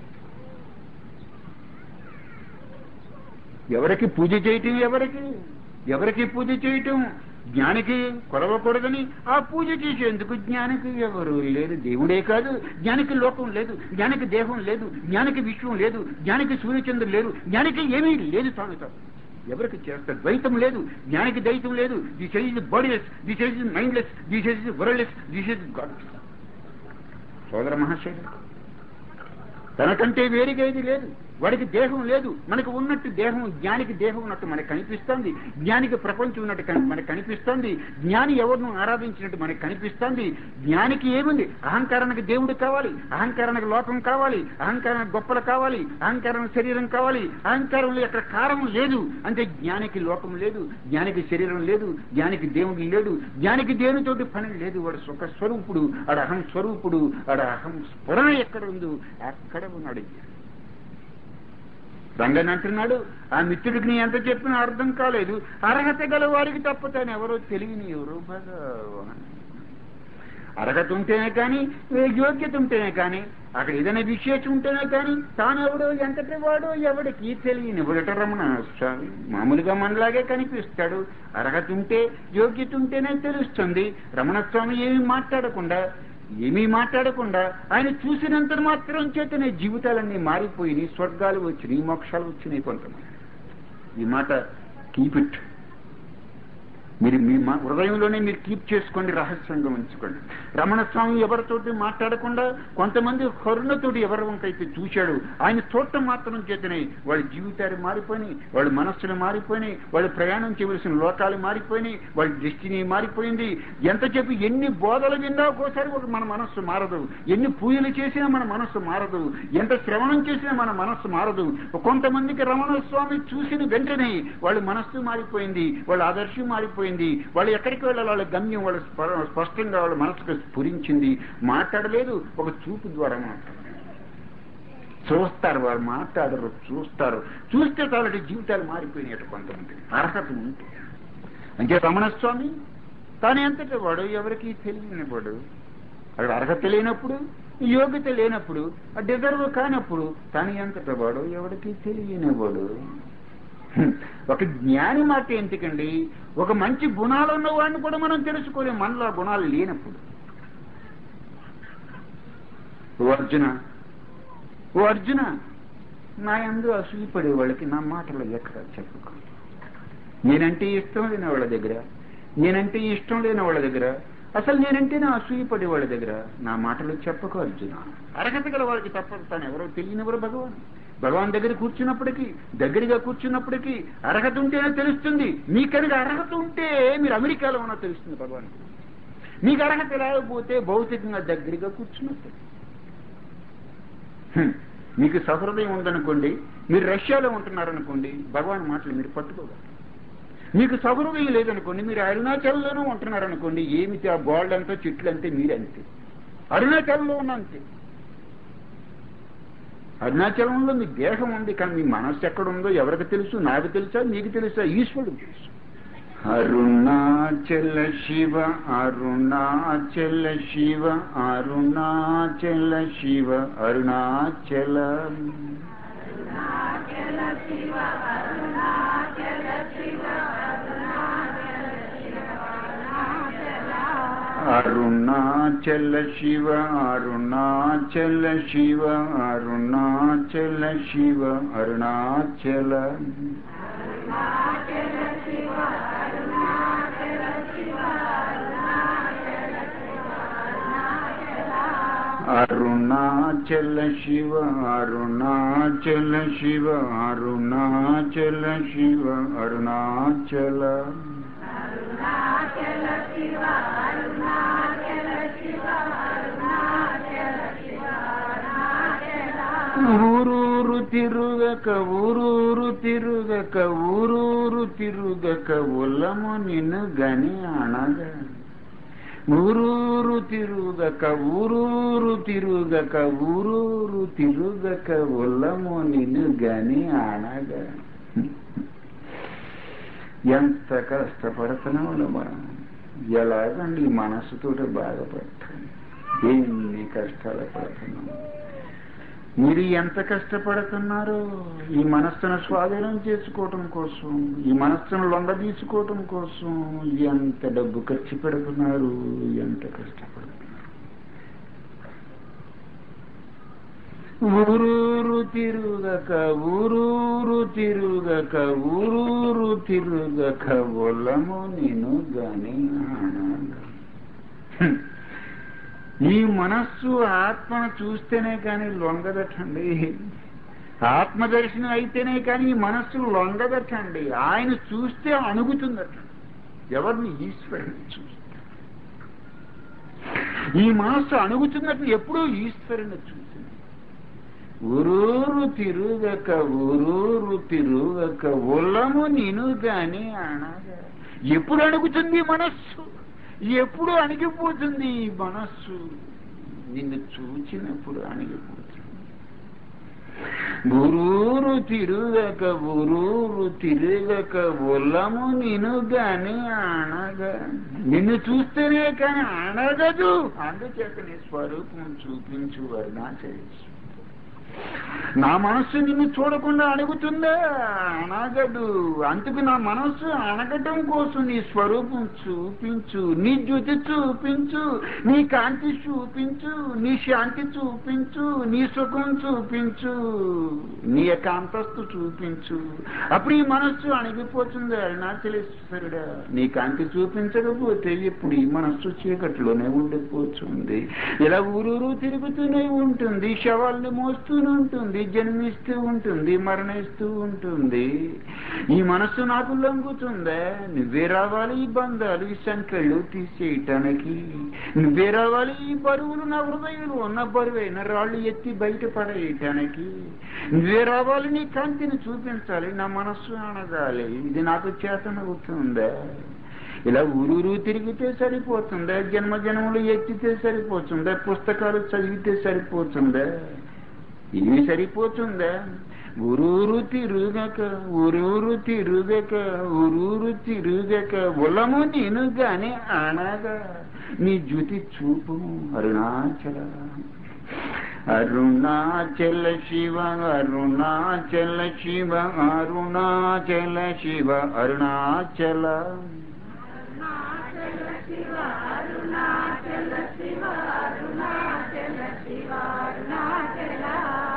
ఎవరికి పూజ చేయటం? ఎవరికి పూజ చేయటం? జ్ఞానికి కొలవకూడదని ఆ పూజ చేసేందుకు జ్ఞానికి ఎవరు లేరు. దేవుడే కాదు, జ్ఞానికి లోకం లేదు, జ్ఞానికి దేహం లేదు, జ్ఞానికి విశ్వం లేదు, జ్ఞానికి సూర్యచంద్రులు లేరు, జ్ఞానికి ఏమీ లేదు. తాను ఎవరికి చేస్తారు? ద్వైతం లేదు, జ్ఞానికి ద్వైతం లేదు. This is bodiless, this is mindless, this is worldless, this is God. సోదర మహాశయుడు, తనకంటే వేరుగా ఇది లేదు. వాడికి దేహం లేదు, మనకు ఉన్నట్టు దేహం, జ్ఞానికి దేహం ఉన్నట్టు మనకు కనిపిస్తుంది, జ్ఞానికి ప్రపంచం ఉన్నట్టు మనకు కనిపిస్తుంది, జ్ఞాని ఎవరిను ఆరాధించినట్టు మనకు కనిపిస్తుంది. జ్ఞానికి ఏముంది? అహంకారానికి దేవుడు కావాలి, అహంకారానికి లోకం కావాలి, అహంకారానికి గొప్పలు కావాలి, అహంకారానికి శరీరం కావాలి. అహంకారంలో ఎక్కడ కారణం లేదు. అంటే జ్ఞానికి లోకం లేదు, జ్ఞానికి శరీరం లేదు, జ్ఞానికి దేవుడు లేడు, జ్ఞానికి దేవునితోటి పని లేదు. వాడు సుఖ స్వరూపుడు, ఆడ అహం స్వరూపుడు, ఆడ అహం స్ఫురణ ఎక్కడ ఉందో అక్కడ ఉన్నాడు. రంగని అంటున్నాడు, ఆ మిత్రుడికి నీ ఎంత చెప్పినా అర్థం కాలేదు. అర్హత గల వారికి తప్ప తాను ఎవరో తెలియని ఎవరో భగవాన్. అర్హత ఉంటేనే కానీ, యోగ్యత ఉంటేనే కానీ, అక్కడ ఏదైనా విశేషం ఉంటేనే కానీ తాను ఎవడో ఎంతటి వాడో ఎవడికి తెలియని ఎవడట రమణ స్వామి. మామూలుగా మనలాగే కనిపిస్తాడు. అర్హత ఉంటే, యోగ్యత ఉంటేనే తెలుస్తుంది. రమణస్వామి ఏమీ మాట్లాడకుండా ఆయన చూసినంత మాత్రం చేతనే జీవితాలన్నీ మారిపోయినాయి, స్వర్గాలు వచ్చినాయి, మోక్షాలు వచ్చినాయి. కొంతమంది ఈ మాట కీప్ ఇట్, మీరు మీ హృదయంలోనే మీరు కీప్ చేసుకోండి, రహస్యంగా ఉంచుకోండి. రమణస్వామి ఎవరితోటి మాట్లాడకుండా కొంతమంది కరుణతోటి ఎవరి వంకైతే చూశాడు, ఆయన చూడటం మాత్రం చేతనే వాళ్ళ జీవితాలు మారిపోయినాయి, వాళ్ళ మనస్సులు మారిపోయినాయి, వాళ్ళు ప్రయాణం చేయవలసిన లోకాలు మారిపోయినాయి, వాళ్ళ దృష్టిని మారిపోయింది. ఎంత చెప్పి ఎన్ని బోధలు విన్నా ఒకసారి మన మనస్సు మారదు, ఎన్ని పూజలు చేసినా మన మనస్సు మారదు, ఎంత శ్రవణం చేసినా మన మనస్సు మారదు. కొంతమందికి రమణస్వామి చూసిన వెంటనే వాళ్ళ మనస్సు మారిపోయింది, వాళ్ళ ఆదర్శం మారిపోయింది, వాళ్ళు ఎక్కడికి వెళ్ళాలి, వాళ్ళ గమ్యం వాళ్ళు స్పష్టంగా వాళ్ళ మనసుకు స్ఫురించింది. మాట్లాడలేదు, ఒక చూపు ద్వారా మాట్లాడారు. చూస్తారు, వాళ్ళు మాట్లాడరు, చూస్తే చాలంటే జీవితాలు మారిపోయినాయి. కొంతమంది అర్హత ఉంటే అంటే రమణస్వామి తాను ఎంతటి వాడు ఎవరికి తెలియనివాడు. అక్కడ అర్హత లేనప్పుడు, యోగ్యత లేనప్పుడు, డిజర్వ్ కానప్పుడు తాను ఎంతటి వాడు ఎవరికి తెలియనివాడు. ఒక జ్ఞాని మాట ఎందుకండి? ఒక మంచి గుణాలు ఉన్న వాడిని కూడా మనం తెలుసుకోలేం, మనలో గుణాలు లేనప్పుడు. అర్జున, ఓ అర్జున, నా యందు అసూయ పడే వాళ్ళకి నా మాటలు ఎక్కడ చెప్పుకో. నేనంటే ఇష్టం లేని వాళ్ళ దగ్గర, నేనంటే ఇష్టం లేని వాళ్ళ దగ్గర, అసలు నేనంటే నా అసూయ పడే వాళ్ళ దగ్గర నా మాటలు చెప్పకు అర్జున. అర్హత గల వాళ్ళకి తప్పదు, తాను ఎవరో తెలియనివరు భగవాన్ దగ్గర కూర్చున్నప్పటికీ, దగ్గరగా కూర్చున్నప్పటికీ అర్హత ఉంటేనే తెలుస్తుంది. మీకు కనుక అర్హత ఉంటే మీరు అమెరికాలో ఉన్నా తెలుస్తుంది భగవాన్. మీకు అర్హత లేకపోతే భౌతికంగా దగ్గరగా కూర్చున్నట్టు. మీకు సహృదయం ఉందనుకోండి, మీరు రష్యాలో ఉంటున్నారనుకోండి, భగవాన్ మాటలు మీరు పట్టుకోగలరు. మీకు సహృదయం లేదనుకోండి, మీరు అరుణాచలంలోనూ ఉంటున్నారనుకోండి, ఏమిటి ఆ గోల్డ్ అంతా చెట్లు అంతే మీరంతే, అరుణాచలంలో ఉన్న అంతే. అరుణాచలంలో మీ దేహం ఉంది, కానీ మీ మనస్సు ఎక్కడుందో ఎవరికి తెలుసు? నాకు తెలుసా, మీకు తెలుసా? ఈశ్వరుడు తెలుసు. అరుణాచల శివ అరుణాచల శివ అరుణాచల శివ అరుణాచల అరుణాచల శివ అరుణాచల శివ అరుణాచల అరుణాచల శివ అరుణాచల శివ అరుణాచల శివ అరుణాచల ఊరూరు తిరుగక ఊరూరు తిరుగక ఊరూరు తిరుగక ఉల్లము నిన్ను గని అనగా ఊరూరు తిరుగక ఊరూరు తిరుగక ఊరూరు తిరుగక ఉల్లము నిన్ను గని అనగా. ఎంత కష్టపడుతున్నాము మనం, ఎలాగండి మనసుతో బాధపడతాం, ఎన్ని కష్టాలు పడుతున్నాము. మీరు ఎంత కష్టపడుతున్నారో ఈ మనస్సును స్వాధీనం చేసుకోవటం కోసం, ఈ మనస్సును లొంగ తీసుకోవటం కోసం ఎంత డబ్బు ఖర్చు పెడుతున్నారు, ఎంత కష్టపడుతున్నారు. ఊరూరు తిరుగక ఊరూరు తిరుగక ఊరూరు తిరుగక ఒల్లము నేను గాని ఆనంద. ఈ మనస్సు ఆత్మను చూస్తేనే కానీ లొంగదటండి, ఆత్మదర్శనం అయితేనే కానీ ఈ మనస్సు లొంగదటండి. ఆయన చూస్తే అణుగుతుందట. ఎవరిని? ఈశ్వరుని చూస్తే. ఈ మనస్సు అణుగుతున్నట్టు ఎప్పుడూ ఈశ్వరుని చూసింది. ఊరూరు తిరుగక ఊరూరు తిరుగక ఉల్లము నేను గాని అనగా. ఎప్పుడు అణుగుతుంది మనస్సు? ఎప్పుడు అణిగిపోతుంది ఈ మనస్సు? నిన్ను చూచినప్పుడు అణిగిపోతుంది. ఊరూరు తిరుగక ఊరూరు తిరుగక ఉల్లము నేను గాని అనగా. నిన్ను చూస్తేనే కానీ అనగదు. అందుచేత నీ స్వరూపం చూపించు అరుణాచలేశ్వర. నా మనస్సు నిన్ను చూడకుండా అణుగుతుందా? అనగదు. అందుకు నా మనస్సు అనగటం కోసం నీ స్వరూపం చూపించు, నీ జ్యోతి చూపించు, నీ కాంతి చూపించు, నీ శాంతి చూపించు, నీ సుఖం చూపించు, నీ యొక్క అంతస్తు చూపించు. అప్పుడు ఈ మనస్సు అణిగిపోతుంది. అరుణాచలేశ్వరుడా, నీ కాంతి చూపించకపోతే ఇప్పుడు ఈ మనస్సు చీకట్లోనే ఉండిపోతుంది. ఇలా ఊరూరు తిరుగుతూనే ఉంటుంది, శవాల్ని మోస్తూ ఉంటుంది, జన్మిస్తూ ఉంటుంది, మరణిస్తూ ఉంటుంది. ఈ మనస్సు నాకు లొంగుతుందా? నువ్వే రావాలి ఈ బంధాలు, ఈ సంఖ్యలు తీసేయటానికి. నువ్వే రావాలి ఈ బరువులు, నా హృదయంలో ఉన్న బరువైన రాళ్ళు ఎత్తి బయట పడేయటానికి. నువ్వే రావాలి, నీ కాంతిని చూపించాలి, నా మనస్సు అనగాలి. ఇది నాకు చేతనవుతుందా? ఇలా ఊరూరు తిరిగితే సరిపోతుందా? జన్మ జన్మలు ఎత్తితే సరిపోతుందా? పుస్తకాలు చదివితే సరిపోతుందా? ఇవి సరిపోతుందా? ఊరూరు తిరుగక ఊరూరు తిరుగక ఊరూరు తిరుగక ఉల్లము నేను గాని అనగా. నీ జ్యోతి చూపు అరుణాచల. అరుణాచల శివ అరుణాచల శివ అరుణాచల శివ అరుణాచల.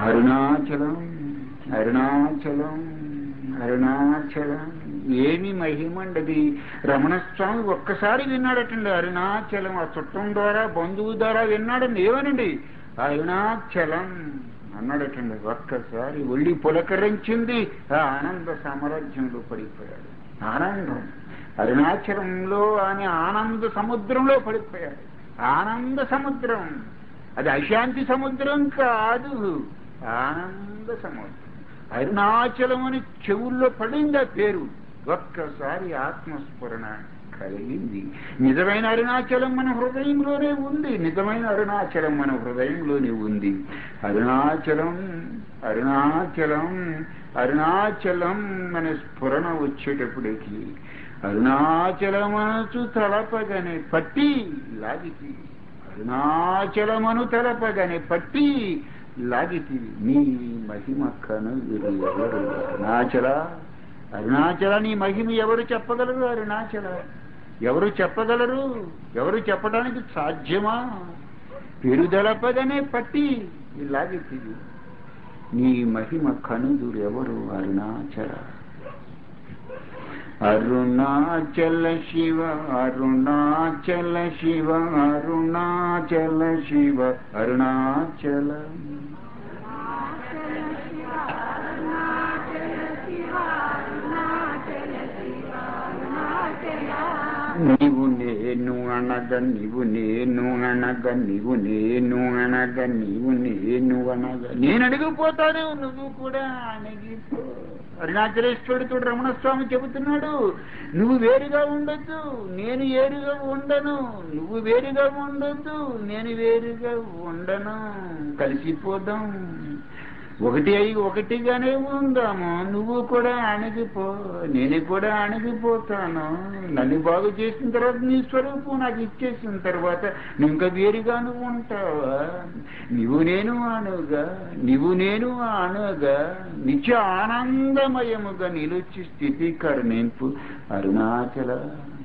అరుణాచలం అరుణాచలం అరుణాచలం. ఏమి మహిమండది. రమణస్వామి ఒక్కసారి విన్నాడటండి అరుణాచలం. ఆ చుట్టం ద్వారా బంధువు ద్వారా విన్నాడండి. ఏమనండి అరుణాచలం అన్నాడటండి. ఒక్కసారి ఒళ్ళి పులకరించింది. ఆ ఆనంద సామ్రాజ్యంలో పడిపోయాడు. ఆనందం అరుణాచలంలో అని ఆనంద సముద్రంలో పడిపోయాడు. ఆనంద సముద్రం. అది అశాంతి సముద్రం కాదు, ఆనంద సముద్రం. అరుణాచలం అని చెవుల్లో పడింది ఆ పేరు. ఒక్కసారి ఆత్మస్ఫురణ కలిగింది. నిజమైన అరుణాచలం మన హృదయంలోనే ఉంది. నిజమైన అరుణాచలం మన హృదయంలోనే ఉంది. అరుణాచలం అరుణాచలం అరుణాచలం మన స్ఫురణ వచ్చేటప్పటికి అరుణాచలమనసు తలపగనే పట్టి లాగితి. అరుణాచలమను తలపగనే పట్టి లాగితి. నీ మహిమ కనువిరు ఎవరు? అరుణాచల అరుణాచల నీ మహిమ ఎవరు చెప్పగలరు? అరుణాచల ఎవరు చెప్పగలరు? ఎవరు చెప్పడానికి సాధ్యమా? పెరుదలపగనే పట్టి లాగితి. నీ మహిమ కనుదురు ఎవరు? అరుణాచల అరుణాచల శివ అరుణాచల శివ అరుణాచల శివ అరుణాచల నీవు నేను అనగ నీవు నేను అనగ నీవు నేను అనగ నీవు నేను అనగ నేను అడిగిపోతాను నువ్వు కూడా అణిగిపో. అరుణాచలేశ్వరుడితో రమణస్వామి చెబుతున్నాడు, నువ్వు వేరుగా ఉండొద్దు, నేను వేరుగా ఉండను. నువ్వు వేరుగా ఉండొద్దు, నేను వేరుగా ఉండను. కలిసిపోదాం, ఒకటి అయి ఒకటిగానే ఉందాము. నువ్వు కూడా అణిగిపో, నేను కూడా అణిగిపోతాను. నన్ను బాగు చేసిన తర్వాత నీ స్వరూపం నాకు ఇచ్చేసిన తర్వాత నువ్వు ఇంకా వేరుగా నువ్వు ఉంటావా? నువ్వు నేను అనుగా నువ్వు నేను అనుగా నిత్య ఆనందమయముగా నిలుచి స్థితి కరుణింపు అరుణాచల.